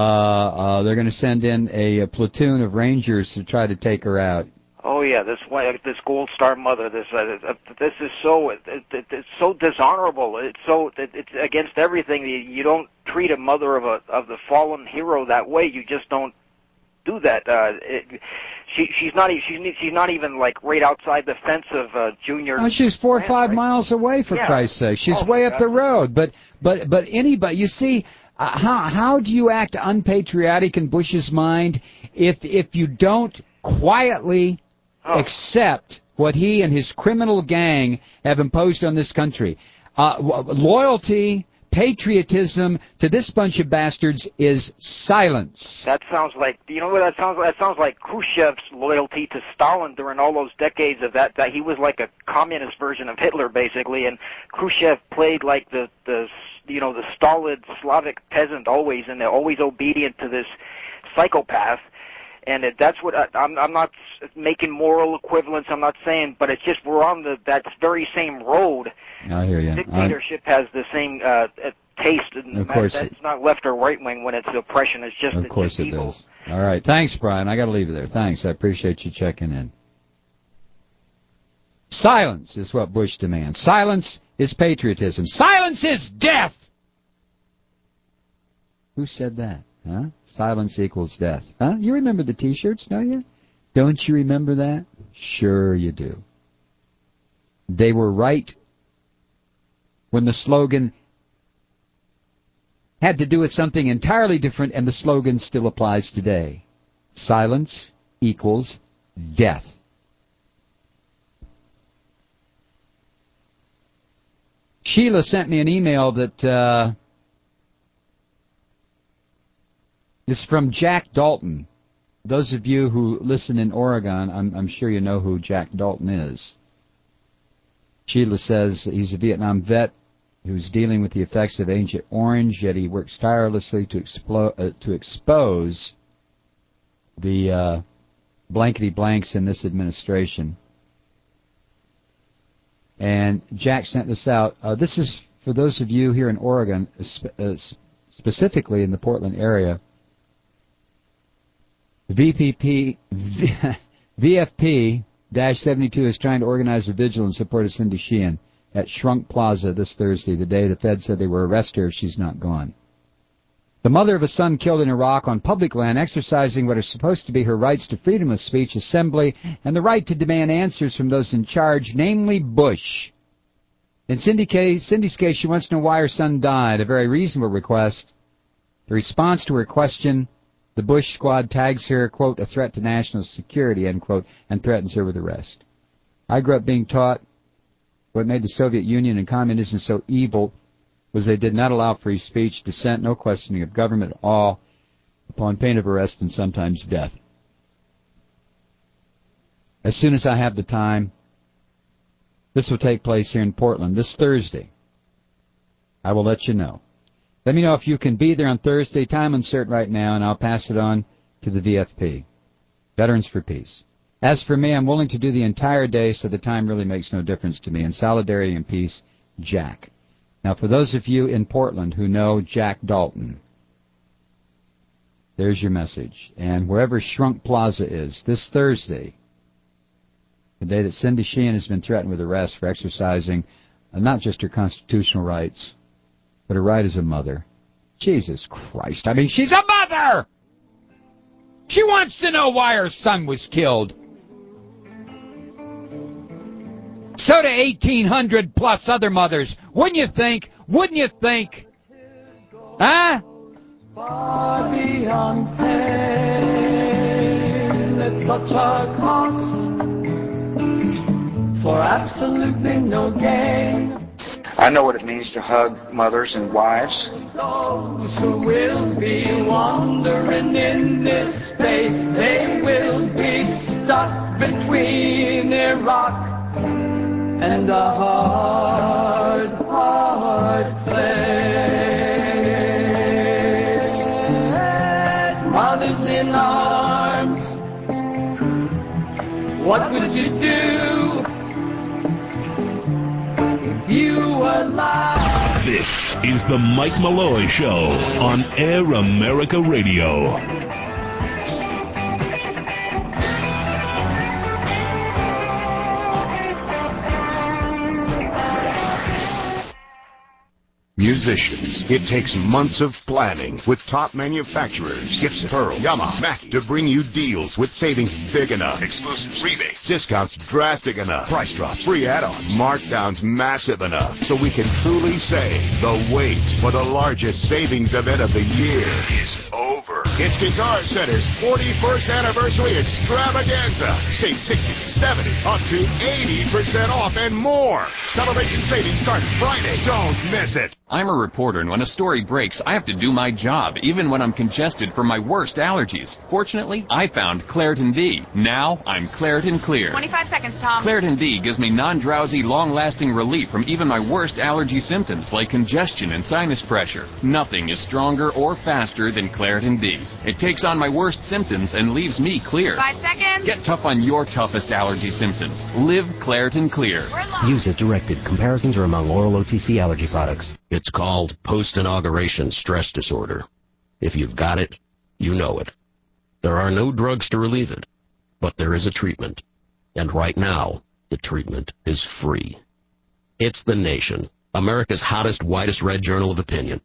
a platoon of rangers to try to take her out. Oh yeah, this Gold Star mother. This is so it's so dishonorable. It's against everything. You don't treat a mother of the fallen hero that way. You just don't do that. She's not even like right outside the fence of Junior. Oh, she's 4 or 5 miles away, for Christ's sake. She's way up the road. But anybody, you see, how do you act unpatriotic in Bush's mind if you don't quietly accept what he and his criminal gang have imposed on this country? Loyalty, patriotism to this bunch of bastards is silence. That sounds like, you know what that sounds like? That sounds like Khrushchev's loyalty to Stalin during all those decades of that he was like a communist version of Hitler, basically, and Khrushchev played like the stolid Slavic peasant always, and they're always obedient to this psychopath. And that's what I'm not making moral equivalence. I'm not saying, but it's just we're on that very same road. I hear you. Dictatorship has the same taste. Of course, it's not left or right wing when it's oppression. It's just of course it does. All right, thanks, Brian. I got to leave it there. Thanks. I appreciate you checking in. Silence is what Bush demands. Silence is patriotism. Silence is death. Who said that? Huh? Silence equals death. Huh? You remember the T-shirts, don't you? Don't you remember that? Sure you do. They were right when the slogan had to do with something entirely different, and the slogan still applies today. Silence equals death. Sheila sent me an email that is from Jack Dalton. Those of you who listen in Oregon, I'm sure you know who Jack Dalton is. Sheila says he's a Vietnam vet who's dealing with the effects of Agent Orange, yet he works tirelessly to expose the blankety blanks in this administration. And Jack sent this out. This is for those of you here in Oregon, specifically in the Portland area. VFP-72 is trying to organize a vigil in support of Cindy Sheehan at Shrunk Plaza this Thursday, the day the Fed said they will arrest her if she's not gone. The mother of a son killed in Iraq on public land, exercising what are supposed to be her rights to freedom of speech, assembly, and the right to demand answers from those in charge, namely Bush. In Cindy's case, she wants to know why her son died, a very reasonable request. The response to her question, the Bush squad tags her, quote, a threat to national security, end quote, and threatens her with arrest. I grew up being taught what made the Soviet Union and communism so evil was they did not allow free speech, dissent, no questioning of government at all, upon pain of arrest and sometimes death. As soon as I have the time, this will take place here in Portland this Thursday. I will let you know. Let me know if you can be there on Thursday. Time uncertain right now, and I'll pass it on to the VFP, Veterans for Peace. As for me, I'm willing to do the entire day, so the time really makes no difference to me. In solidarity and peace, Jack. Now, for those of you in Portland who know Jack Dalton, there's your message. And wherever Shrunk Plaza is, this Thursday, the day that Cindy Sheehan has been threatened with arrest for exercising not just her constitutional rights, but her right as a mother. Jesus Christ, I mean, she's a mother! She wants to know why her son was killed. So do 1,800 plus other mothers. Wouldn't you think? Wouldn't you think? Huh? Far beyond pain, it's such a cost for absolutely no gain. I know what it means to hug mothers and wives. Those who will be wandering in this space, they will be stuck between Iraq and a hard, hard place. Mothers in arms, what would you do if you were alive? This is the Mike Malloy Show on Air America Radio. Musicians, it takes months of planning with top manufacturers, Gibson, Pearl, Yamaha, Mackie, to bring you deals with savings big enough, exclusive rebates, discounts drastic enough, price drops, free add-ons, markdowns massive enough, so we can truly say the wait for the largest savings event of the year is over. It's Guitar Center's 41st anniversary extravaganza. Save 60, 70, up to 80% off and more. Celebration savings start Friday. Don't miss it. I'm a reporter, and when a story breaks, I have to do my job, even when I'm congested from my worst allergies. Fortunately, I found Claritin D. Now, I'm Claritin Clear. 25 seconds, Tom. Claritin D gives me non-drowsy, long-lasting relief from even my worst allergy symptoms, like congestion and sinus pressure. Nothing is stronger or faster than Claritin D. It takes on my worst symptoms and leaves me clear. 5 seconds. Get tough on your toughest allergy symptoms. Live Claritin Clear. Use as directed. Comparisons are among oral OTC allergy products. It's called post-inauguration stress disorder. If you've got it, you know it. There are no drugs to relieve it, but there is a treatment. And right now, the treatment is free. It's The Nation, America's hottest, widest read journal of opinion.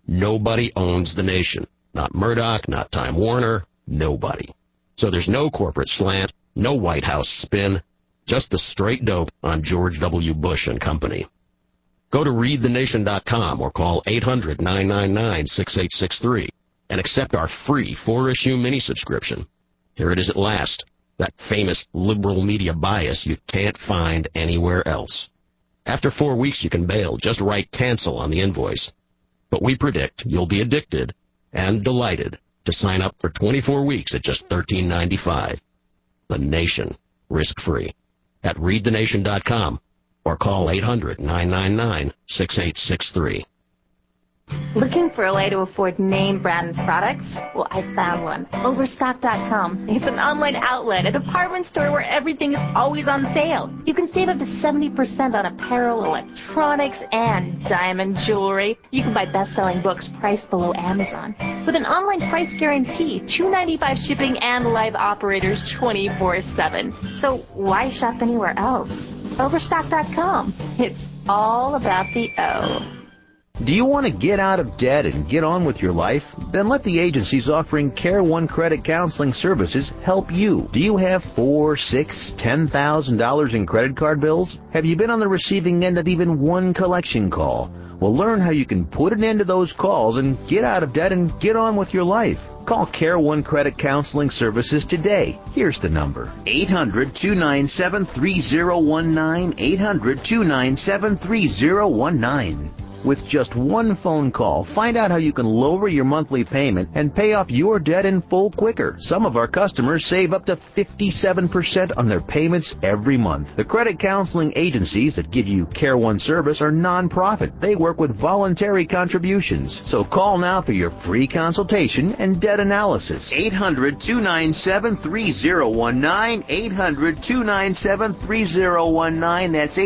Nobody owns the nation. Not Murdoch, not Time Warner, nobody. So there's no corporate slant, no White House spin, just the straight dope on George W. Bush and company. Go to readthenation.com or call 800-999-6863 and accept our free 4-issue mini-subscription. Here it is at last, that famous liberal media bias you can't find anywhere else. After 4 weeks you can bail, just write cancel on the invoice. But we predict you'll be addicted and delighted to sign up for 24 weeks at just $13.95. The Nation, risk-free, at readthenation.com or call 800-999-6863. Looking for a way to afford name brand products? Well, I found one. Overstock.com. It's an online outlet, a department store where everything is always on sale. You can save up to 70% on apparel, electronics, and diamond jewelry. You can buy best-selling books priced below Amazon. With an online price guarantee, $2.95 shipping, and live operators 24/7. So why shop anywhere else? Overstock.com. It's all about the O. Do you want to get out of debt and get on with your life? Then let the agencies offering Care One Credit Counseling Services help you. Do you have $4,000, $6,000, $10,000 in credit card bills? Have you been on the receiving end of even one collection call? Well, learn how you can put an end to those calls and get out of debt and get on with your life. Call Care One Credit Counseling Services today. Here's the number: 800-297-3019, 800-297-3019. With just one phone call, find out how you can lower your monthly payment and pay off your debt in full quicker. Some of our customers save up to 57% on their payments every month. The credit counseling agencies that give you Care One service are non-profit. They work with voluntary contributions. So call now for your free consultation and debt analysis. 800-297-3019, 800-297-3019. That's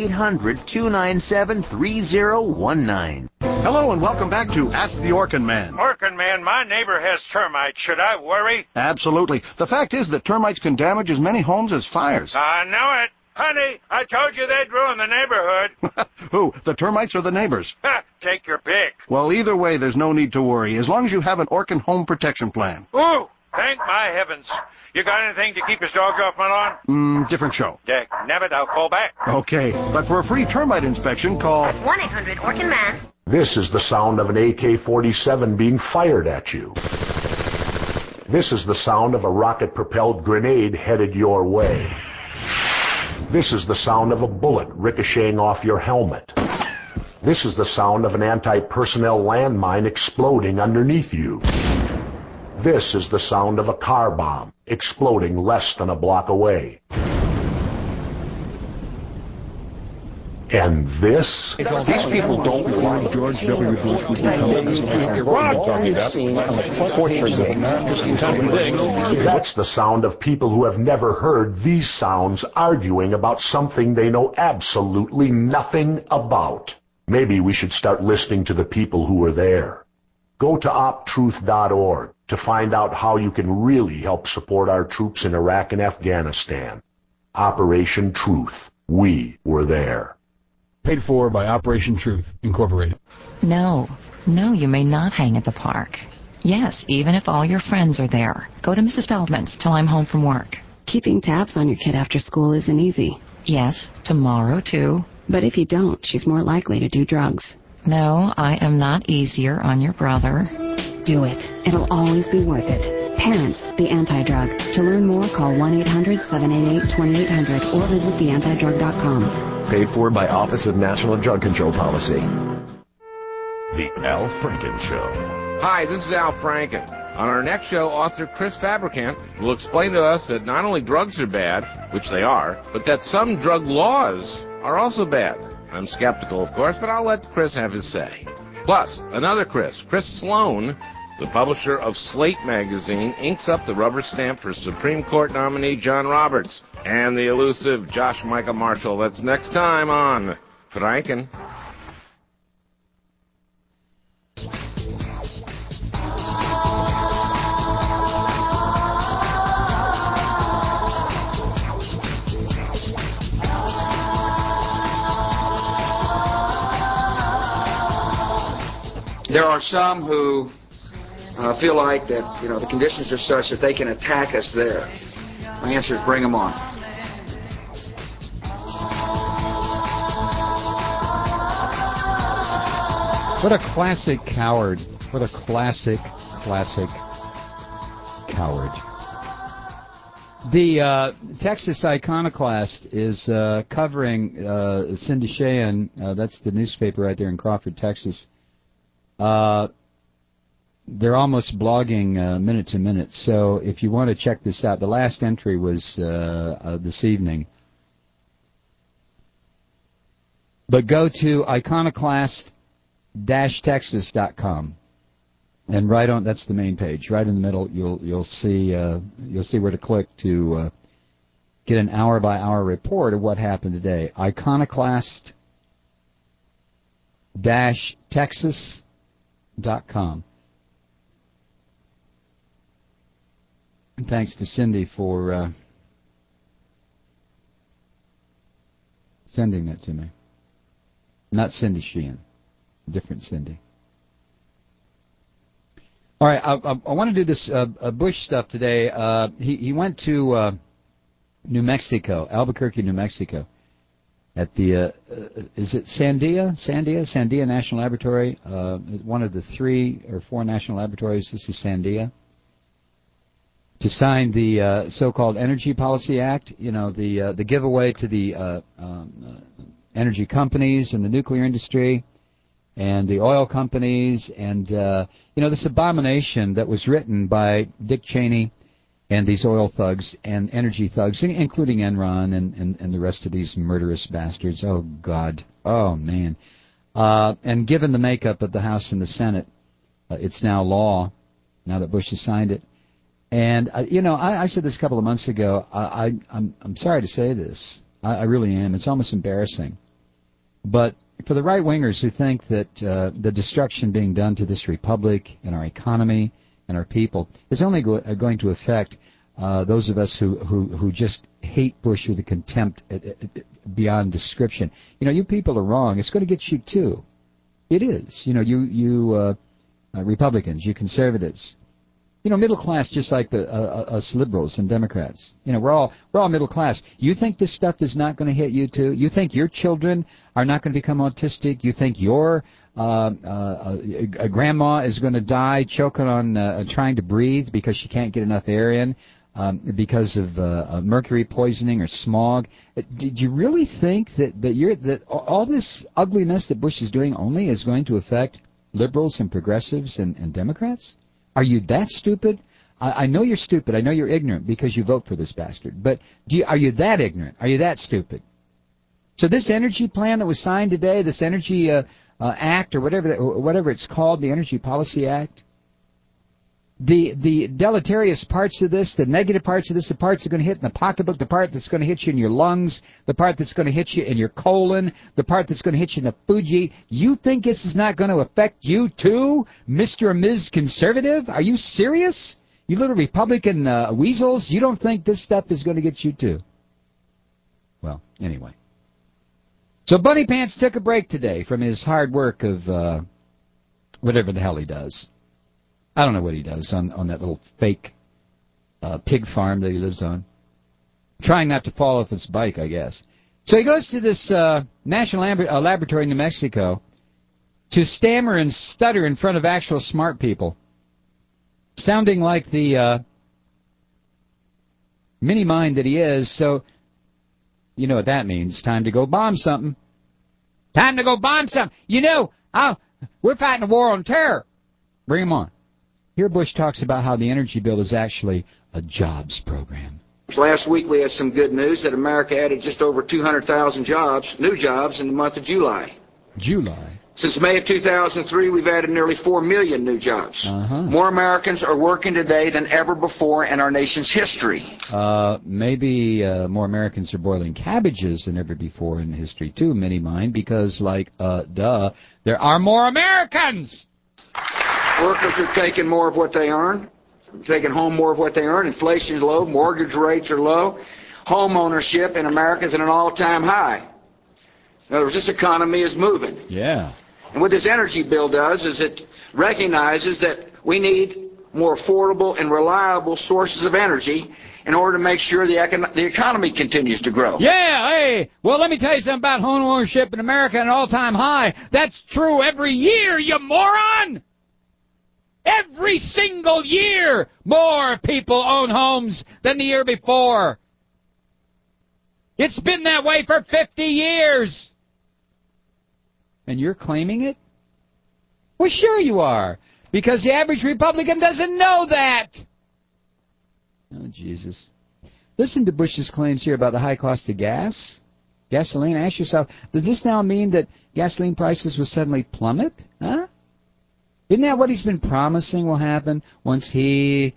800-297-3019. Hello and welcome back to Ask the Orkin Man. Orkin Man, my neighbor has termites. Should I worry? Absolutely. The fact is that termites can damage as many homes as fires. I know it. Honey, I told you they'd ruin the neighborhood. Who, the termites or the neighbors? Take your pick. Well, either way, there's no need to worry, as long as you have an Orkin home protection plan. Ooh, thank my heavens. You got anything to keep his dogs off my lawn? Different show. Dick, nabbit, I'll call back. Okay, but for a free termite inspection, call 1-800-ORKIN-MAN. This is the sound of an AK-47 being fired at you. This is the sound of a rocket-propelled grenade headed your way. This is the sound of a bullet ricocheting off your helmet. This is the sound of an anti-personnel landmine exploding underneath you. This is the sound of a car bomb exploding less than a block away. And this? These people don't believe George W. Bush would become president. That's the sound of people who have never heard these sounds arguing about something they know absolutely nothing about. Maybe we should start listening to the people who were there. Go to optruth.org to find out how you can really help support our troops in Iraq and Afghanistan. Operation Truth. We were there. Paid for by Operation Truth, Incorporated. No, you may not hang at the park. Yes, even if all your friends are there. Go to Mrs. Feldman's till I'm home from work. Keeping tabs on your kid after school isn't easy. Yes, tomorrow too. But if you don't, she's more likely to do drugs. No, I am not easier on your brother. Do it. It'll always be worth it. Parents, the Anti-Drug. To learn more, call 1-800-788-2800 or visit theantidrug.com. Paid for by Office of National Drug Control Policy. The Al Franken Show. Hi, this is Al Franken. On our next show, author Chris Fabricant will explain to us that not only drugs are bad, which they are, but that some drug laws are also bad. I'm skeptical, of course, but I'll let Chris have his say. Plus, another Chris Sloan, the publisher of Slate magazine, inks up the rubber stamp for Supreme Court nominee John Roberts and the elusive Josh Michael Marshall. That's next time on Franken. There are some who feel like that, the conditions are such that they can attack us there. My answer is bring them on. What a classic coward. What a classic coward. The Texas Iconoclast is covering Cindy Sheehan. That's the newspaper right there in Crawford, Texas. They're almost blogging minute to minute. So if you want to check this out, the last entry was this evening. But go to iconoclast-texas.com. And right on, that's the main page. Right in the middle, you'll see where to click to get an hour-by-hour report of what happened today. Iconoclast-texas.com. And thanks to Cindy for sending that to me. Not Cindy Sheehan, different Cindy. All right, I want to do this Bush stuff today. He went to New Mexico, Albuquerque, New Mexico, at the is it Sandia National Laboratory, one of the 3 or 4 national laboratories. This is Sandia, to sign the so-called Energy Policy Act. The giveaway to the energy companies and the nuclear industry and the oil companies, and this abomination that was written by Dick Cheney and these oil thugs and energy thugs, including Enron and the rest of these murderous bastards. Oh, God. Oh, man. And given the makeup of the House and the Senate, it's now law, now that Bush has signed it. And, I said this a couple of months ago. I'm sorry to say this. I really am. It's almost embarrassing. But for the right-wingers who think that the destruction being done to this republic and our economy and our people is only going to affect those of us who just hate Bush with a contempt beyond description, you people are wrong. It's going to get you too. It is. You Republicans, you conservatives. Middle class, just like us liberals and Democrats. We're all middle class. You think this stuff is not going to hit you too? You think your children are not going to become autistic? You think your grandma is going to die choking on trying to breathe because she can't get enough air in because of mercury poisoning or smog? Did you really think that all this ugliness that Bush is doing only is going to affect liberals and progressives and Democrats? Are you that stupid? I know you're stupid. I know you're ignorant because you vote for this bastard. But are you that ignorant? Are you that stupid? So this energy plan that was signed today, this Energy Act or whatever it's called, the Energy Policy Act, the deleterious parts of this, the negative parts of this, the parts that are going to hit in the pocketbook, the part that's going to hit you in your lungs, the part that's going to hit you in your colon, the part that's going to hit you in the Fuji, you think this is not going to affect you too, Mr. or Ms. Conservative? Are you serious? You little Republican weasels, you don't think this stuff is going to get you too? Well, anyway. So Bunny Pants took a break today from his hard work of whatever the hell he does. I don't know what he does on that little fake pig farm that he lives on. Trying not to fall off his bike, I guess. So he goes to this national laboratory in New Mexico to stammer and stutter in front of actual smart people, sounding like the mini-mind that he is. So you know what that means. Time to go bomb something. Time to go bomb something. We're fighting a war on terror. Bring him on. Here Bush talks about how the energy bill is actually a jobs program. Last week we had some good news that America added just over 200,000 new jobs in the month of July. Since May of 2003, we've added nearly 4 million new jobs. More Americans are working today than ever before in our nation's history. Maybe more Americans are boiling cabbages than ever before in history, too, mini-mind, because, there are more Americans! Workers are taking more of what they earn, taking home more of what they earn. Inflation is low, mortgage rates are low. Home ownership in America is at an all-time high. In other words, this economy is moving. Yeah. And what this energy bill does is it recognizes that we need more affordable and reliable sources of energy in order to make sure the economy continues to grow. Yeah, hey, well, let me tell you something about home ownership in America at an all-time high. That's true every year, you moron! Every single year, more people own homes than the year before. It's been that way for 50 years. And you're claiming it? Well, sure you are, because the average Republican doesn't know that. Oh, Jesus. Listen to Bush's claims here about the high cost of gasoline. Ask yourself, does this now mean that gasoline prices will suddenly plummet? Huh? Isn't that what he's been promising will happen once he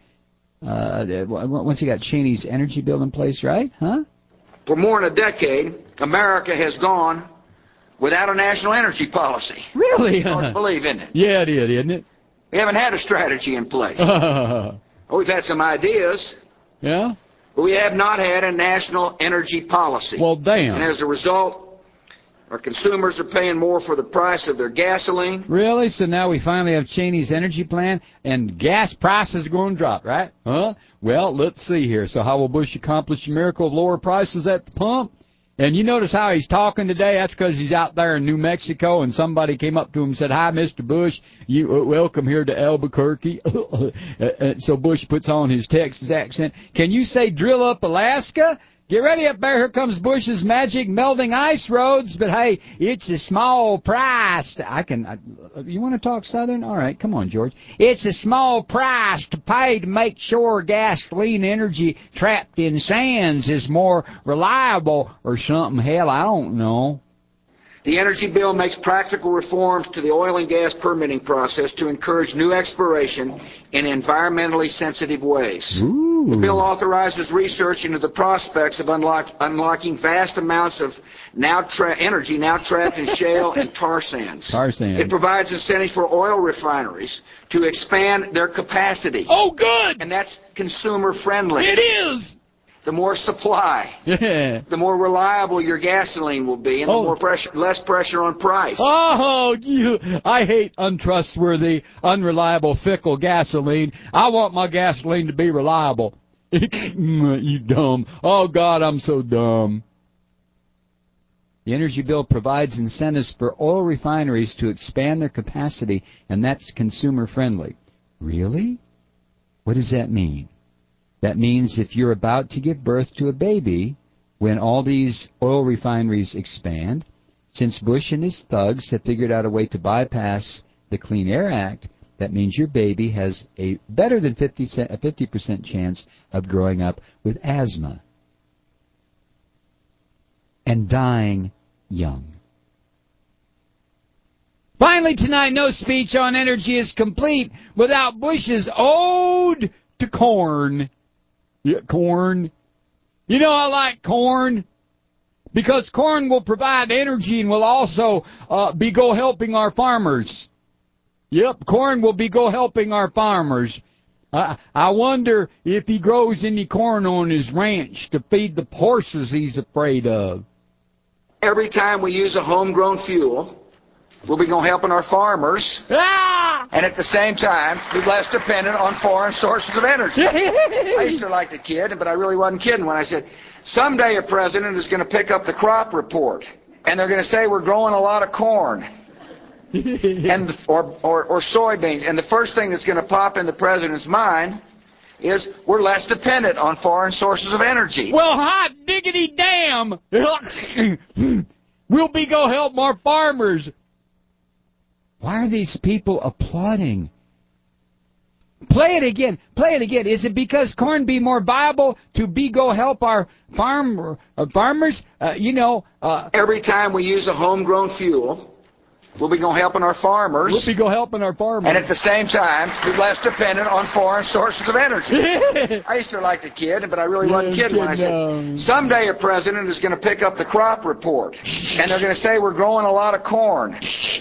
got Cheney's energy bill in place, right? Huh? For more than a decade, America has gone without a national energy policy. Really? Hard to believe, isn't it? Yeah, it is, isn't it? We haven't had a strategy in place. We've had some ideas. Yeah? But we have not had a national energy policy. Well, damn. And as a result, our consumers are paying more for the price of their gasoline. Really? So now we finally have Cheney's energy plan, and gas prices are going to drop, right? Huh? Well, let's see here. So how will Bush accomplish the miracle of lower prices at the pump? And you notice how he's talking today? That's because he's out there in New Mexico, and somebody came up to him and said, "Hi, Mr. Bush, you welcome here to Albuquerque." So Bush puts on his Texas accent. Can you say drill up Alaska? Get ready up there. Here comes Bush's magic melting ice roads. But, hey, it's a small price. You want to talk Southern? All right, come on, George. It's a small price to pay to make sure gasoline energy trapped in sands is more reliable or something. Hell, I don't know. The energy bill makes practical reforms to the oil and gas permitting process to encourage new exploration in environmentally sensitive ways. Ooh. The bill authorizes research into the prospects of unlocking vast amounts of energy now trapped in shale and tar sands. It provides incentives for oil refineries to expand their capacity. Oh, good! And that's consumer friendly. It is! The more supply, the more reliable your gasoline will be, and the less pressure on price. Oh, I hate untrustworthy, unreliable, fickle gasoline. I want my gasoline to be reliable. You dumb. Oh, God, I'm so dumb. The energy bill provides incentives for oil refineries to expand their capacity, and that's consumer-friendly. Really? What does that mean? That means if you're about to give birth to a baby, when all these oil refineries expand, since Bush and his thugs have figured out a way to bypass the Clean Air Act, that means your baby has a better than 50% chance of growing up with asthma and dying young. Finally tonight, no speech on energy is complete without Bush's ode to corn. Yeah, corn. You know I like corn because corn will provide energy and will also go helping our farmers. Yep, corn will go helping our farmers. I wonder if he grows any corn on his ranch to feed the horses he's afraid of. Every time we use a homegrown fuel, we'll be helping our farmers. And at the same time, be less dependent on foreign sources of energy. I used to like to kid, but I really wasn't kidding when I said, someday a president is going to pick up the crop report, and they're going to say we're growing a lot of corn and or soybeans. And the first thing that's going to pop in the president's mind is we're less dependent on foreign sources of energy. Well, hot diggity damn! We'll go help more farmers. Why are these people applauding? Play it again. Play it again. Is it because corn be more viable to go help our farmers? Every time we use a homegrown fuel, we'll be helping our farmers. We'll be helping our farmers. And at the same time, be less dependent on foreign sources of energy. I used to like to kid, but I really wasn't kidding when I said, someday a president is going to pick up the crop report, and they're going to say we're growing a lot of corn.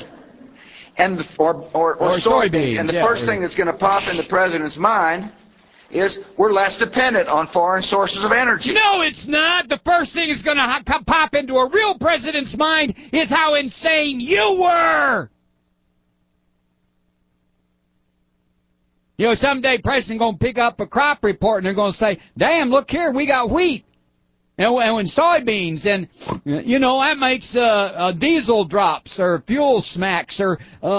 Or soybeans. And the first thing that's going to pop in the president's mind is we're less dependent on foreign sources of energy. No, it's not. The first thing that's going to pop into a real president's mind is how insane you were. You know, someday President going to pick up a crop report and they're going to say, damn, look here, we got wheat. And soybeans, and, you know, that makes diesel drops or fuel smacks or,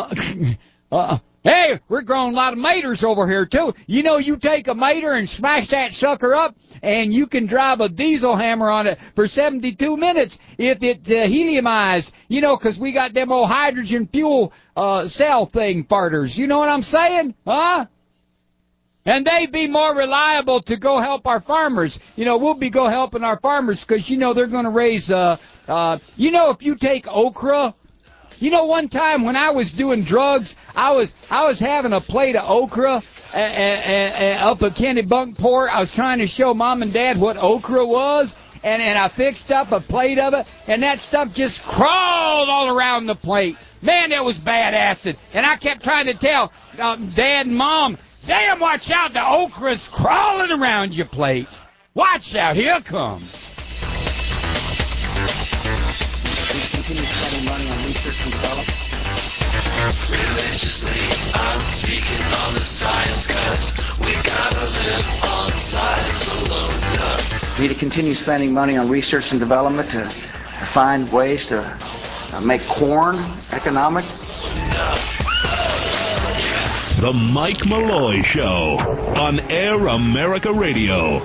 hey, we're growing a lot of maters over here, too. You know, you take a mater and smash that sucker up, and you can drive a diesel hammer on it for 72 minutes if it heliumized, you know, 'cause we got them old hydrogen fuel cell thing farters. You know what I'm saying? Huh? And they'd be more reliable to go help our farmers. You know, we'll be go helping our farmers because, you know, they're going to raise, you know, if you take okra. You know, one time when I was doing drugs, I was having a plate of okra up at Kennebunkport. I was trying to show Mom and Dad what okra was, and I fixed up a plate of it, and that stuff just crawled all around the plate. Man, that was bad acid. And I kept trying to tell Dad and Mom, damn, watch out, the okra's crawling around your plate. Watch out, here it comes. Continue spending money on research and development. Religiously, I'm speaking on the science, 'cause we gotta live on science alone. We need to continue spending money on research and development to find ways to make corn economic. The Mike Malloy Show on Air America Radio.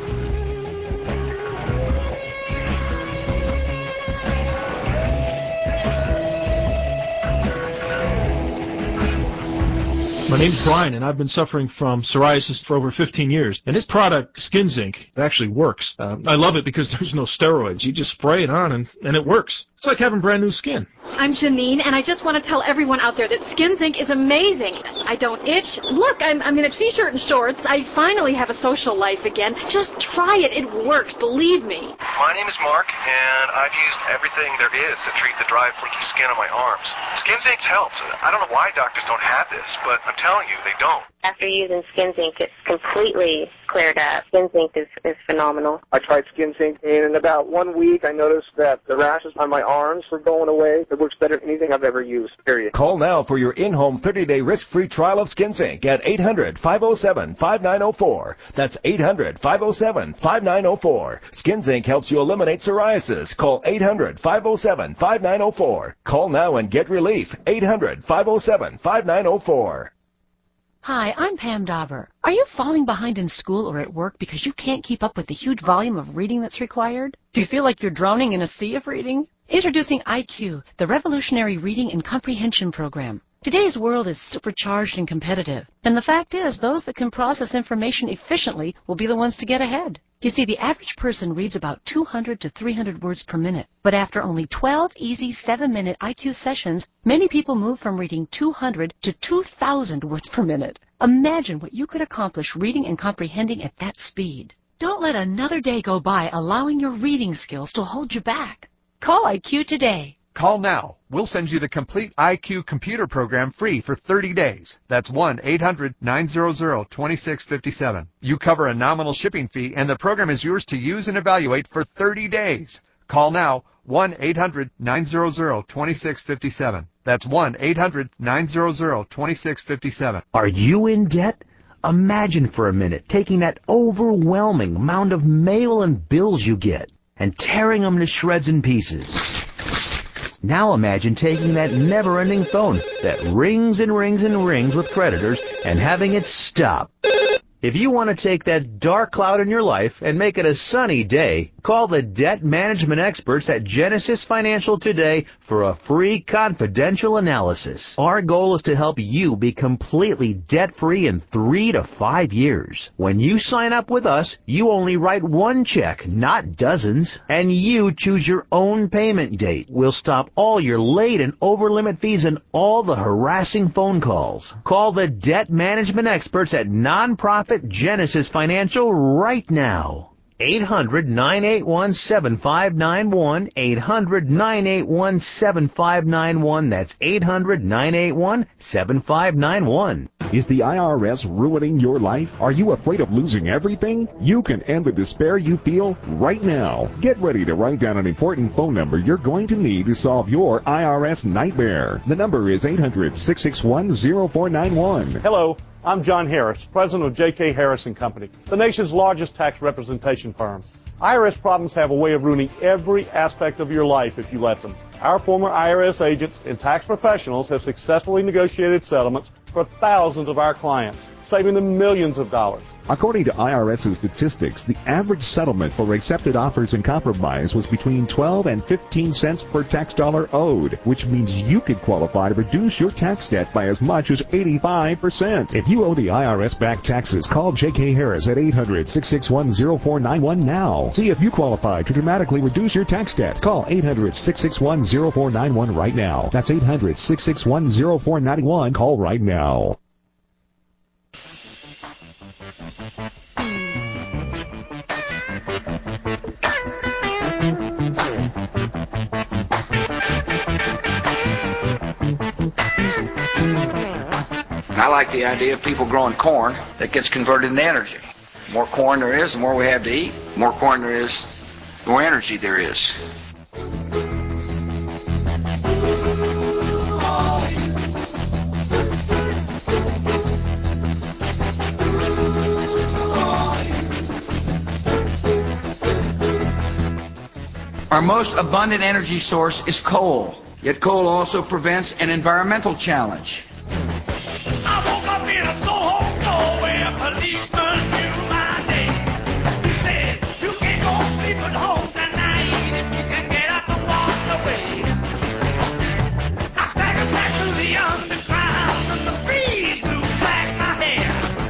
My name's Brian, and I've been suffering from psoriasis for over 15 years. And this product, Skin Zinc, it actually works. I love it because there's no steroids. You just spray it on, and it works. It's like having brand new skin. I'm Janine, and I just want to tell everyone out there that Skin Zinc is amazing. I don't itch. Look, I'm in a t-shirt and shorts. I finally have a social life again. Just try it. It works. Believe me. My name is Mark, and I've used everything there is to treat the dry, flaky skin on my arms. Skin Zinc helps. I don't know why doctors don't have this, but I'm telling you, they don't. After using Skin Zinc, it's completely cleared up. Skin Zinc is phenomenal. I tried Skin Zinc, and in about 1 week, I noticed that the rashes on my arms were going away. It works better than anything I've ever used, period. Call now for your in-home 30-day risk-free trial of Skin Zinc at 800-507-5904. That's 800-507-5904. Skin Zinc helps you eliminate psoriasis. Call 800-507-5904. Call now and get relief. 800-507-5904. Hi, I'm Pam Dauber. Are you falling behind in school or at work because you can't keep up with the huge volume of reading that's required? Do you feel like you're drowning in a sea of reading? Introducing IQ, the revolutionary reading and comprehension program. Today's world is supercharged and competitive, and the fact is those that can process information efficiently will be the ones to get ahead. You see, the average person reads about 200 to 300 words per minute, but after only 12 easy 7-minute IQ sessions, many people move from reading 200 to 2,000 words per minute. Imagine what you could accomplish reading and comprehending at that speed. Don't let another day go by allowing your reading skills to hold you back. Call IQ today. Call now. We'll send you the complete IQ computer program free for 30 days. That's 1-800-900-2657. You cover a nominal shipping fee, and the program is yours to use and evaluate for 30 days. Call now, 1-800-900-2657. That's 1-800-900-2657. Are you in debt? Imagine for a minute taking that overwhelming amount of mail and bills you get and tearing them to shreds and pieces. Now imagine taking that never-ending phone that rings and rings and rings with creditors and having it stop. If you want to take that dark cloud in your life and make it a sunny day, call the debt management experts at Genesis Financial today for a free confidential analysis. Our goal is to help you be completely debt-free in 3 to 5 years. When you sign up with us, you only write one check, not dozens, and you choose your own payment date. We'll stop all your late and over-limit fees and all the harassing phone calls. Call the debt management experts at nonprofit Genesis Financial right now. 800-981-7591. 800-981-7591. That's 800-981-7591. Is the IRS ruining your life? Are you afraid of losing everything? You can end the despair you feel right now. Get ready to write down an important phone number you're going to need to solve your IRS nightmare. The number is 800-661-0491. Hello. I'm John Harris, president of J.K. Harris & Company, the nation's largest tax representation firm. IRS problems have a way of ruining every aspect of your life if you let them. Our former IRS agents and tax professionals have successfully negotiated settlements for thousands of our clients, saving them millions of dollars. According to IRS's statistics, the average settlement for accepted offers in compromise was between 12 and 15 cents per tax dollar owed, which means you could qualify to reduce your tax debt by as much as 85%. If you owe the IRS back taxes, call J.K. Harris at 800-661-0491 now. See if you qualify to dramatically reduce your tax debt. Call 800-661-0491 right now. That's 800-661-0491. Call right now. I like the idea of people growing corn that gets converted into energy. The more corn there is, the more we have to eat. The more corn there is, the more energy there is. Our most abundant energy source is coal. Yet coal also presents an environmental challenge. I woke up in a Soho store where a policeman knew my name. He said, you can't go sleep at home tonight if you can get up and walk away. I staggered back to the underground and the breeze blew back my hair.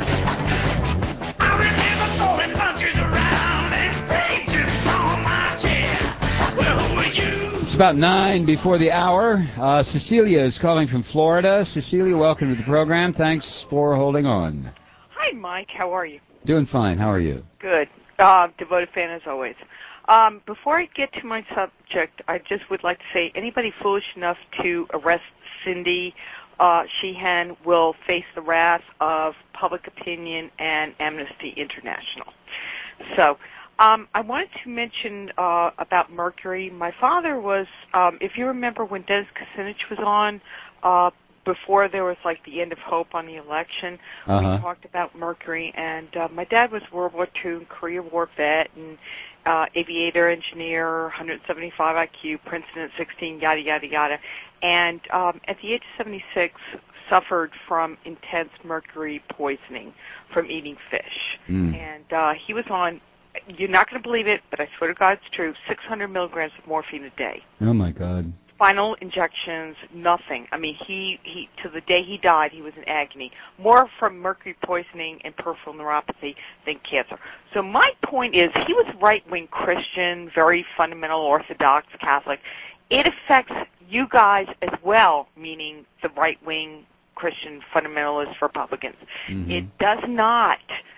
I remember throwing punches around and raging on my chair. Well, who are you? It's about 9 before the hour. Cecilia is calling from Florida. Cecilia, welcome to the program. Thanks for holding on. Hi, Mike. How are you? Doing fine. How are you? Good. Devoted fan as always. Before I get to my subject, I just would like to say anybody foolish enough to arrest Cindy Sheehan will face the wrath of public opinion and Amnesty International. So, I wanted to mention about mercury. My father was, if you remember when Dennis Kucinich was on, before there was like the end of hope on the election, we talked about mercury, and my dad was World War II and Korea War vet and aviator, engineer, 175 IQ, Princeton at 16, yada, yada, yada. And at the age of 76, suffered from intense mercury poisoning from eating fish. And he was on, you're not going to believe it, but I swear to God it's true, 600 milligrams of morphine a day. Oh, my God. Final injections, nothing. I mean, he to the day he died, he was in agony. More from mercury poisoning and peripheral neuropathy than cancer. So my point is, he was right-wing Christian, very fundamental Orthodox Catholic. It affects you guys as well, meaning the right-wing Christian fundamentalist Republicans. It does not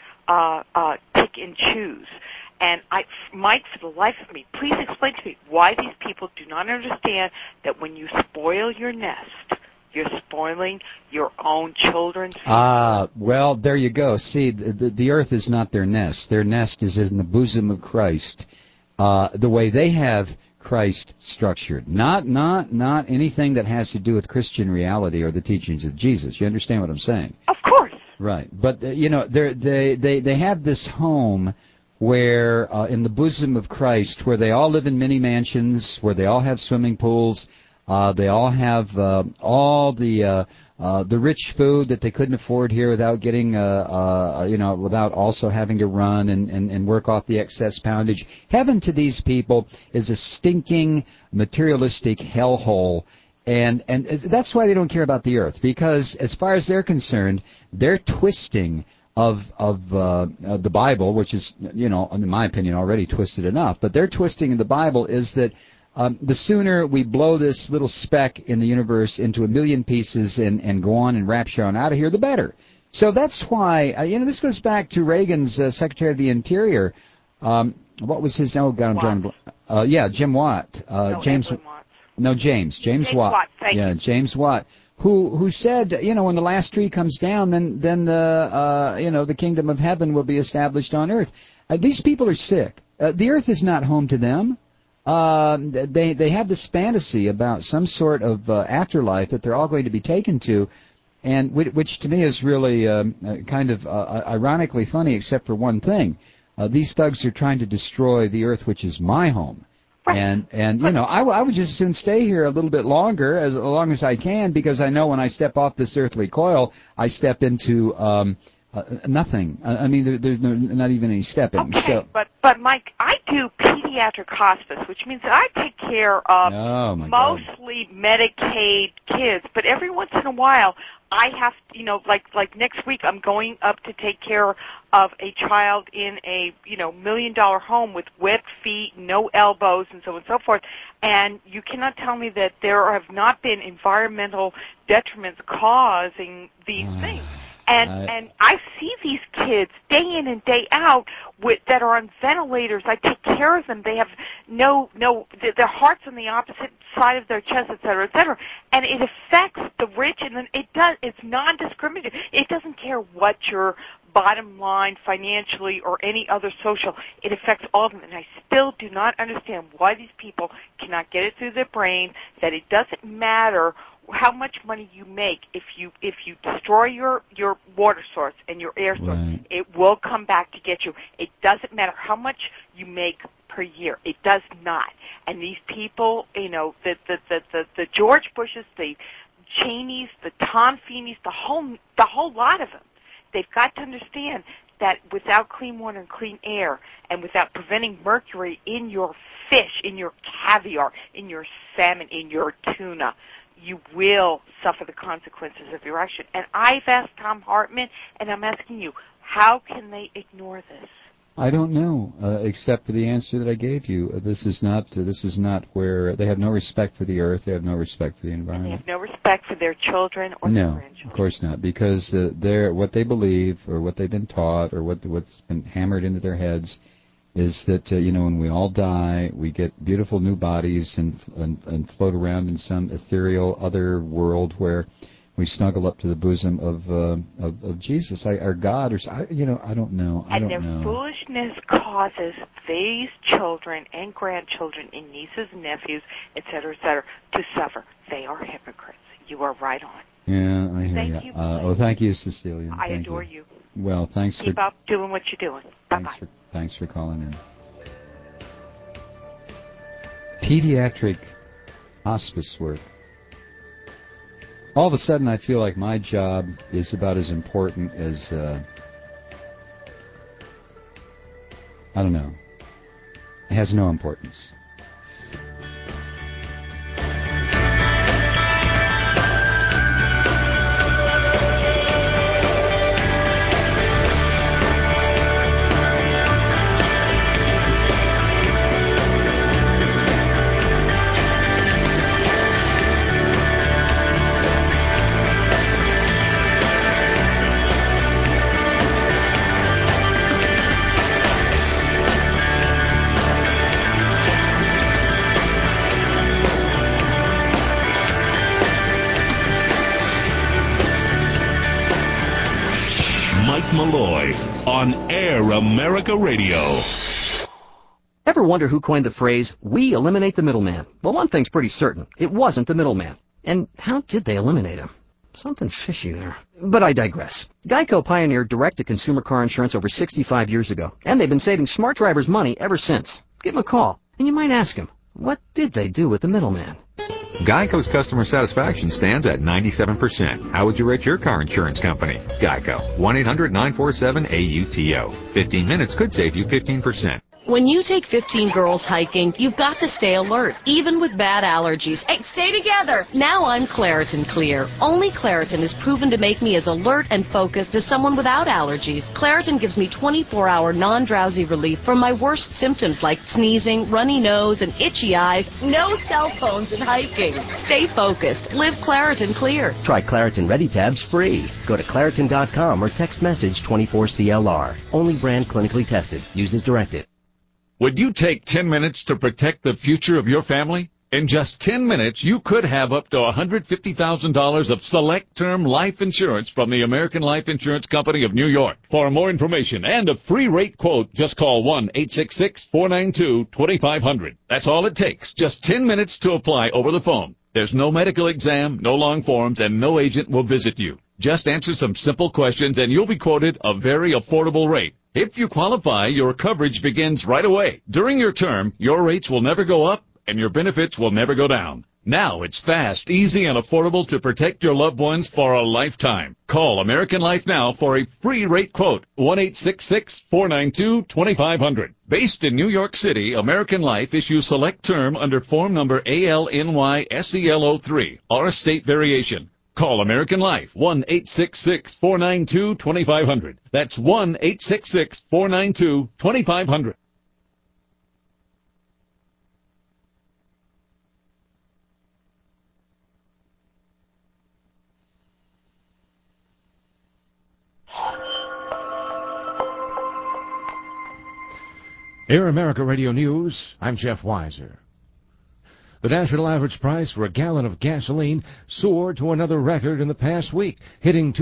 pick and choose. And Mike, for the life of me, please explain to me why these people do not understand that when you spoil your nest, you're spoiling your own children's future. Well, there you go. See, the earth is not their nest. Their nest is in the bosom of Christ, the way they have Christ structured. Not anything that has to do with Christian reality or the teachings of Jesus. You understand what I'm saying? Of course. Right. But, they have this home where in the bosom of Christ, where they all live in mini mansions, where they all have swimming pools, they all have all the rich food that they couldn't afford here without getting, without also having to run and work off the excess poundage. Heaven to these people is a stinking, materialistic hellhole. And that's why they don't care about the earth, because as far as they're concerned, they're twisting of the Bible, which is, in my opinion, already twisted enough. But their twisting in the Bible is that the sooner we blow this little speck in the universe into a million pieces and go on and rapture on out of here, the better. So that's why, this goes back to Reagan's Secretary of the Interior. What was his? Oh God, I'm drawing. Jim Watt. James Watt. James Watt. Who said, when the last tree comes down, then the kingdom of heaven will be established on earth. These people are sick. The earth is not home to them. They have this fantasy about some sort of afterlife that they're all going to be taken to, and which to me is really kind of ironically funny, except for one thing. These thugs are trying to destroy the earth, which is my home. And you know, I would just as soon stay here a little bit longer, as long as I can, because I know when I step off this earthly coil, I step into nothing. I mean, there's not even any stepping. Okay, so, but Mike, I do pediatric hospice, which means that I take care of mostly Medicaid kids. But every once in a while, I have, you know, like next week, I'm going up to take care of a child in a, you know, $1 million home with webbed feet, no elbows, and so on and so forth. And you cannot tell me that there have not been environmental detriments causing these things. And I see these kids day in and day out that are on ventilators. I take care of them. They have their heart's on the opposite side of their chest, et cetera, et cetera. And it affects the rich, and then it's non-discriminative. It doesn't care what your bottom line financially or any other social. It affects all of them. And I still do not understand why these people cannot get it through their brain that it doesn't matter how much money you make if you destroy your water source and your air source. Right. It will come back to get you. It doesn't matter how much you make per year. It does not. And these people, you know, the George Bushes, the Cheneys, the Tom Feeneys, the whole lot of them, they've got to understand that without clean water and clean air, and without preventing mercury in your fish, in your caviar, in your salmon, in your tuna, you will suffer the consequences of your action. And I've asked Tom Hartman, and I'm asking you, how can they ignore this? I don't know, except for the answer that I gave you. This is not where they have no respect for the earth. They have no respect for the environment. And they have no respect for their children or their grandchildren. No, of course not, because what they believe or what they've been taught or what's been hammered into their heads is that, you know, when we all die, we get beautiful new bodies and float around in some ethereal other world where we snuggle up to the bosom of Jesus, our God, or you know, I don't know. And their foolishness causes these children and grandchildren and nieces and nephews, et cetera, to suffer. They are hypocrites. You are right on. Yeah, I hear you. Thank you. Thank you, Cecilia. I adore you. Well, thanks Keep up doing what you're doing. Bye-bye. Thanks for calling in. Pediatric hospice work. All of a sudden, I feel like my job is about as important as, I don't know. It has no importance. Malloy on Air America Radio. Ever wonder who coined the phrase, "We eliminate the middleman"? Well, one thing's pretty certain. It wasn't the middleman. And how did they eliminate him? Something fishy there. But I digress. Geico pioneered direct-to-consumer car insurance over 65 years ago, and they've been saving smart drivers money ever since. Give them a call, and you might ask them, what did they do with the middleman? Geico's customer satisfaction stands at 97%. How would you rate your car insurance company? Geico. 1-800-947-AUTO. 15 minutes could save you 15%. When you take 15 girls hiking, you've got to stay alert, even with bad allergies. Hey, stay together! Now I'm Claritin Clear. Only Claritin is proven to make me as alert and focused as someone without allergies. Claritin gives me 24-hour non-drowsy relief from my worst symptoms like sneezing, runny nose, and itchy eyes. No cell phones in hiking. Stay focused. Live Claritin Clear. Try Claritin Ready Tabs free. Go to Claritin.com or text message 24CLR. Only brand clinically tested. Use as directed. Would you take 10 minutes to protect the future of your family? In just 10 minutes, you could have up to $150,000 of select term life insurance from the American Life Insurance Company of New York. For more information and a free rate quote, just call 1-866-492-2500. That's all it takes. Just 10 minutes to apply over the phone. There's no medical exam, no long forms, and no agent will visit you. Just answer some simple questions and you'll be quoted a very affordable rate. If you qualify, your coverage begins right away. During your term, your rates will never go up and your benefits will never go down. Now it's fast, easy, and affordable to protect your loved ones for a lifetime. Call American Life now for a free rate quote. 1-866-492-2500. Based in New York City, American Life issues select term under form number ALNY-SEL03 or a state variation. Call American Life, 1-866-492-2500. That's 1-866-492-2500. Air America Radio News, I'm Jeff Weiser. The national average price for a gallon of gasoline soared to another record in the past week, hitting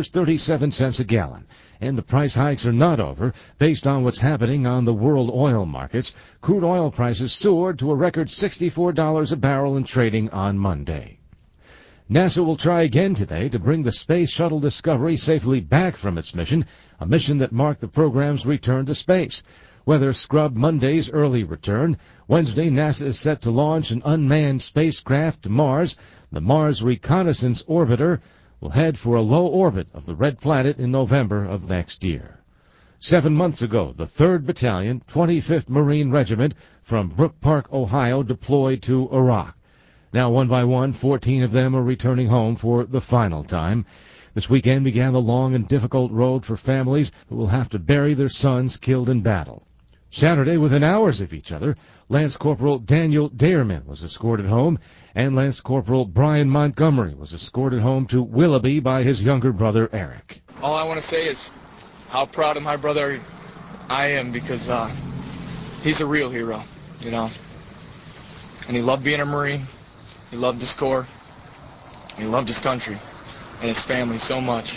$2.37 a gallon. And the price hikes are not over. Based on what's happening on the world oil markets, crude oil prices soared to a record $64 a barrel in trading on Monday. NASA will try again today to bring the Space Shuttle Discovery safely back from its mission, a mission that marked the program's return to space. Weather scrubbed Monday's early return. Wednesday, NASA is set to launch an unmanned spacecraft to Mars. The Mars Reconnaissance Orbiter will head for a low orbit of the red planet in November of next year. 7 months ago, the 3rd Battalion, 25th Marine Regiment from Brook Park, Ohio, deployed to Iraq. Now, one by one, 14 of them are returning home for the final time. This weekend began the long and difficult road for families who will have to bury their sons killed in battle. Saturday, within hours of each other, Lance Corporal Daniel Dayerman was escorted home, and Lance Corporal Brian Montgomery was escorted home to Willoughby by his younger brother, Eric. All I want to say is how proud of my brother I am, because he's a real hero, you know. And he loved being a Marine, he loved his Corps, he loved his country and his family so much.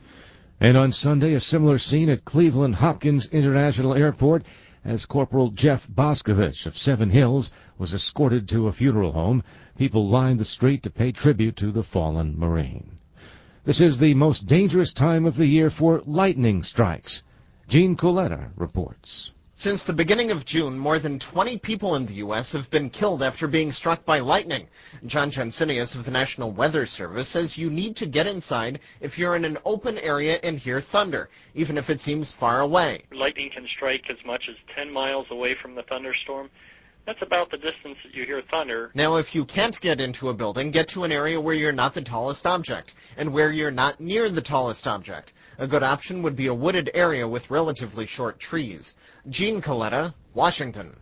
And on Sunday, a similar scene at Cleveland Hopkins International Airport, as Corporal Jeff Boscovich of Seven Hills was escorted to a funeral home. People lined the street to pay tribute to the fallen Marine. This is the most dangerous time of the year for lightning strikes. Gene Coletta reports. Since the beginning of June, more than 20 people in the U.S. have been killed after being struck by lightning. John Jansinius of the National Weather Service says you need to get inside if you're in an open area and hear thunder, even if it seems far away. Lightning can strike as much as 10 miles away from the thunderstorm. That's about the distance that you hear thunder. Now, if you can't get into a building, get to an area where you're not the tallest object and where you're not near the tallest object. A good option would be a wooded area with relatively short trees. Gene Coletta, Washington.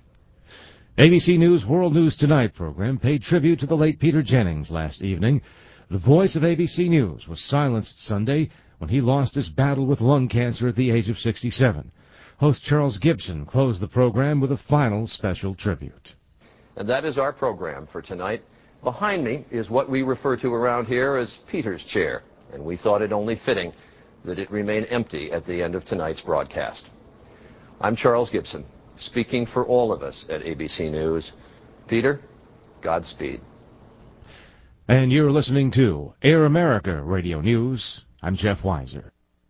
ABC News World News Tonight program paid tribute to the late Peter Jennings last evening. The voice of ABC News was silenced Sunday when he lost his battle with lung cancer at the age of 67. Host Charles Gibson closed the program with a final special tribute. And that is our program for tonight. Behind me is what we refer to around here as Peter's chair, and we thought it only fitting that it remain empty at the end of tonight's broadcast. I'm Charles Gibson, speaking for all of us at ABC News. Peter, Godspeed. And you're listening to Air America Radio News. I'm Jeff Weiser.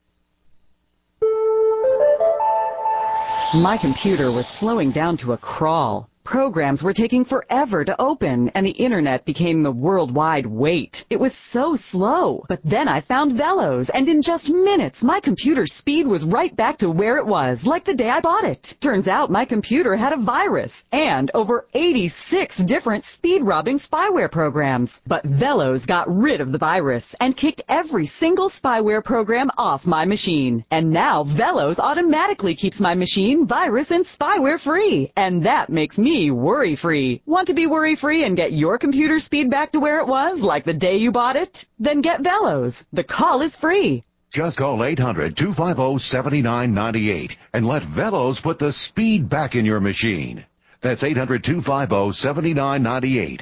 My computer was slowing down to a crawl. Programs were taking forever to open, and the Internet became the worldwide wait. It was so slow. But then I found Velos, and in just minutes, my computer's speed was right back to where it was, like the day I bought it. Turns out my computer had a virus, and over 86 different speed-robbing spyware programs. But Velos got rid of the virus, and kicked every single spyware program off my machine. And now Velos automatically keeps my machine virus and spyware-free. And that makes me worry-free. Want to be worry-free and get your computer speed back to where it was, like the day you bought it? Then get Velos. The call is free. Just call 800-250-7998 and let Velos put the speed back in your machine. That's 800-250-7998.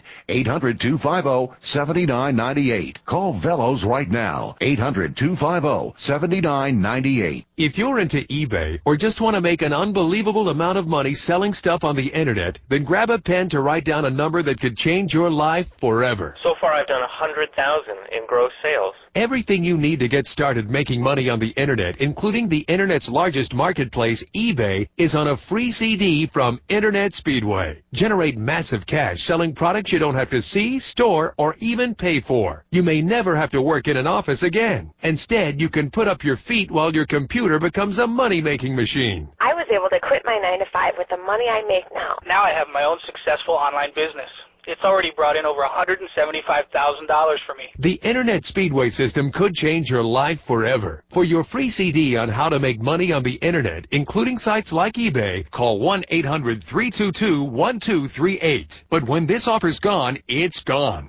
800-250-7998. Call Velos right now. 800-250-7998. If you're into eBay or just want to make an unbelievable amount of money selling stuff on the internet, then grab a pen to write down a number that could change your life forever. So far I've done 100,000 in gross sales. Everything you need to get started making money on the Internet, including the Internet's largest marketplace, eBay, is on a free CD from Internet Speedway. Generate massive cash selling products you don't have to see, store, or even pay for. You may never have to work in an office again. Instead, you can put up your feet while your computer becomes a money-making machine. I was able to quit my 9-to-5 with the money I make now. Now I have my own successful online business. It's already brought in over $175,000 for me. The Internet Speedway system could change your life forever. For your free CD on how to make money on the Internet, including sites like eBay, call 1-800-322-1238. But when this offer's gone, it's gone.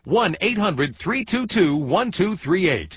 1-800-322-1238.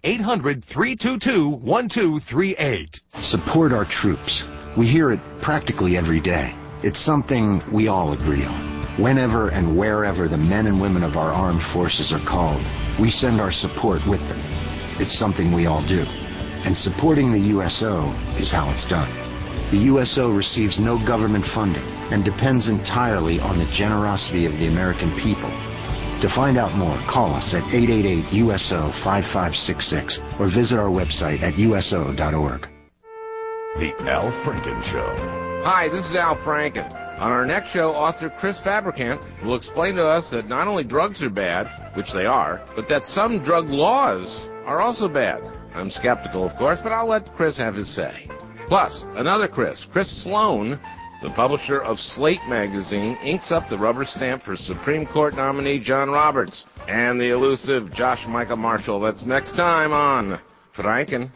1-800-322-1238. Support our troops. We hear it practically every day. It's something we all agree on. Whenever and wherever the men and women of our armed forces are called, we send our support with them. It's something we all do. And supporting the USO is how it's done. The USO receives no government funding and depends entirely on the generosity of the American people. To find out more, call us at 888-USO-5566 or visit our website at uso.org. The Al Franken Show. Hi, this is Al Franken. On our next show, author Chris Fabricant will explain to us that not only drugs are bad, which they are, but that some drug laws are also bad. I'm skeptical, of course, but I'll let Chris have his say. Plus, another Chris Sloan, the publisher of Slate magazine, inks up the rubber stamp for Supreme Court nominee John Roberts and the elusive Josh Michael Marshall. That's next time on Franken.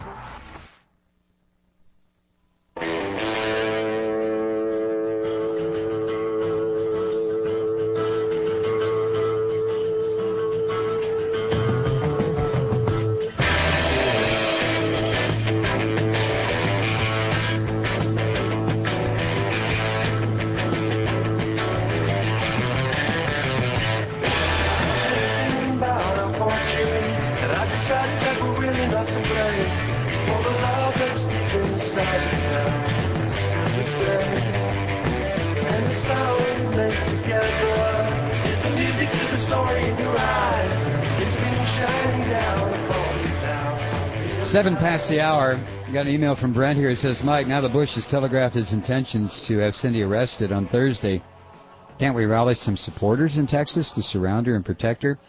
Seven past the hour. Got an email from Brent here. It says, Mike, now that Bush has telegraphed his intentions to have Cindy arrested on Thursday, can't we rally some supporters in Texas to surround her and protect her?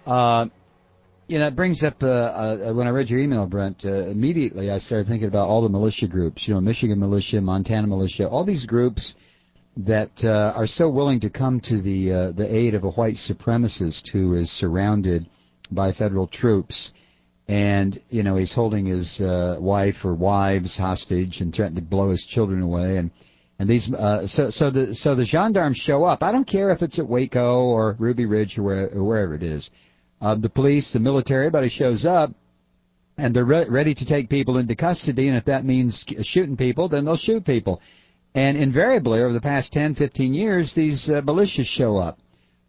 It brings up, when I read your email, Brent, immediately I started thinking about all the militia groups, Michigan militia, Montana militia, all these groups that are so willing to come to the aid of a white supremacist who is surrounded by federal troops. And, he's holding his wife or wives hostage and threatening to blow his children away. And these, so the gendarmes show up. I don't care if it's at Waco or Ruby Ridge or wherever it is. The police, the military, everybody shows up, and they're ready to take people into custody. And if that means shooting people, then they'll shoot people. And invariably, over the past 10, 15 years, these militias show up.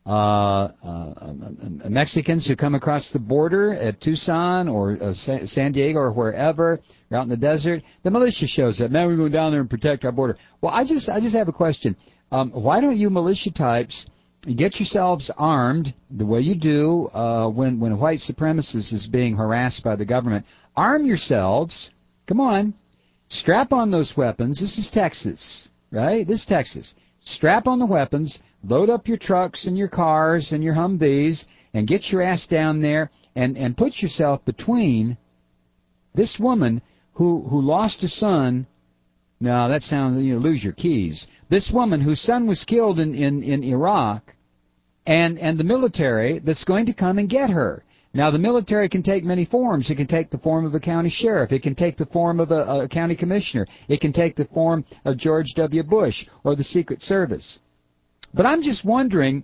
Mexicans who come across the border at Tucson or San Diego or wherever, or out in the desert, the militia shows up. Man, we're going down there and protect our border. Well, I just have a question. Why don't you militia types get yourselves armed the way you do when a white supremacist is being harassed by the government? Arm yourselves. Come on. Strap on those weapons. This is Texas, right? This is Texas. Strap on the weapons. Load up your trucks and your cars and your Humvees and get your ass down there and put yourself between this woman who lost a son. No, that sounds, lose your keys. This woman whose son was killed in Iraq and the military that's going to come and get her. Now, the military can take many forms. It can take the form of a county sheriff. It can take the form of a county commissioner. It can take the form of George W. Bush or the Secret Service. But I'm just wondering,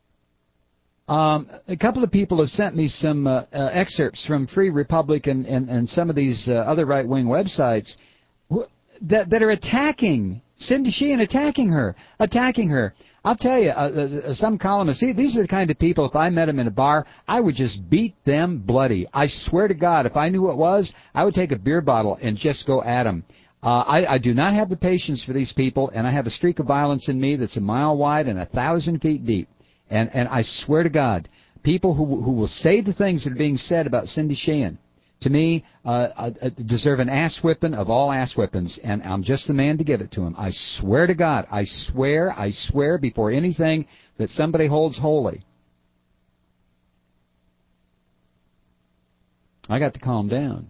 a couple of people have sent me some excerpts from Free Republic and some of these other right-wing websites that are attacking Cindy Sheehan, attacking her. I'll tell you, some columnists, these are the kind of people, if I met them in a bar, I would just beat them bloody. I swear to God, if I knew what it was, I would take a beer bottle and just go at them. I do not have the patience for these people, and I have a streak of violence in me that's a mile wide and 1,000 feet deep. And I swear to God, people who will say the things that are being said about Cindy Sheehan, to me, deserve an ass whipping of all ass whippings, and I'm just the man to give it to him. I swear to God, I swear before anything that somebody holds holy. I got to calm down.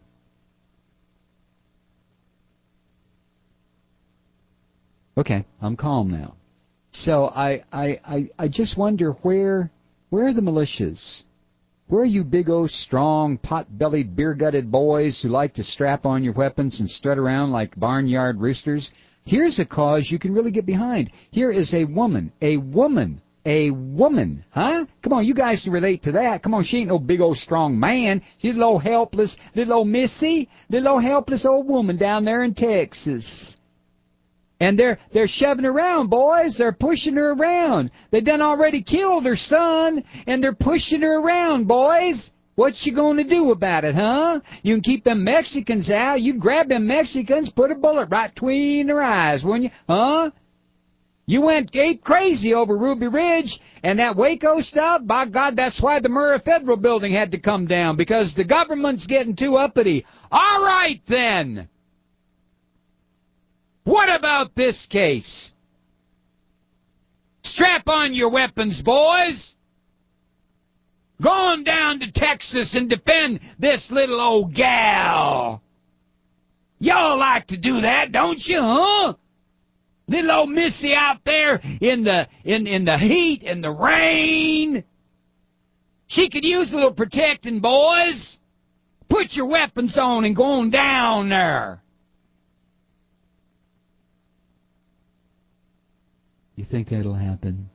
Okay, I'm calm now. So I just wonder where are the militias? Where are you big old strong pot-bellied beer-gutted boys who like to strap on your weapons and strut around like barnyard roosters? Here's a cause you can really get behind. Here is a woman, huh? Come on, you guys can relate to that. Come on, she ain't no big old strong man. She's a little helpless, little old missy, little old helpless old woman down there in Texas. And they're shoving her around, boys. They're pushing her around. They done already killed her son, and they're pushing her around, boys. What you gonna do about it, huh? You can keep them Mexicans out. You grab them Mexicans, put a bullet right between their eyes, wouldn't you? Huh? You went ape crazy over Ruby Ridge and that Waco stuff. By God, that's why the Murrah Federal Building had to come down, because the government's getting too uppity. All right, then. What about this case? Strap on your weapons, boys. Go on down to Texas and defend this little old gal. Y'all like to do that, don't you, huh? Little old Missy out there in the heat and the rain. She could use a little protecting, boys. Put your weapons on and go on down there. You think that'll happen?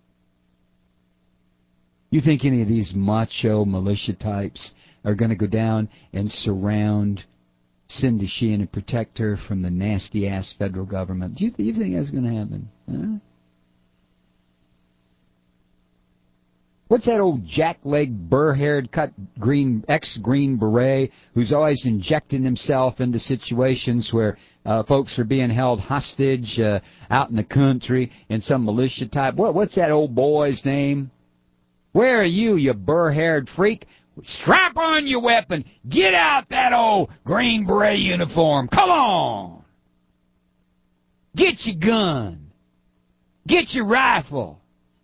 You think any of these macho militia types are going to go down and surround Cindy Sheehan and protect her from the nasty-ass federal government? Do you think that's going to happen? Huh? What's that old jackleg, burr-haired, ex-Green Beret who's always injecting himself into situations where folks are being held hostage out in the country in some militia type? What's that old boy's name? Where are you, you burr-haired freak? Strap on your weapon. Get out that old Green Beret uniform. Come on. Get your gun. Get your rifle.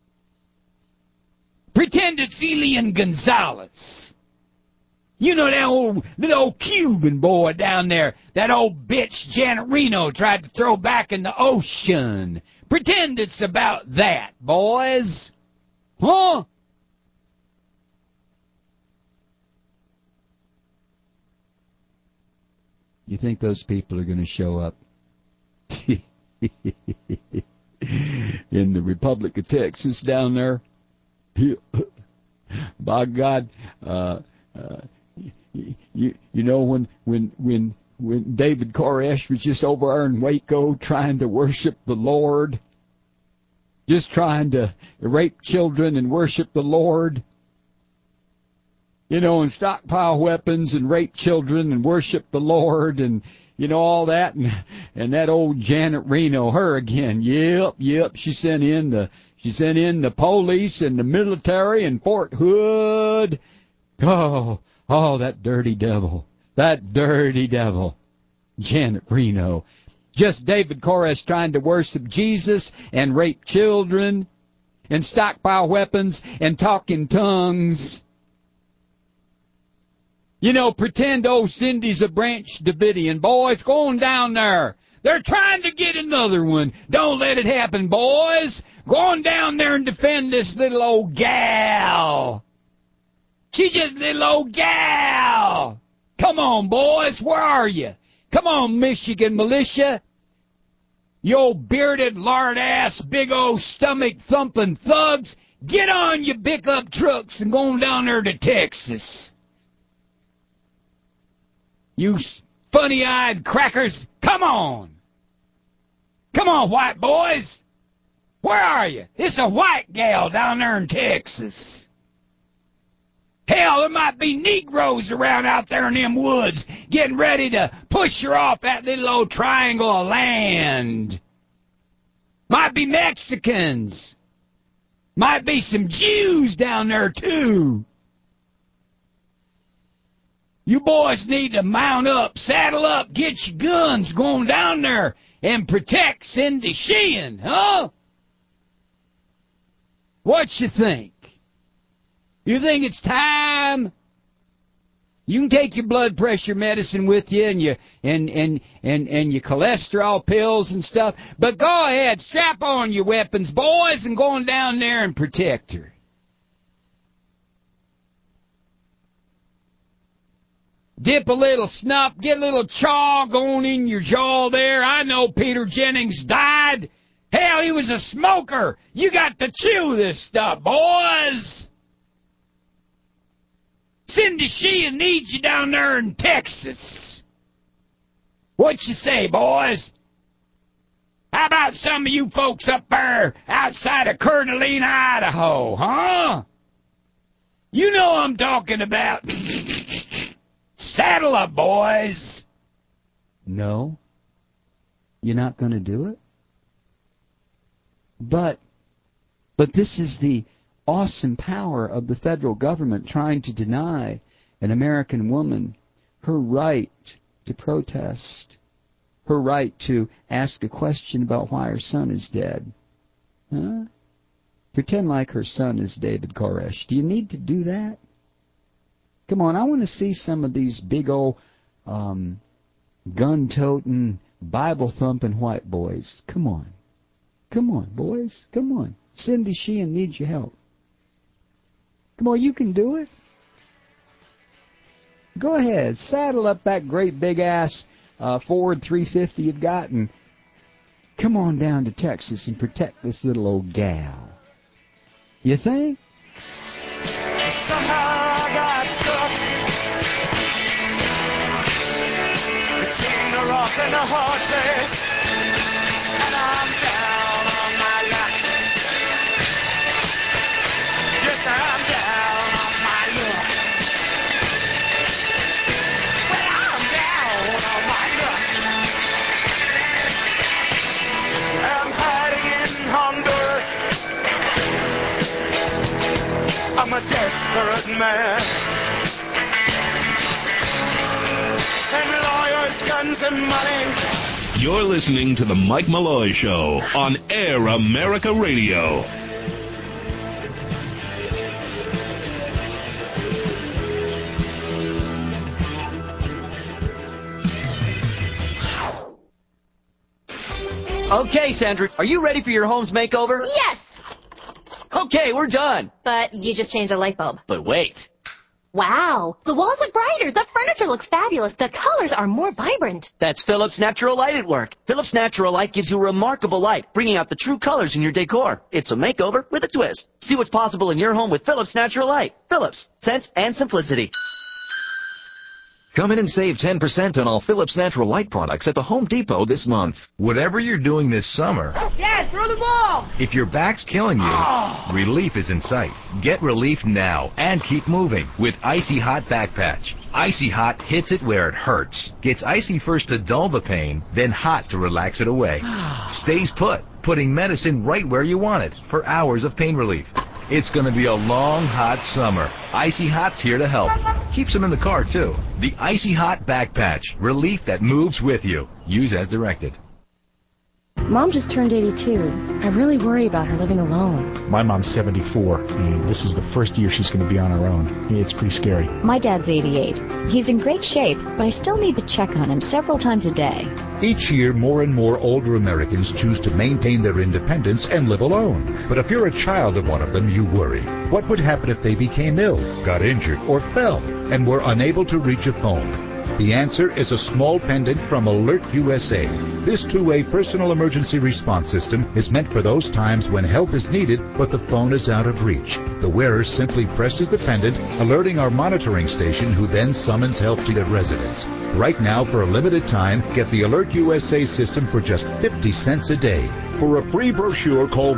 Pretend it's Elian Gonzalez. You know that little old Cuban boy down there, that old bitch Janet Reno tried to throw back in the ocean. Pretend it's about that, boys. Huh? You think those people are going to show up in the Republic of Texas down there? By God, you know when David Koresh was just over there in Waco trying to worship the Lord, just trying to rape children and worship the Lord, you know, and stockpile weapons and rape children and worship the Lord and, you know, all that. And that old Janet Reno, her again. Yep. She sent in the police and the military and Fort Hood. Oh, that dirty devil. That dirty devil. Janet Reno. Just David Koresh trying to worship Jesus and rape children and stockpile weapons and talk in tongues. You know, pretend old Cindy's a Branch Davidian. Boys, go on down there. They're trying to get another one. Don't let it happen, boys. Go on down there and defend this little old gal. She's just a little old gal. Come on, boys. Where are you? Come on, Michigan militia. You old bearded, lard-ass, big old stomach-thumping thugs. Get on your pickup trucks and go on down there to Texas. You funny-eyed crackers, come on. Come on, white boys. Where are you? It's a white gal down there in Texas. Hell, there might be Negroes around out there in them woods getting ready to push her off that little old triangle of land. Might be Mexicans. Might be some Jews down there, too. You boys need to mount up, saddle up, get your guns, going down there and protect Cindy Sheehan, huh? What you think? You think it's time? You can take your blood pressure medicine with you and your cholesterol pills and stuff, but go ahead, strap on your weapons, boys, and go on down there and protect her. Dip a little snuff, get a little chaw going in your jaw there. I know Peter Jennings died. Hell, he was a smoker. You got to chew this stuff, boys. Cindy Sheehan needs you down there in Texas. What you say, boys? How about some of you folks up there outside of Coeur d'Alene, Idaho, huh? You know I'm talking about. Saddle up, boys. No? You're not going to do it? But this is the awesome power of the federal government trying to deny an American woman her right to protest, her right to ask a question about why her son is dead. Huh? Pretend like her son is David Koresh. Do you need to do that? Come on, I want to see some of these big old gun-toting, Bible-thumping white boys. Come on. Come on, boys. Come on. Cindy Sheehan needs your help. Come on, you can do it. Go ahead. Saddle up that great big-ass Ford 350 you've got and come on down to Texas and protect this little old gal. You think? Somehow I got stuck between a rock and a hard place, and I'm down on my luck. Yes, I'm down on my luck. Well, I'm down on my luck. I'm hiding in Honduras. I'm a desperate man, and lawyers, guns, and money. You're listening to The Mike Malloy Show on Air America Radio. Okay, Sandra, are you ready for your home's makeover? Yes! Okay, we're done. But you just changed a light bulb. But wait. Wow, the walls look brighter, the furniture looks fabulous, the colors are more vibrant. That's Philips Natural Light at work. Philips Natural Light gives you remarkable light, bringing out the true colors in your decor. It's a makeover with a twist. See what's possible in your home with Philips Natural Light. Philips, sense and simplicity. Come in and save 10% on all Philips Natural Light products at the Home Depot this month. Whatever you're doing this summer, Dad, throw the ball! if your back's killing you, relief is in sight. Get relief now and keep moving with Icy Hot Back Patch. Icy Hot hits it where it hurts. Gets icy first to dull the pain, then hot to relax it away. Stays put, putting medicine right where you want it for hours of pain relief. It's going to be a long, hot summer. Icy Hot's here to help. Keeps them in the car, too. The Icy Hot Back Patch. Relief that moves with you. Use as directed. Mom just turned 82. I really worry about her living alone. My mom's 74, and this is the first year she's going to be on her own. It's pretty scary. My dad's 88. He's in great shape, but I still need to check on him several times a day. Each year, more and more older Americans choose to maintain their independence and live alone. But if you're a child of one of them, you worry. What would happen if they became ill, got injured, or fell, and were unable to reach a phone? The answer is a small pendant from Alert USA. This two-way personal emergency response system is meant for those times when help is needed, but the phone is out of reach. The wearer simply presses the pendant, alerting our monitoring station, who then summons help to their residence. Right now, for a limited time, get the Alert USA system for just 50 cents a day. For a free brochure, call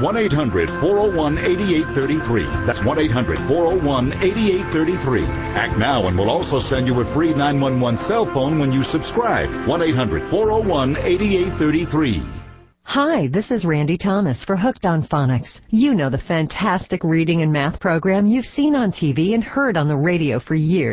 1-800-401-8833. That's 1-800-401-8833. Act now and we'll also send you a free 911 cell phone when you subscribe. 1-800-401-8833. Hi, this is Randy Thomas for Hooked on Phonics. You know the fantastic reading and math program you've seen on TV and heard on the radio for years.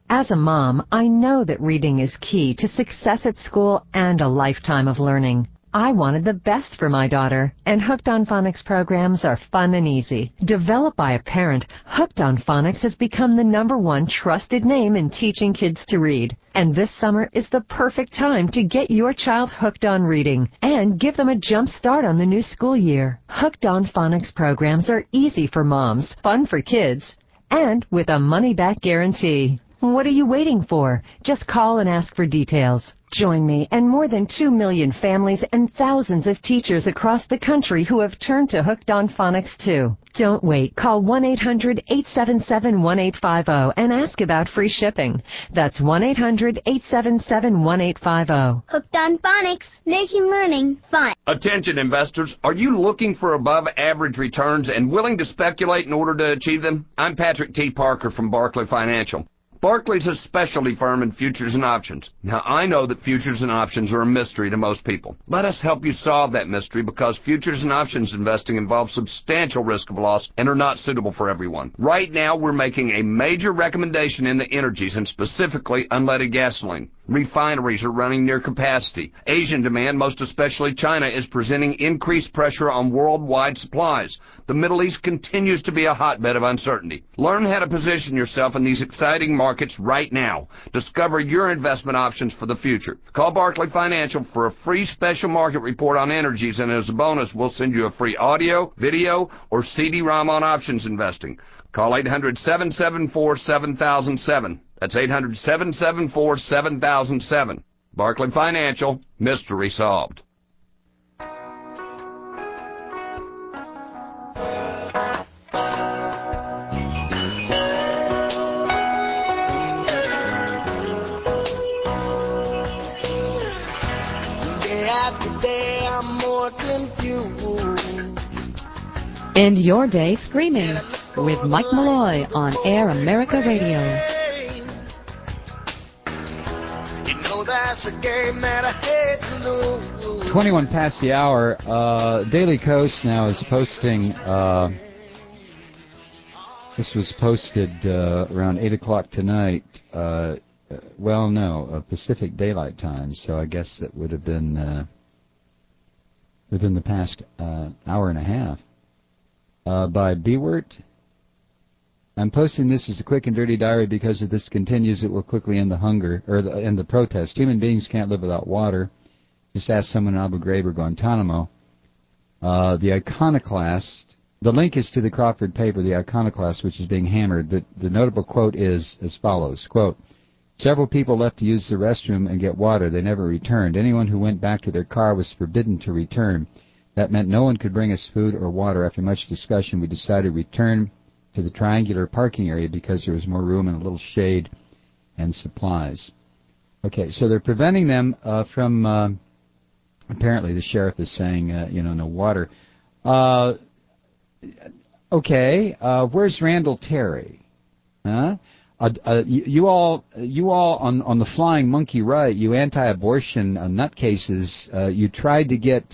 As a mom, I know that reading is key to success at school and a lifetime of learning. I wanted the best for my daughter, and Hooked on Phonics programs are fun and easy. Developed by a parent, Hooked on Phonics has become the #1 trusted name in teaching kids to read. And this summer is the perfect time to get your child hooked on reading and give them a jump start on the new school year. Hooked on Phonics programs are easy for moms, fun for kids, and with a money-back guarantee. What are you waiting for? Just call and ask for details. Join me and more than 2 million families and thousands of teachers across the country who have turned to Hooked on Phonics too. Don't wait. Call 1-800-877-1850 and ask about free shipping. That's 1-800-877-1850. Hooked on Phonics, making learning fun. Attention investors, are you looking for above average returns and willing to speculate in order to achieve them? I'm Patrick T. Parker from Barclay Financial. Barclay's a specialty firm in futures and options. Now, I know that futures and options are a mystery to most people. Let us help you solve that mystery because futures and options investing involves substantial risk of loss and are not suitable for everyone. Right now, we're making a major recommendation in the energies and specifically unleaded gasoline. Refineries are running near capacity. Asian demand, most especially China, is presenting increased pressure on worldwide supplies. The Middle East continues to be a hotbed of uncertainty. Learn how to position yourself in these exciting markets right now. Discover your investment options for the future. Call Barclay Financial for a free special market report on energies, and as a bonus, we'll send you a free audio, video, or CD-ROM on options investing. Call 800-774-7007. That's 800-774-7007. Barclay Financial, mystery solved. Day after day, I'm more confused. End your day screaming with Mike Malloy on Air America Radio. You know that's a game that I hate to lose. 21 past the hour. Daily Kos now is posting. This was posted around 8 o'clock tonight. Pacific Daylight Time. So I guess that would have been within the past hour and a half. By Bewert. I'm posting this as a quick and dirty diary because if this continues, it will quickly end the hunger, or end the protest. Human beings can't live without water. Just ask someone in Abu Ghraib or Guantanamo. The Iconoclast, the link is to the Crawford paper, The Iconoclast, which is being hammered. The notable quote is as follows, quote, several people left to use the restroom and get water. They never returned. Anyone who went back to their car was forbidden to return. That meant no one could bring us food or water. After much discussion, we decided to return to the triangular parking area because there was more room and a little shade and supplies. Okay, so they're preventing them from, apparently the sheriff is saying, no water. Where's Randall Terry? Huh? You all on the flying monkey right, you anti-abortion nutcases, you tried to get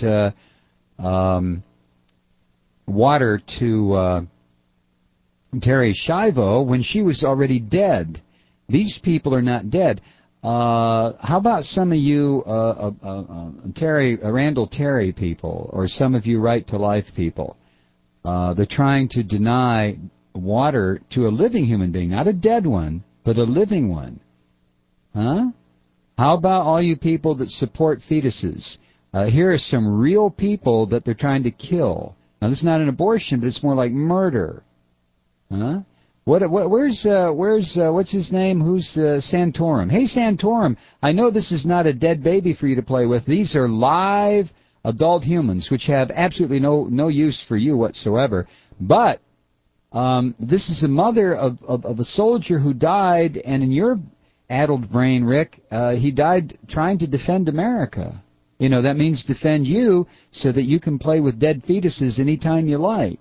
water to Terry Schiavo when she was already dead. These people are not dead. How about some of you Randall Terry people, or some of you Right to Life people? They're trying to deny water to a living human being, not a dead one, but a living one. Huh? How about all you people that support fetuses? Here are some real people that they're trying to kill. Now, this is not an abortion, but it's more like murder. Huh? Where's what's his name? Who's Santorum? Hey, Santorum, I know this is not a dead baby for you to play with. These are live adult humans, which have absolutely no use for you whatsoever. But this is a mother of a soldier who died, and in your addled brain, Rick, he died trying to defend America. You know, that means defend you so that you can play with dead fetuses anytime you like.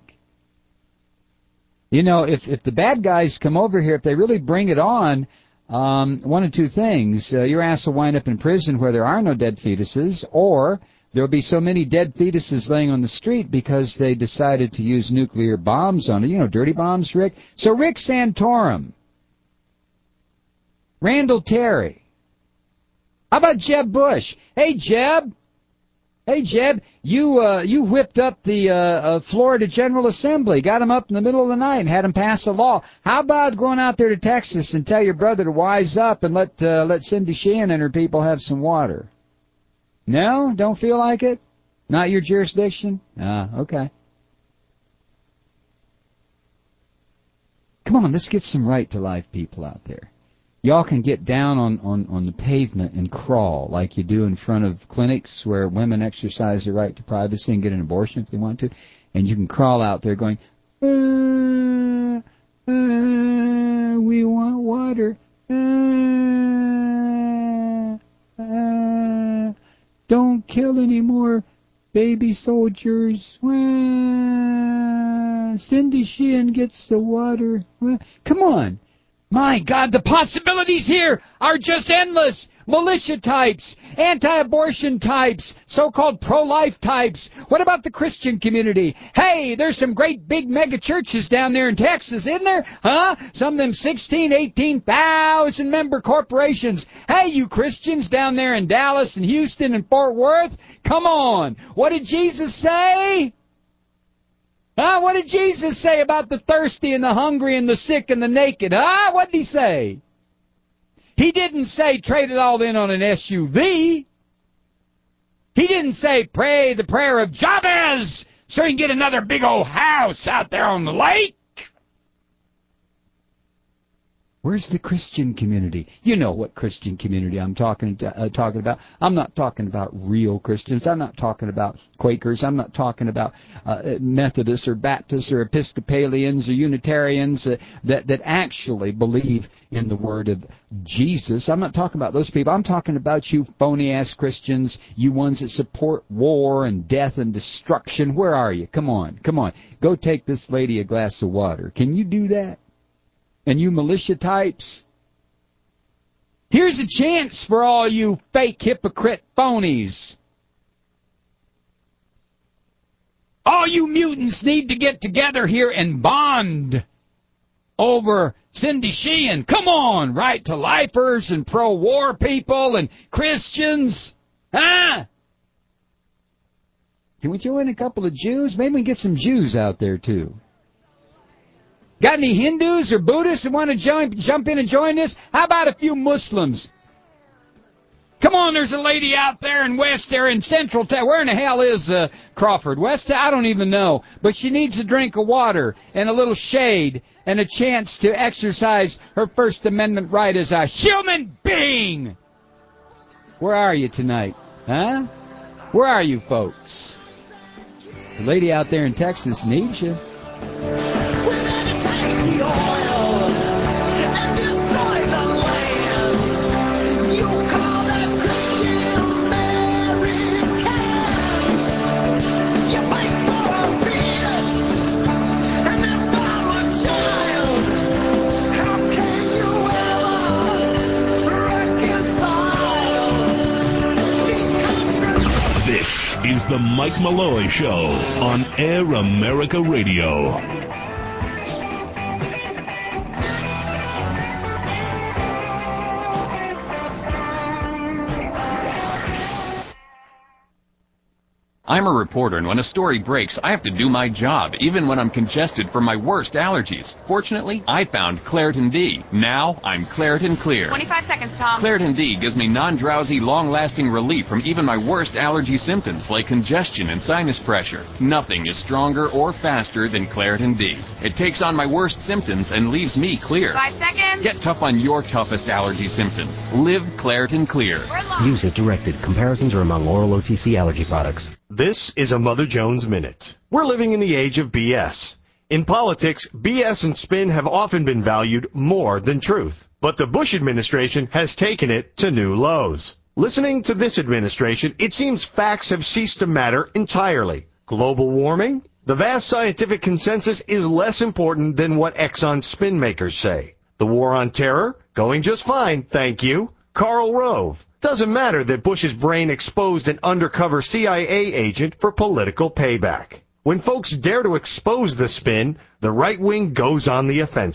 You know, if the bad guys come over here, if they really bring it on, one of two things. Your ass will wind up in prison where there are no dead fetuses, or there will be so many dead fetuses laying on the street because they decided to use nuclear bombs on it. You know, dirty bombs, Rick. So Rick Santorum, Randall Terry. How about Jeb Bush? Hey, Jeb. Hey, Jeb, you whipped up the Florida General Assembly, got him up in the middle of the night and had him pass a law. How about going out there to Texas and tell your brother to wise up and let Cindy Sheehan and her people have some water? No? Don't feel like it? Not your jurisdiction? Okay. Come on, let's get some right-to-life people out there. Y'all can get down on the pavement and crawl like you do in front of clinics where women exercise their right to privacy and get an abortion if they want to. And you can crawl out there going, we want water. Don't kill any more baby soldiers. Cindy Sheehan gets the water. Come on. My God, the possibilities here are just endless. Militia types, anti-abortion types, so-called pro-life types. What about the Christian community? Hey, there's some great big mega churches down there in Texas, isn't there? Huh? Some of them 16, 18,000 member corporations. Hey, you Christians down there in Dallas and Houston and Fort Worth, come on. What did Jesus say? What did Jesus say about the thirsty and the hungry and the sick and the naked? What did he say? He didn't say trade it all in on an SUV. He didn't say pray the prayer of Jabez so you can get another big old house out there on the lake. Where's the Christian community? You know what Christian community I'm talking about. I'm not talking about real Christians. I'm not talking about Quakers. I'm not talking about Methodists or Baptists or Episcopalians or Unitarians that actually believe in the word of Jesus. I'm not talking about those people. I'm talking about you phony-ass Christians, you ones that support war and death and destruction. Where are you? Come on. Go take this lady a glass of water. Can you do that? And you militia types, here's a chance for all you fake hypocrite phonies. All you mutants need to get together here and bond over Cindy Sheehan. Come on, right-to-lifers and pro-war people and Christians. Can we throw in a couple of Jews? Maybe we can get some Jews out there, too. Got any Hindus or Buddhists that want to jump in and join this? How about a few Muslims? Come on, there's a lady out there in Central Texas. Where in the hell is Crawford? West? I don't even know. But she needs a drink of water and a little shade and a chance to exercise her First Amendment right as a human being. Where are you tonight? Huh? Where are you folks? The lady out there in Texas needs you. Is the Mike Malloy Show on Air America Radio. I'm a reporter, and when a story breaks, I have to do my job, even when I'm congested from my worst allergies. Fortunately, I found Claritin D. Now, I'm Claritin Clear. 25 seconds, Tom. Claritin D gives me non-drowsy, long-lasting relief from even my worst allergy symptoms, like congestion and sinus pressure. Nothing is stronger or faster than Claritin D. It takes on my worst symptoms and leaves me clear. 5 seconds. Get tough on your toughest allergy symptoms. Live Claritin Clear. Use as directed. Comparisons are among oral OTC allergy products. This is a Mother Jones Minute. We're living in the age of BS. In politics, BS and spin have often been valued more than truth. But the Bush administration has taken it to new lows. Listening to this administration, it seems facts have ceased to matter entirely. Global warming? The vast scientific consensus is less important than what Exxon spin makers say. The war on terror? Going just fine, thank you. Karl Rove. Doesn't matter that Bush's brain exposed an undercover CIA agent for political payback. When folks dare to expose the spin, the right wing goes on the offensive.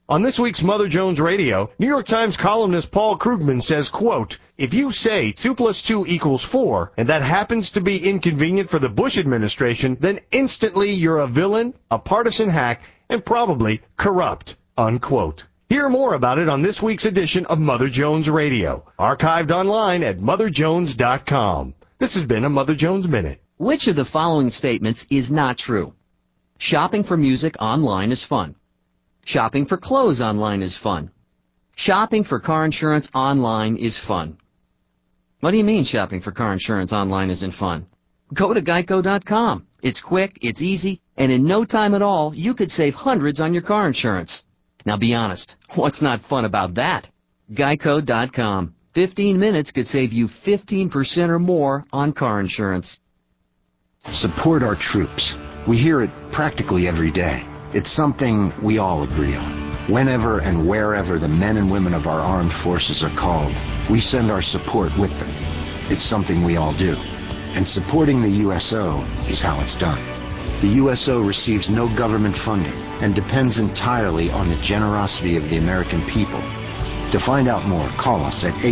On this week's Mother Jones Radio, New York Times columnist Paul Krugman says, quote, "If you say 2 + 2 = 4, and that happens to be inconvenient for the Bush administration, then instantly you're a villain, a partisan hack, and probably corrupt," unquote. Hear more about it on this week's edition of Mother Jones Radio, archived online at motherjones.com. This has been a Mother Jones Minute. Which of the following statements is not true? Shopping for music online is fun. Shopping for clothes online is fun. Shopping for car insurance online is fun. What do you mean shopping for car insurance online isn't fun? Go to Geico.com. It's quick, it's easy, and in no time at all, you could save hundreds on your car insurance. Now be honest, what's not fun about that? Geico.com. 15 minutes could save you 15% or more on car insurance. Support our troops. We hear it practically every day. It's something we all agree on. Whenever and wherever the men and women of our armed forces are called, we send our support with them. It's something we all do. And supporting the USO is how it's done. The USO receives no government funding and depends entirely on the generosity of the American people. To find out more, call us at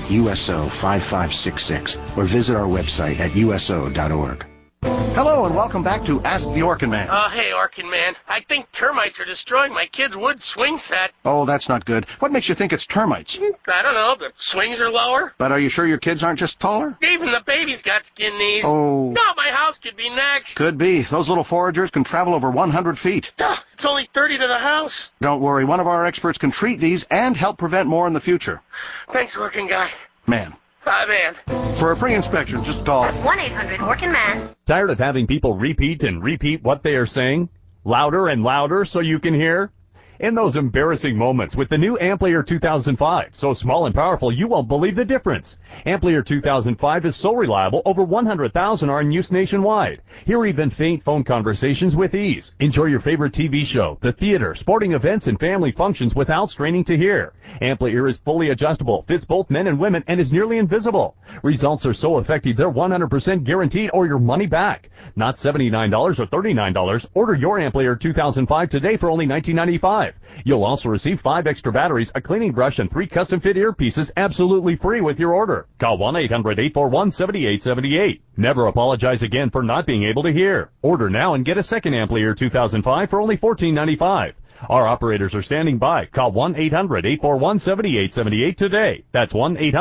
888-USO-5566 or visit our website at uso.org. Hello and welcome back to Ask the Orkin Man. Hey, Orkin Man. I think termites are destroying my kid's wood swing set. Oh, that's not good. What makes you think it's termites? I don't know. The swings are lower. But are you sure your kids aren't just taller? Even the baby's got skin knees. Oh. No, my house could be next. Could be. Those little foragers can travel over 100 feet. It's only 30 to the house. Don't worry. One of our experts can treat these and help prevent more in the future. Thanks, Orkin Guy. Man. Hi, man. For a pre-inspection, just call 1-800-ORKIN-MAN. Tired of having people repeat and repeat what they are saying? Louder and louder so you can hear? In those embarrassing moments with the new Amplier 2005, so small and powerful you won't believe the difference. Amplier 2005 is so reliable, over 100,000 are in use nationwide. Hear even faint phone conversations with ease. Enjoy your favorite TV show, the theater, sporting events, and family functions without straining to hear. Amplier is fully adjustable, fits both men and women, and is nearly invisible. Results are so effective they're 100% guaranteed or your money back. Not $79 or $39. Order your Amplier 2005 today for only $19.95. You'll also receive 5 extra batteries, a cleaning brush, and 3 custom-fit earpieces absolutely free with your order. Call 1-800-841-7878. Never apologize again for not being able to hear. Order now and get a second Amplier 2005 for only $14.95. Our operators are standing by. Call 1-800-841-7878 today. That's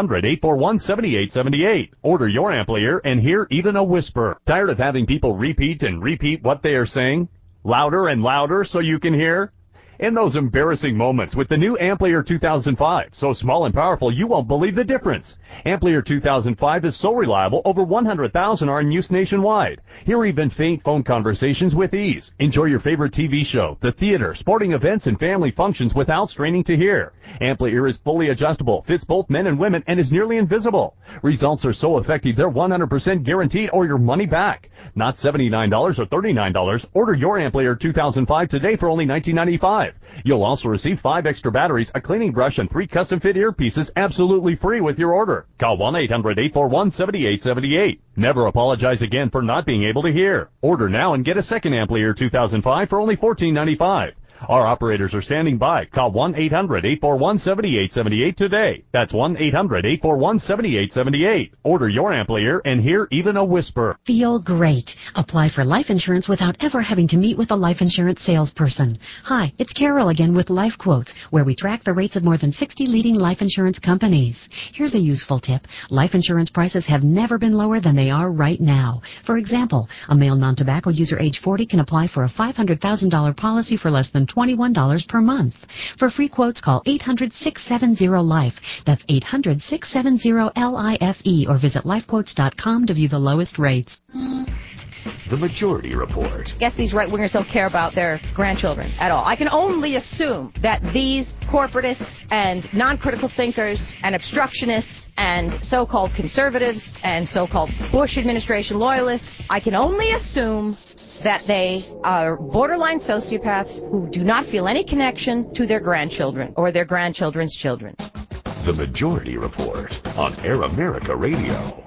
1-800-841-7878. Order your Amplier and hear even a whisper. Tired of having people repeat and repeat what they are saying? Louder and louder so you can hear? In those embarrassing moments with the new Amplier 2005, so small and powerful you won't believe the difference. Amplier 2005 is so reliable, over 100,000 are in use nationwide. Hear even faint phone conversations with ease. Enjoy your favorite TV show, the theater, sporting events, and family functions without straining to hear. Amplier is fully adjustable, fits both men and women, and is nearly invisible. Results are so effective they're 100% guaranteed or your money back. Not $79 or $39. Order your Amplier 2005 today for only $19.95. You'll also receive 5 extra batteries, a cleaning brush, and 3 custom-fit earpieces absolutely free with your order. Call 1-800-841-7878. Never apologize again for not being able to hear. Order now and get a second Amplier 2005 for only $14.95. Our operators are standing by. Call 1-800-841-7878 today. That's 1-800-841-7878. Order your Amplier and hear even a whisper. Feel great. Apply for life insurance without ever having to meet with a life insurance salesperson. Hi, it's Carol again with Life Quotes, where we track the rates of more than 60 leading life insurance companies. Here's a useful tip. Life insurance prices have never been lower than they are right now. For example, a male non-tobacco user age 40 can apply for a $500,000 policy for less than $21 per month. For free quotes, call 800-670-LIFE. That's 800-670-LIFE or visit lifequotes.com to view the lowest rates. The Majority Report. Guess these right-wingers don't care about their grandchildren at all. I can only assume that these corporatists and non-critical thinkers and obstructionists and so-called conservatives and so-called Bush administration loyalists, I can only assume that they are borderline sociopaths who do not feel any connection to their grandchildren or their grandchildren's children. The Majority Report on Air America Radio.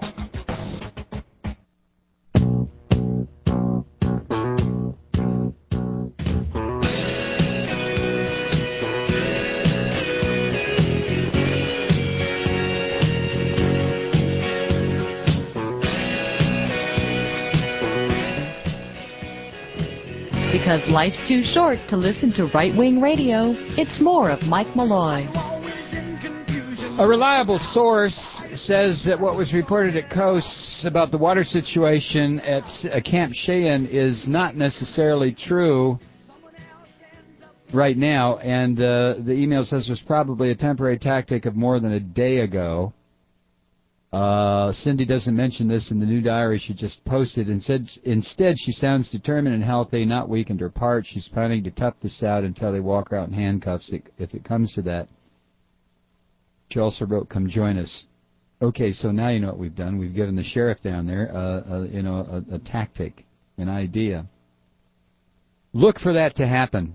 Because life's too short to listen to right-wing radio, it's more of Mike Malloy. A reliable source says that what was reported at Coast about the water situation at Camp Cheyenne is not necessarily true right now, and the email says it was probably a temporary tactic of more than a day ago. Cindy doesn't mention this in the new diary she just posted. Instead, she sounds determined and healthy, not weakened or part. She's planning to tough this out until they walk her out in handcuffs if it comes to that. She also wrote, "Come join us." Okay, so now you know what we've done. We've given the sheriff down there, a tactic, an idea. Look for that to happen.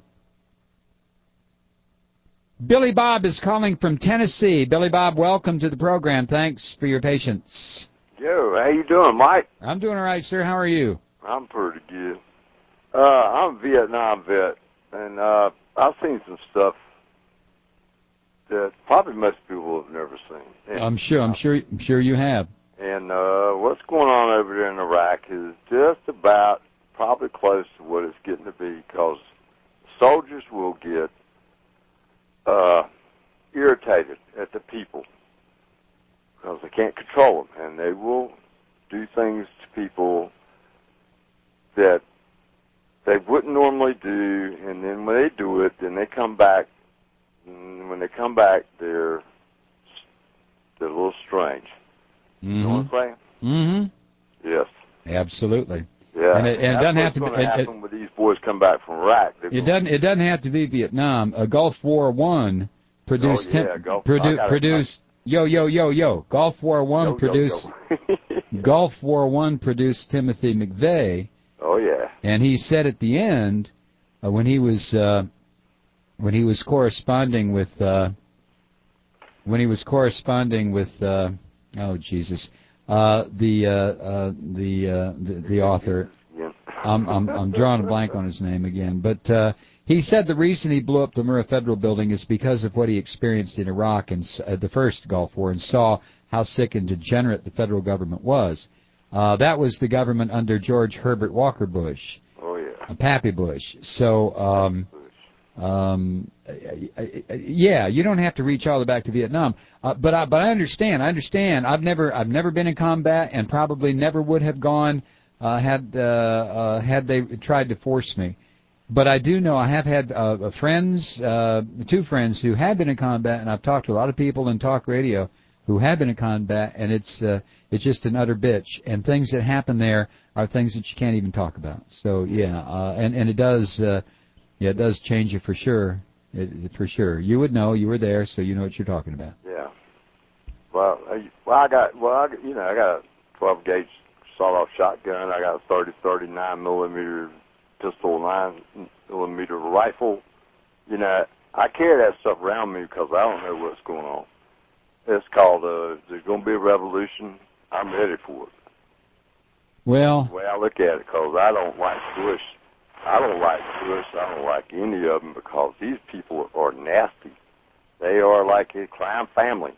Billy Bob is calling from Tennessee. Billy Bob, welcome to the program. Thanks for your patience. Yo, how you doing, Mike? I'm doing all right, sir. How are you? I'm pretty good. I'm a Vietnam vet, and I've seen some stuff that probably most people have never seen. And, I'm sure you have. And what's going on over there in Iraq is just about probably close to what it's getting to be, because soldiers will get irritated at the people because they can't control them, and they will do things to people that they wouldn't normally do, and then when they do it, then they come back. And when they come back, they're a little strange. Mm-hmm. You know what I'm saying? Mm-hmm. Yes. Absolutely. Yeah. And it doesn't have to be. Happen when these boys come back from Iraq. It doesn't have to be Vietnam. Gulf War I produced produced Gulf War I produced Gulf War I produced Timothy McVeigh. Oh yeah. And he said at the end when he was corresponding with the author. I'm drawing a blank on his name again, but he said the reason he blew up the Murrah Federal Building is because of what he experienced in Iraq and the first Gulf War, and saw how sick and degenerate the federal government was. That was the government under George Herbert Walker Bush. Oh yeah. Pappy Bush. So. Yeah, you don't have to reach all the way back to Vietnam, but I understand. I've never been in combat, and probably never would have gone had they tried to force me. But I do know I have had friends, 2 friends who have been in combat, and I've talked to a lot of people in talk radio who have been in combat, and it's just an utter bitch. And things that happen there are things that you can't even talk about. So yeah, and it does. Yeah, it does change you for sure. For sure. You would know. You were there, so you know what you're talking about. Yeah. Well, I got a 12-gauge sawed-off shotgun. I got a 30 9mm pistol, 9mm rifle. You know, I carry that stuff around me because I don't know what's going on. It's called, there's going to be a revolution. I'm ready for it. Well. The way I look at it, because I don't like Bush. I don't like Bush. I don't like any of them because these people are nasty. They are like a crime family.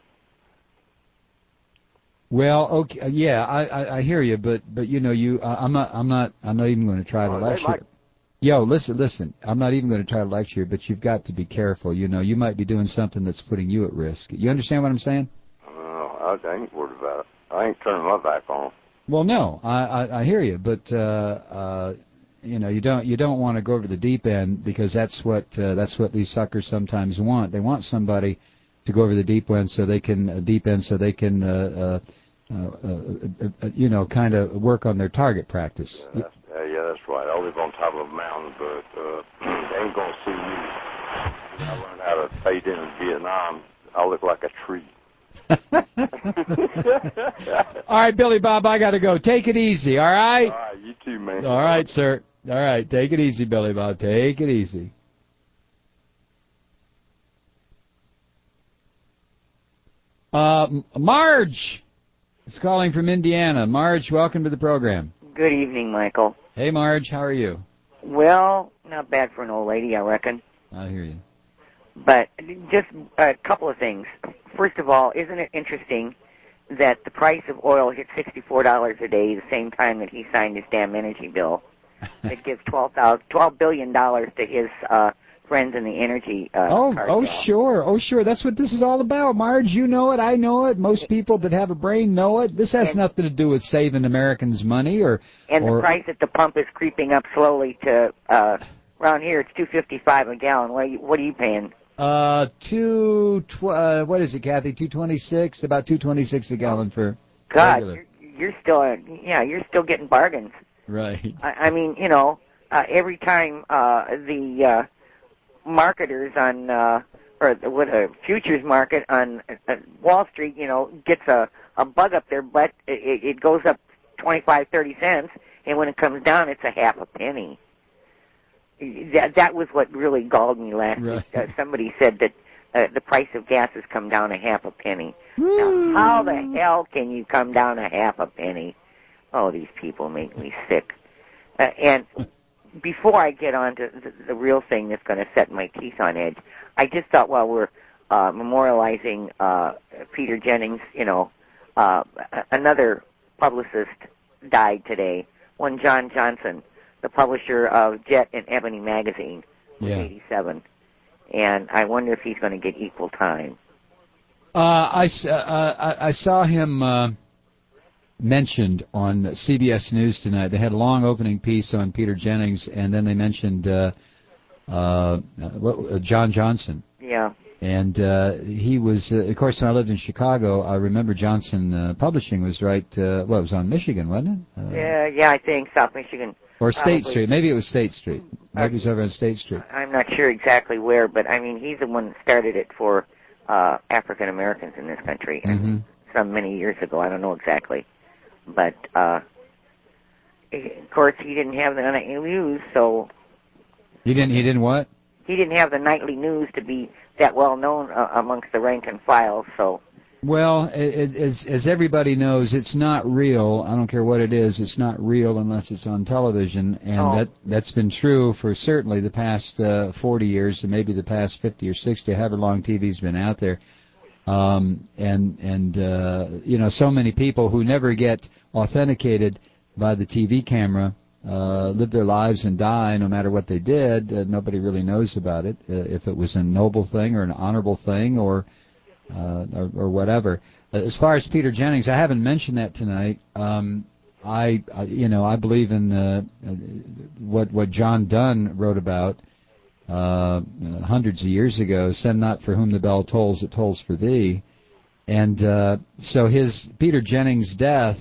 Well, okay, yeah, I hear you, but you know, I'm not even going to try to lecture. Yo, listen, I'm not even going to try to lecture you, but you've got to be careful. You know, you might be doing something that's putting you at risk. You understand what I'm saying? I ain't worried about it. I ain't turning my back on them. Well, no, I hear you, but you know, you don't want to go over the deep end, because that's what these suckers sometimes want. They want somebody to go over the deep end so they can you know, kind of work on their target practice. Yeah, that's right. I live on top of a mountain, but they ain't gonna see me. I learned how to fade in Vietnam. I look like a tree. All right, Billy Bob, I got to go. Take it easy, all right? All right, you too, man. All right, sir. All right, take it easy, Billy Bob. Take it easy. Marge is calling from Indiana. Marge, welcome to the program. Good evening, Michael. Hey, Marge, how are you? Well, not bad for an old lady, I reckon. I hear you. But just a couple of things. First of all, isn't it interesting that the price of oil hit $64 a day the same time that he signed his damn energy bill? that gives $12 billion to his friends in the energy cartel. Sure. That's what this is all about, Marge. You know it. I know it. Most people that have a brain know it. This has nothing to do with saving Americans money or. The price at the pump is creeping up slowly to around here. It's $2.55 a gallon. What are you paying? What is it, Kathy? $2.26. About $2.26 a gallon for. God, regular. you're still getting bargains. Right. I mean, every time the marketers on a futures market on Wall Street, gets a bug up their butt, it goes up 25-30 cents, and when it comes down, it's a half a penny. That was what really galled me last week. Somebody said that the price of gas has come down a half a penny. Now, how the hell can you come down a half a penny? Oh, these people make me sick. And before I get on to the real thing that's going to set my teeth on edge, I just thought while we're memorializing Peter Jennings, another publicist died today, one John Johnson, the publisher of Jet and Ebony magazine, was 87. And I wonder if he's going to get equal time. I saw him mentioned on CBS News tonight. They had a long opening piece on Peter Jennings, and then they mentioned John Johnson. Yeah. And he was, of course, when I lived in Chicago, I remember Johnson Publishing was right, it was on Michigan, wasn't it? Yeah, I think South Michigan. Or State Street. Maybe it was State Street. Maybe it was over on State Street. I'm not sure exactly where, but I mean, he's the one that started it for African Americans in this country, and some many years ago. I don't know exactly, but of course, he didn't have the nightly news, so. He didn't what? He didn't have the nightly news to be that well known amongst the rank and file, so. Well, as everybody knows, it's not real. I don't care what it is. It's not real unless it's on television, and that's been true for certainly the past 40 years, and maybe the past 50 or 60, however long TV's been out there. So many people who never get authenticated by the TV camera live their lives and die no matter what they did. Nobody really knows about it, if it was a noble thing or an honorable thing or whatever. As far as Peter Jennings, I haven't mentioned that tonight. I believe in what John Donne wrote about hundreds of years ago. Send not for whom the bell tolls, it tolls for thee. And so his Peter Jennings' death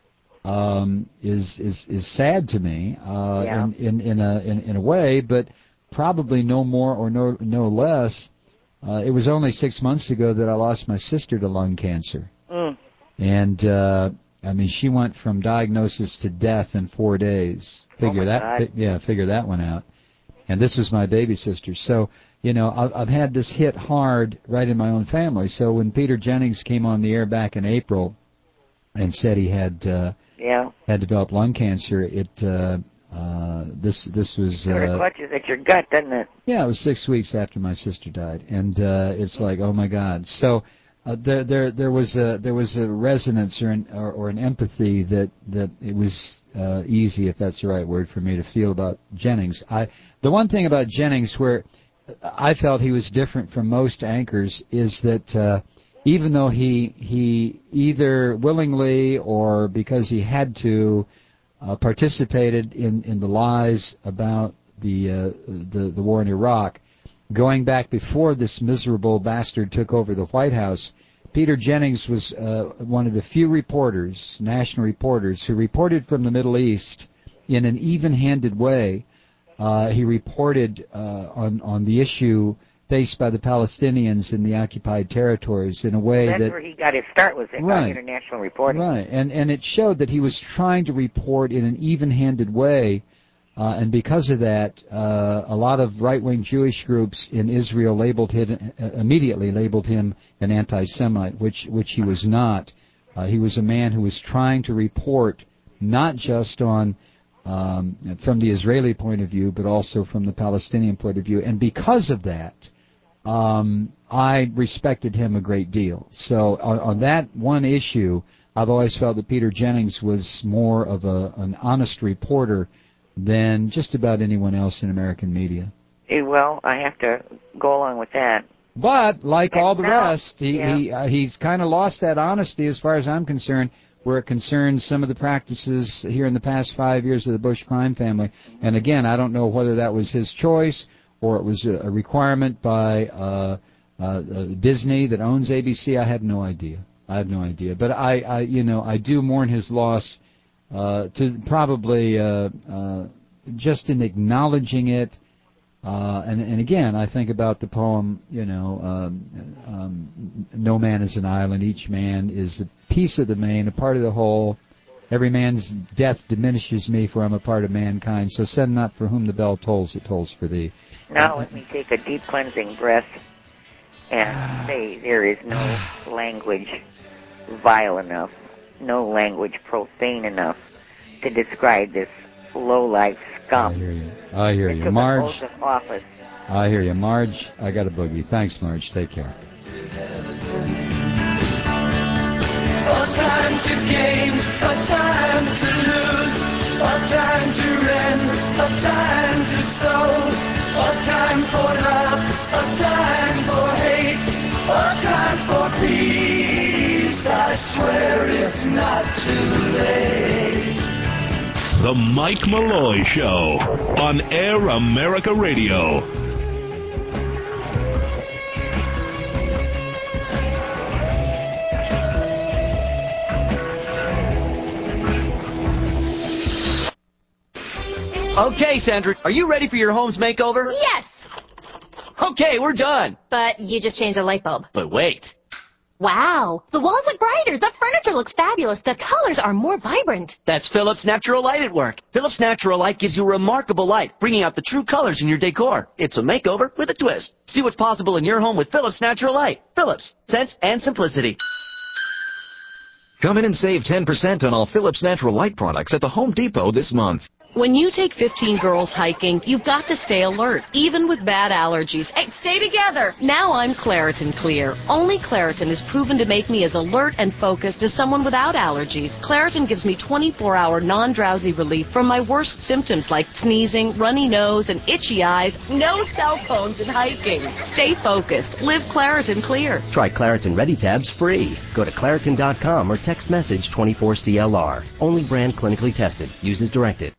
is sad to me in a way, but probably no more or no less. It was only 6 months ago that I lost my sister to lung cancer. And, she went from diagnosis to death in 4 days. Figure that one out. And this was my baby sister. So, I've had this hit hard right in my own family. So when Peter Jennings came on the air back in April and said he had developed lung cancer, this was sort of clutches at your gut, doesn't it? Yeah, it was 6 weeks after my sister died, and it's like, oh my God. So there was a resonance or an empathy that it was easy, if that's the right word, for me to feel about Jennings. The one thing about Jennings where I felt he was different from most anchors is that even though he either willingly or because he had to participated in the lies about the war in Iraq, going back before this miserable bastard took over the White House, Peter Jennings was one of the few reporters, national reporters, who reported from the Middle East in an even-handed way. He reported on the issue faced by the Palestinians in the occupied territories in a way that's where he got his start, was on international reporting. Right, and it showed that he was trying to report in an even-handed way, and because of that, a lot of right-wing Jewish groups in Israel immediately labeled him an anti-Semite, which he was not. He was a man who was trying to report not just on from the Israeli point of view, but also from the Palestinian point of view, and because of that, I respected him a great deal. So on that one issue, I've always felt that Peter Jennings was more of an honest reporter than just about anyone else in American media. Well, I have to go along with that. But, like all the rest, he's kind of lost that honesty as far as I'm concerned, where it concerns some of the practices here in the past 5 years of the Bush crime family. And again, I don't know whether that was his choice or it was a requirement by Disney that owns ABC. I have no idea. But I do mourn his loss to probably just in acknowledging it. And again, I think about the poem, no man is an island, each man is a piece of the main, a part of the whole. Every man's death diminishes me, for I'm a part of mankind. So send not for whom the bell tolls, it tolls for thee. Now let me take a deep cleansing breath and say there is no language vile enough, no language profane enough to describe this low-life scum. I hear you. Marge. Took an oath of office. I hear you. Marge, I got a boogie. Thanks, Marge. Take care. A time to gain, a time to lose, a time to rend, a time to sow, a time for love, a time for hate, a time for peace. I swear it's not too late. The Mike Malloy Show on Air America Radio. Okay, Sandra, are you ready for your home's makeover? Yes! Okay, we're done. But you just changed a light bulb. But wait. Wow, the walls look brighter, the furniture looks fabulous, the colors are more vibrant. That's Philips Natural Light at work. Philips Natural Light gives you remarkable light, bringing out the true colors in your decor. It's a makeover with a twist. See what's possible in your home with Philips Natural Light. Philips, sense and simplicity. Come in and save 10% on all Philips Natural Light products at the Home Depot this month. When you take 15 girls hiking, you've got to stay alert, even with bad allergies. Hey, stay together! Now I'm Claritin Clear. Only Claritin is proven to make me as alert and focused as someone without allergies. Claritin gives me 24-hour non-drowsy relief from my worst symptoms like sneezing, runny nose, and itchy eyes. No cell phones in hiking. Stay focused. Live Claritin Clear. Try Claritin Ready Tabs free. Go to Claritin.com or text message 24CLR. Only brand clinically tested. Use as directed.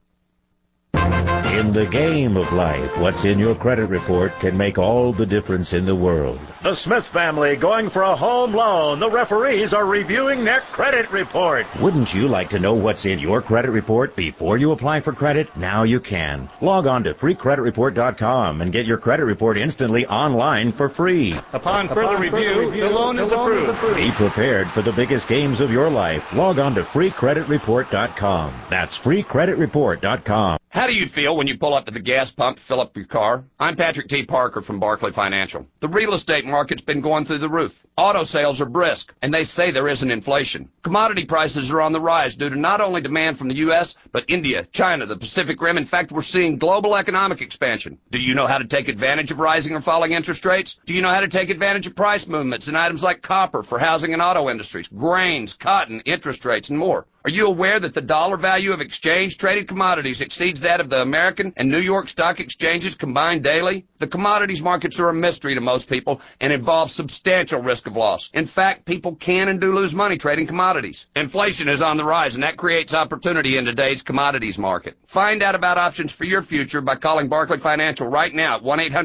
In the game of life, what's in your credit report can make all the difference in the world. The Smith family going for a home loan. The referees are reviewing their credit report. Wouldn't you like to know what's in your credit report before you apply for credit? Now you can. Log on to freecreditreport.com and get your credit report instantly online for free. Upon further review, the loan is approved. Be prepared for the biggest games of your life. Log on to freecreditreport.com. That's freecreditreport.com. How do you feel when you pull up to the gas pump to fill up your car? I'm Patrick T. Parker from Barclay Financial. The real estate market's been going through the roof. Auto sales are brisk, and they say there isn't inflation. Commodity prices are on the rise due to not only demand from the U.S., but India, China, the Pacific Rim. In fact, we're seeing global economic expansion. Do you know how to take advantage of rising or falling interest rates? Do you know how to take advantage of price movements in items like copper for housing and auto industries, grains, cotton, interest rates, and more? Are you aware that the dollar value of exchange-traded commodities exceeds that of the American and New York stock exchanges combined daily? The commodities markets are a mystery to most people and involve substantial risk of loss. In fact, people can and do lose money trading commodities. Inflation is on the rise, and that creates opportunity in today's commodities market. Find out about options for your future by calling Barclay Financial right now at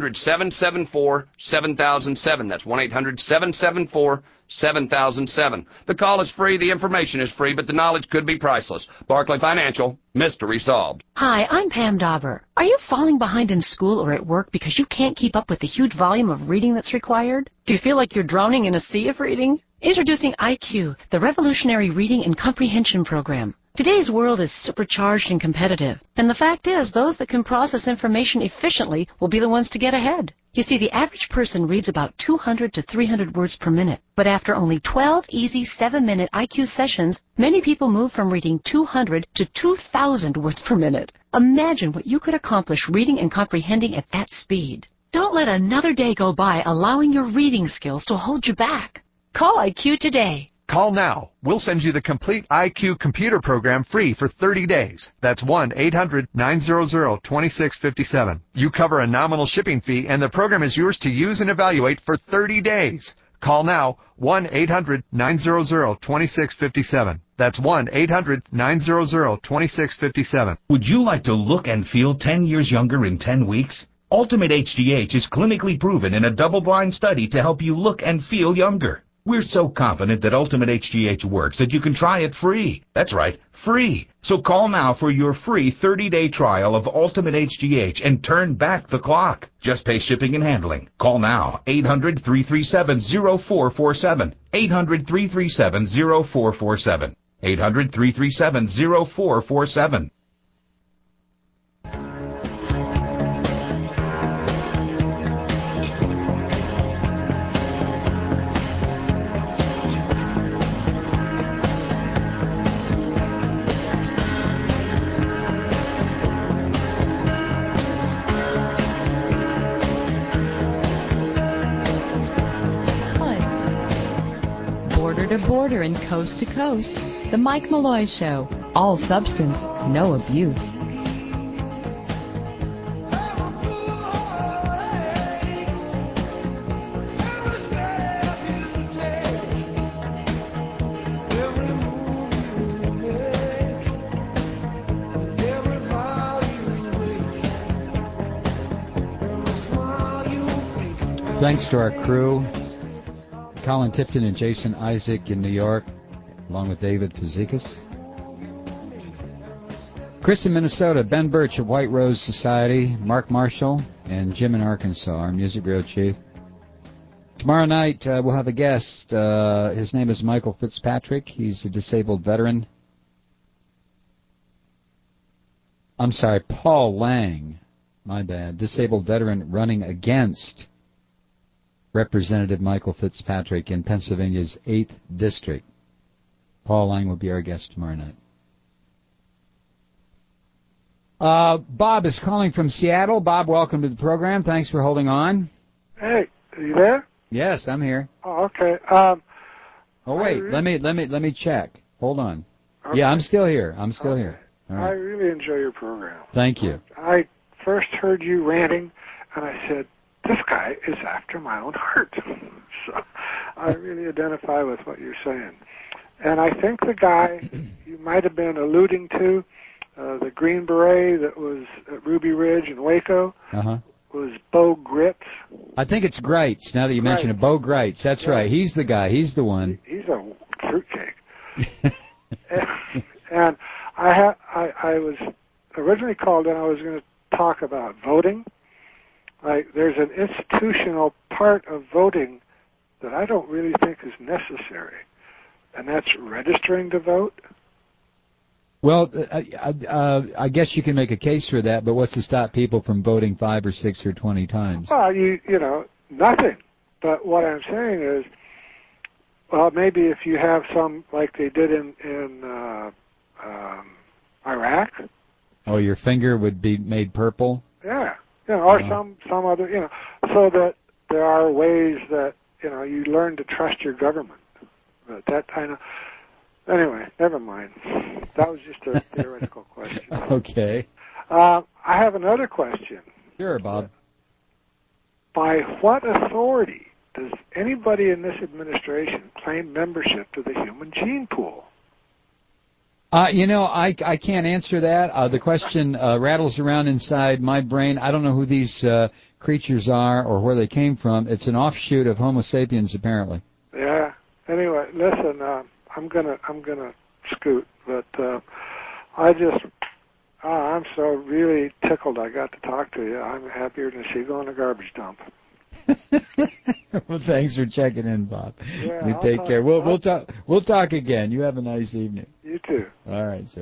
1-800-774-7007. That's 1-800-774-7007. The call is free, the information is free, but the knowledge could be priceless. Barclay Financial, mystery solved. Hi, I'm Pam Dauber. Are you falling behind in school or at work because you can't keep up with the huge volume of reading that's required? Do you feel like you're drowning in a sea of reading? Introducing IQ, the revolutionary reading and comprehension program. Today's world is supercharged and competitive, and the fact is those that can process information efficiently will be the ones to get ahead. You see, the average person reads about 200 to 300 words per minute, but after only 12 easy 7-minute IQ sessions, many people move from reading 200 to 2,000 words per minute. Imagine what you could accomplish reading and comprehending at that speed. Don't let another day go by allowing your reading skills to hold you back. Call IQ today. Call now. We'll send you the complete IQ computer program free for 30 days. That's 1-800-900-2657. You cover a nominal shipping fee, and the program is yours to use and evaluate for 30 days. Call now, 1-800-900-2657. That's 1-800-900-2657. Would you like to look and feel 10 years younger in 10 weeks? Ultimate HGH is clinically proven in a double-blind study to help you look and feel younger. We're so confident that Ultimate HGH works that you can try it free. That's right, free. So call now for your free 30-day trial of Ultimate HGH and turn back the clock. Just pay shipping and handling. Call now, 800-337-0447. 800-337-0447. 800-337-0447. To border and coast to coast, The Mike Malloy Show. All substance, no abuse. Thanks to our crew, Colin Tipton and Jason Isaac in New York, along with David Fazekas. Chris in Minnesota, Ben Birch of White Rose Society, Mark Marshall, and Jim in Arkansas, our music bureau chief. Tomorrow night, we'll have a guest. His name is Michael Fitzpatrick. He's a disabled veteran. I'm sorry, Paul Lang. My bad. Disabled veteran running against Representative Michael Fitzpatrick in Pennsylvania's 8th District. Paul Lang will be our guest tomorrow night. Bob is calling from Seattle. Bob, welcome to the program. Thanks for holding on. Hey, are you there? Yes, I'm here. Oh, okay. Wait, let me check. Hold on. Okay. Yeah, I'm still here. I'm still here. All right. I really enjoy your program. Thank you. I first heard you ranting, and I said, this guy is after my own heart. So I really identify with what you're saying. And I think the guy you might have been alluding to, the Green Beret that was at Ruby Ridge in Waco, was Bo Gritz. I think it's Greitz, now that you mention it. Bo Greitz, that's right. He's the guy. He's the one. He's a fruitcake. and I was originally called in, I was going to talk about voting. Like, there's an institutional part of voting that I don't really think is necessary, and that's registering to vote. Well, I guess you can make a case for that, but what's to stop people from voting 5 or 6 or 20 times? Well, you know, nothing. But what I'm saying is, well, maybe if you have some, like they did in Iraq. Oh, your finger would be made purple? Yeah. You know, or some other, you know, so that there are ways that, you know, you learn to trust your government. But that kind of, anyway, never mind. That was just a theoretical question. Okay. I have another question. Sure, Bob. By what authority does anybody in this administration claim membership to the Human Gene Pool? You know, I can't answer that. The question rattles around inside my brain. I don't know who these creatures are or where they came from. It's an offshoot of Homo sapiens, apparently. Yeah. Anyway, listen, I'm gonna scoot, but I'm so really tickled I got to talk to you. I'm happier than a seagull in a garbage dump. Well, thanks for checking in, Bob. Yeah, you take care. We'll talk again. You have a nice evening. You too. All right, sir.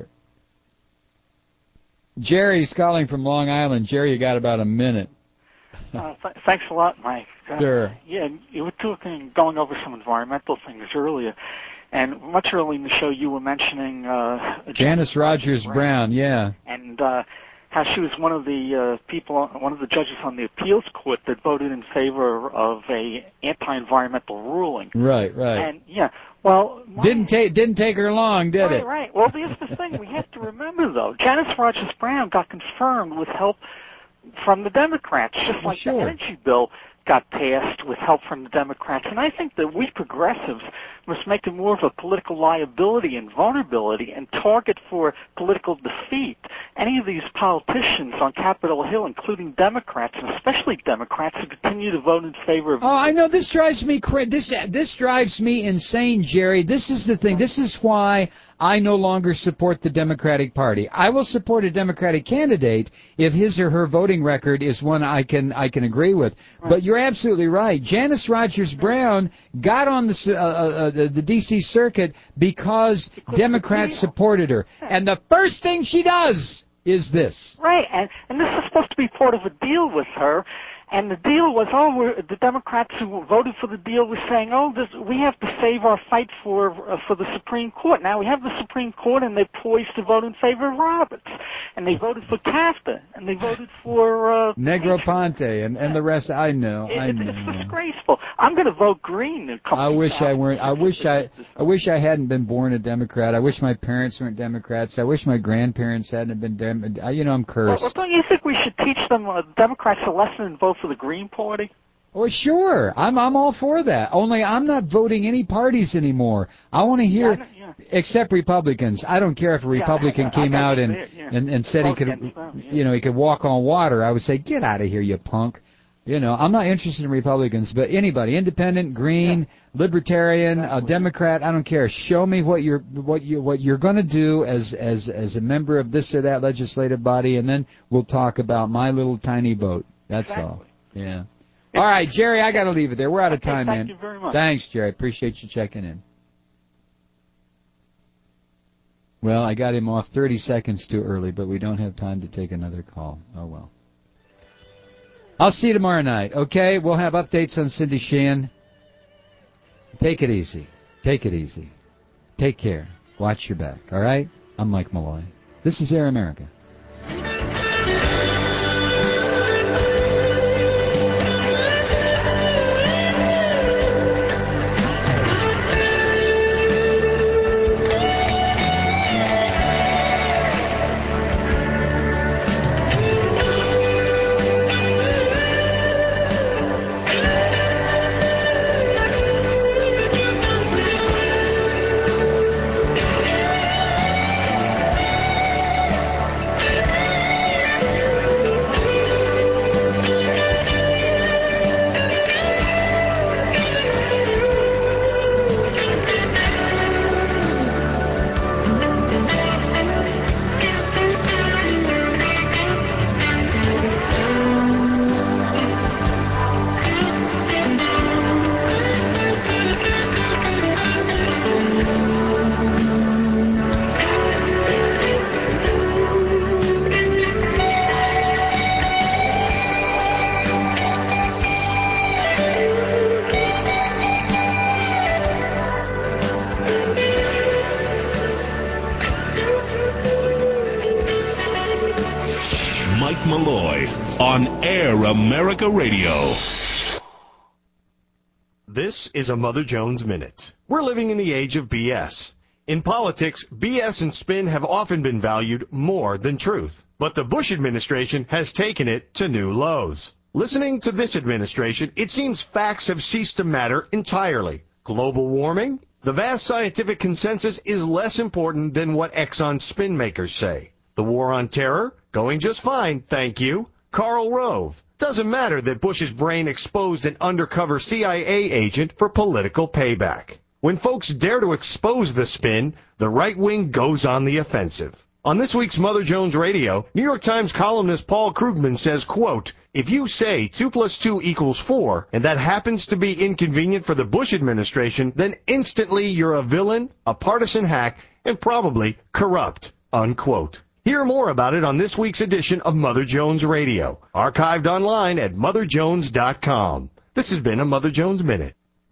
Jerry's calling from Long Island. Jerry, you got about a minute. Thanks a lot, Mike. Sure. Yeah, you were going over some environmental things earlier, and much early in the show you were mentioning Janice Rogers Brown, yeah. And how she was one of the one of the judges on the appeals court that voted in favor of a anti-environmental ruling. Right. And yeah, well, didn't take her long, did it? Right. Well, here's the thing: we have to remember, though, Janice Rogers Brown got confirmed with help from the Democrats, just like the energy bill got passed with help from the Democrats. And I think that we progressives must make it more of a political liability and vulnerability and target for political defeat any of these politicians on Capitol Hill, including Democrats, and especially Democrats, who continue to vote in favor of... Oh, I know. This drives me this drives me insane, Jerry. This is the thing. This is why I no longer support the Democratic Party. I will support a Democratic candidate if his or her voting record is one I can agree with. Right. But you're absolutely right. Janice Rogers Brown got on the D.C. circuit because Democrats supported her. And the first thing she does is this. Right, and this is supposed to be part of a deal with her. And the deal was, the Democrats who voted for the deal were saying, we have to save our fight for the Supreme Court. Now we have the Supreme Court, and they're poised to vote in favor of Roberts. And they voted for CAFTA, and they voted for... Negroponte, and the rest, I know. It's disgraceful. I'm going to vote Green. I wish I weren't. I wish I hadn't been born a Democrat. I wish my parents weren't Democrats. I wish my grandparents hadn't been Democrats. I'm cursed. Well, don't you think we should teach them, Democrats, a lesson and vote for the Green Party? Well, sure. I'm all for that. Only I'm not voting any parties anymore. I want to hear, except Republicans. I don't care if a Republican came out and said he could, he could walk on water. I would say, get out of here, you punk. I'm not interested in Republicans, but anybody, independent, green, libertarian, a Democrat, I don't care. Show me what you're going to do as a member of this or that legislative body, and then we'll talk about my little tiny vote. That's all. Yeah. All right, Jerry, I got to leave it there. We're out of time, man. Thank you very much. Thanks, Jerry. Appreciate you checking in. Well, I got him off 30 seconds too early, but we don't have time to take another call. Oh, well. I'll see you tomorrow night, okay? We'll have updates on Cindy Sheehan. Take it easy. Take it easy. Take care. Watch your back, all right? I'm Mike Malloy. This is Air America. America Radio. This is a Mother Jones Minute. We're living in the age of BS. In politics, BS and spin have often been valued more than truth. But the Bush administration has taken it to new lows. Listening to this administration, it seems facts have ceased to matter entirely. Global warming? The vast scientific consensus is less important than what Exxon spin makers say. The war on terror? Going just fine, thank you. Karl Rove. Doesn't matter that Bush's brain exposed an undercover CIA agent for political payback. When folks dare to expose the spin, the right wing goes on the offensive. On this week's Mother Jones Radio, New York Times columnist Paul Krugman says, quote, if you say 2 + 2 = 4, and that happens to be inconvenient for the Bush administration, then instantly you're a villain, a partisan hack, and probably corrupt, unquote. Hear more about it on this week's edition of Mother Jones Radio, archived online at MotherJones.com. This has been a Mother Jones Minute.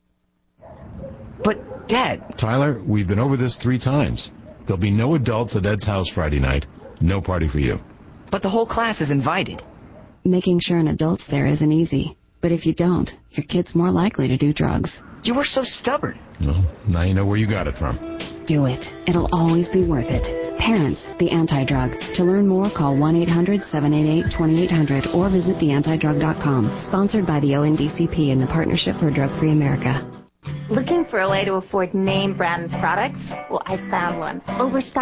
But, Dad... Tyler, we've been over this 3 times. There'll be no adults at Ed's house Friday night. No party for you. but the whole class is invited. Making sure an adult's there isn't easy. But if you don't, your kid's more likely to do drugs. You were so stubborn. Well, now you know where you got it from. Do it. It'll always be worth it. Parents, the Anti-Drug. To learn more, call 1-800-788-2800 or visit theantidrug.com. Sponsored by the ONDCP and the Partnership for Drug-Free America. Looking for a way to afford name brand products? Well, I found one. Overstock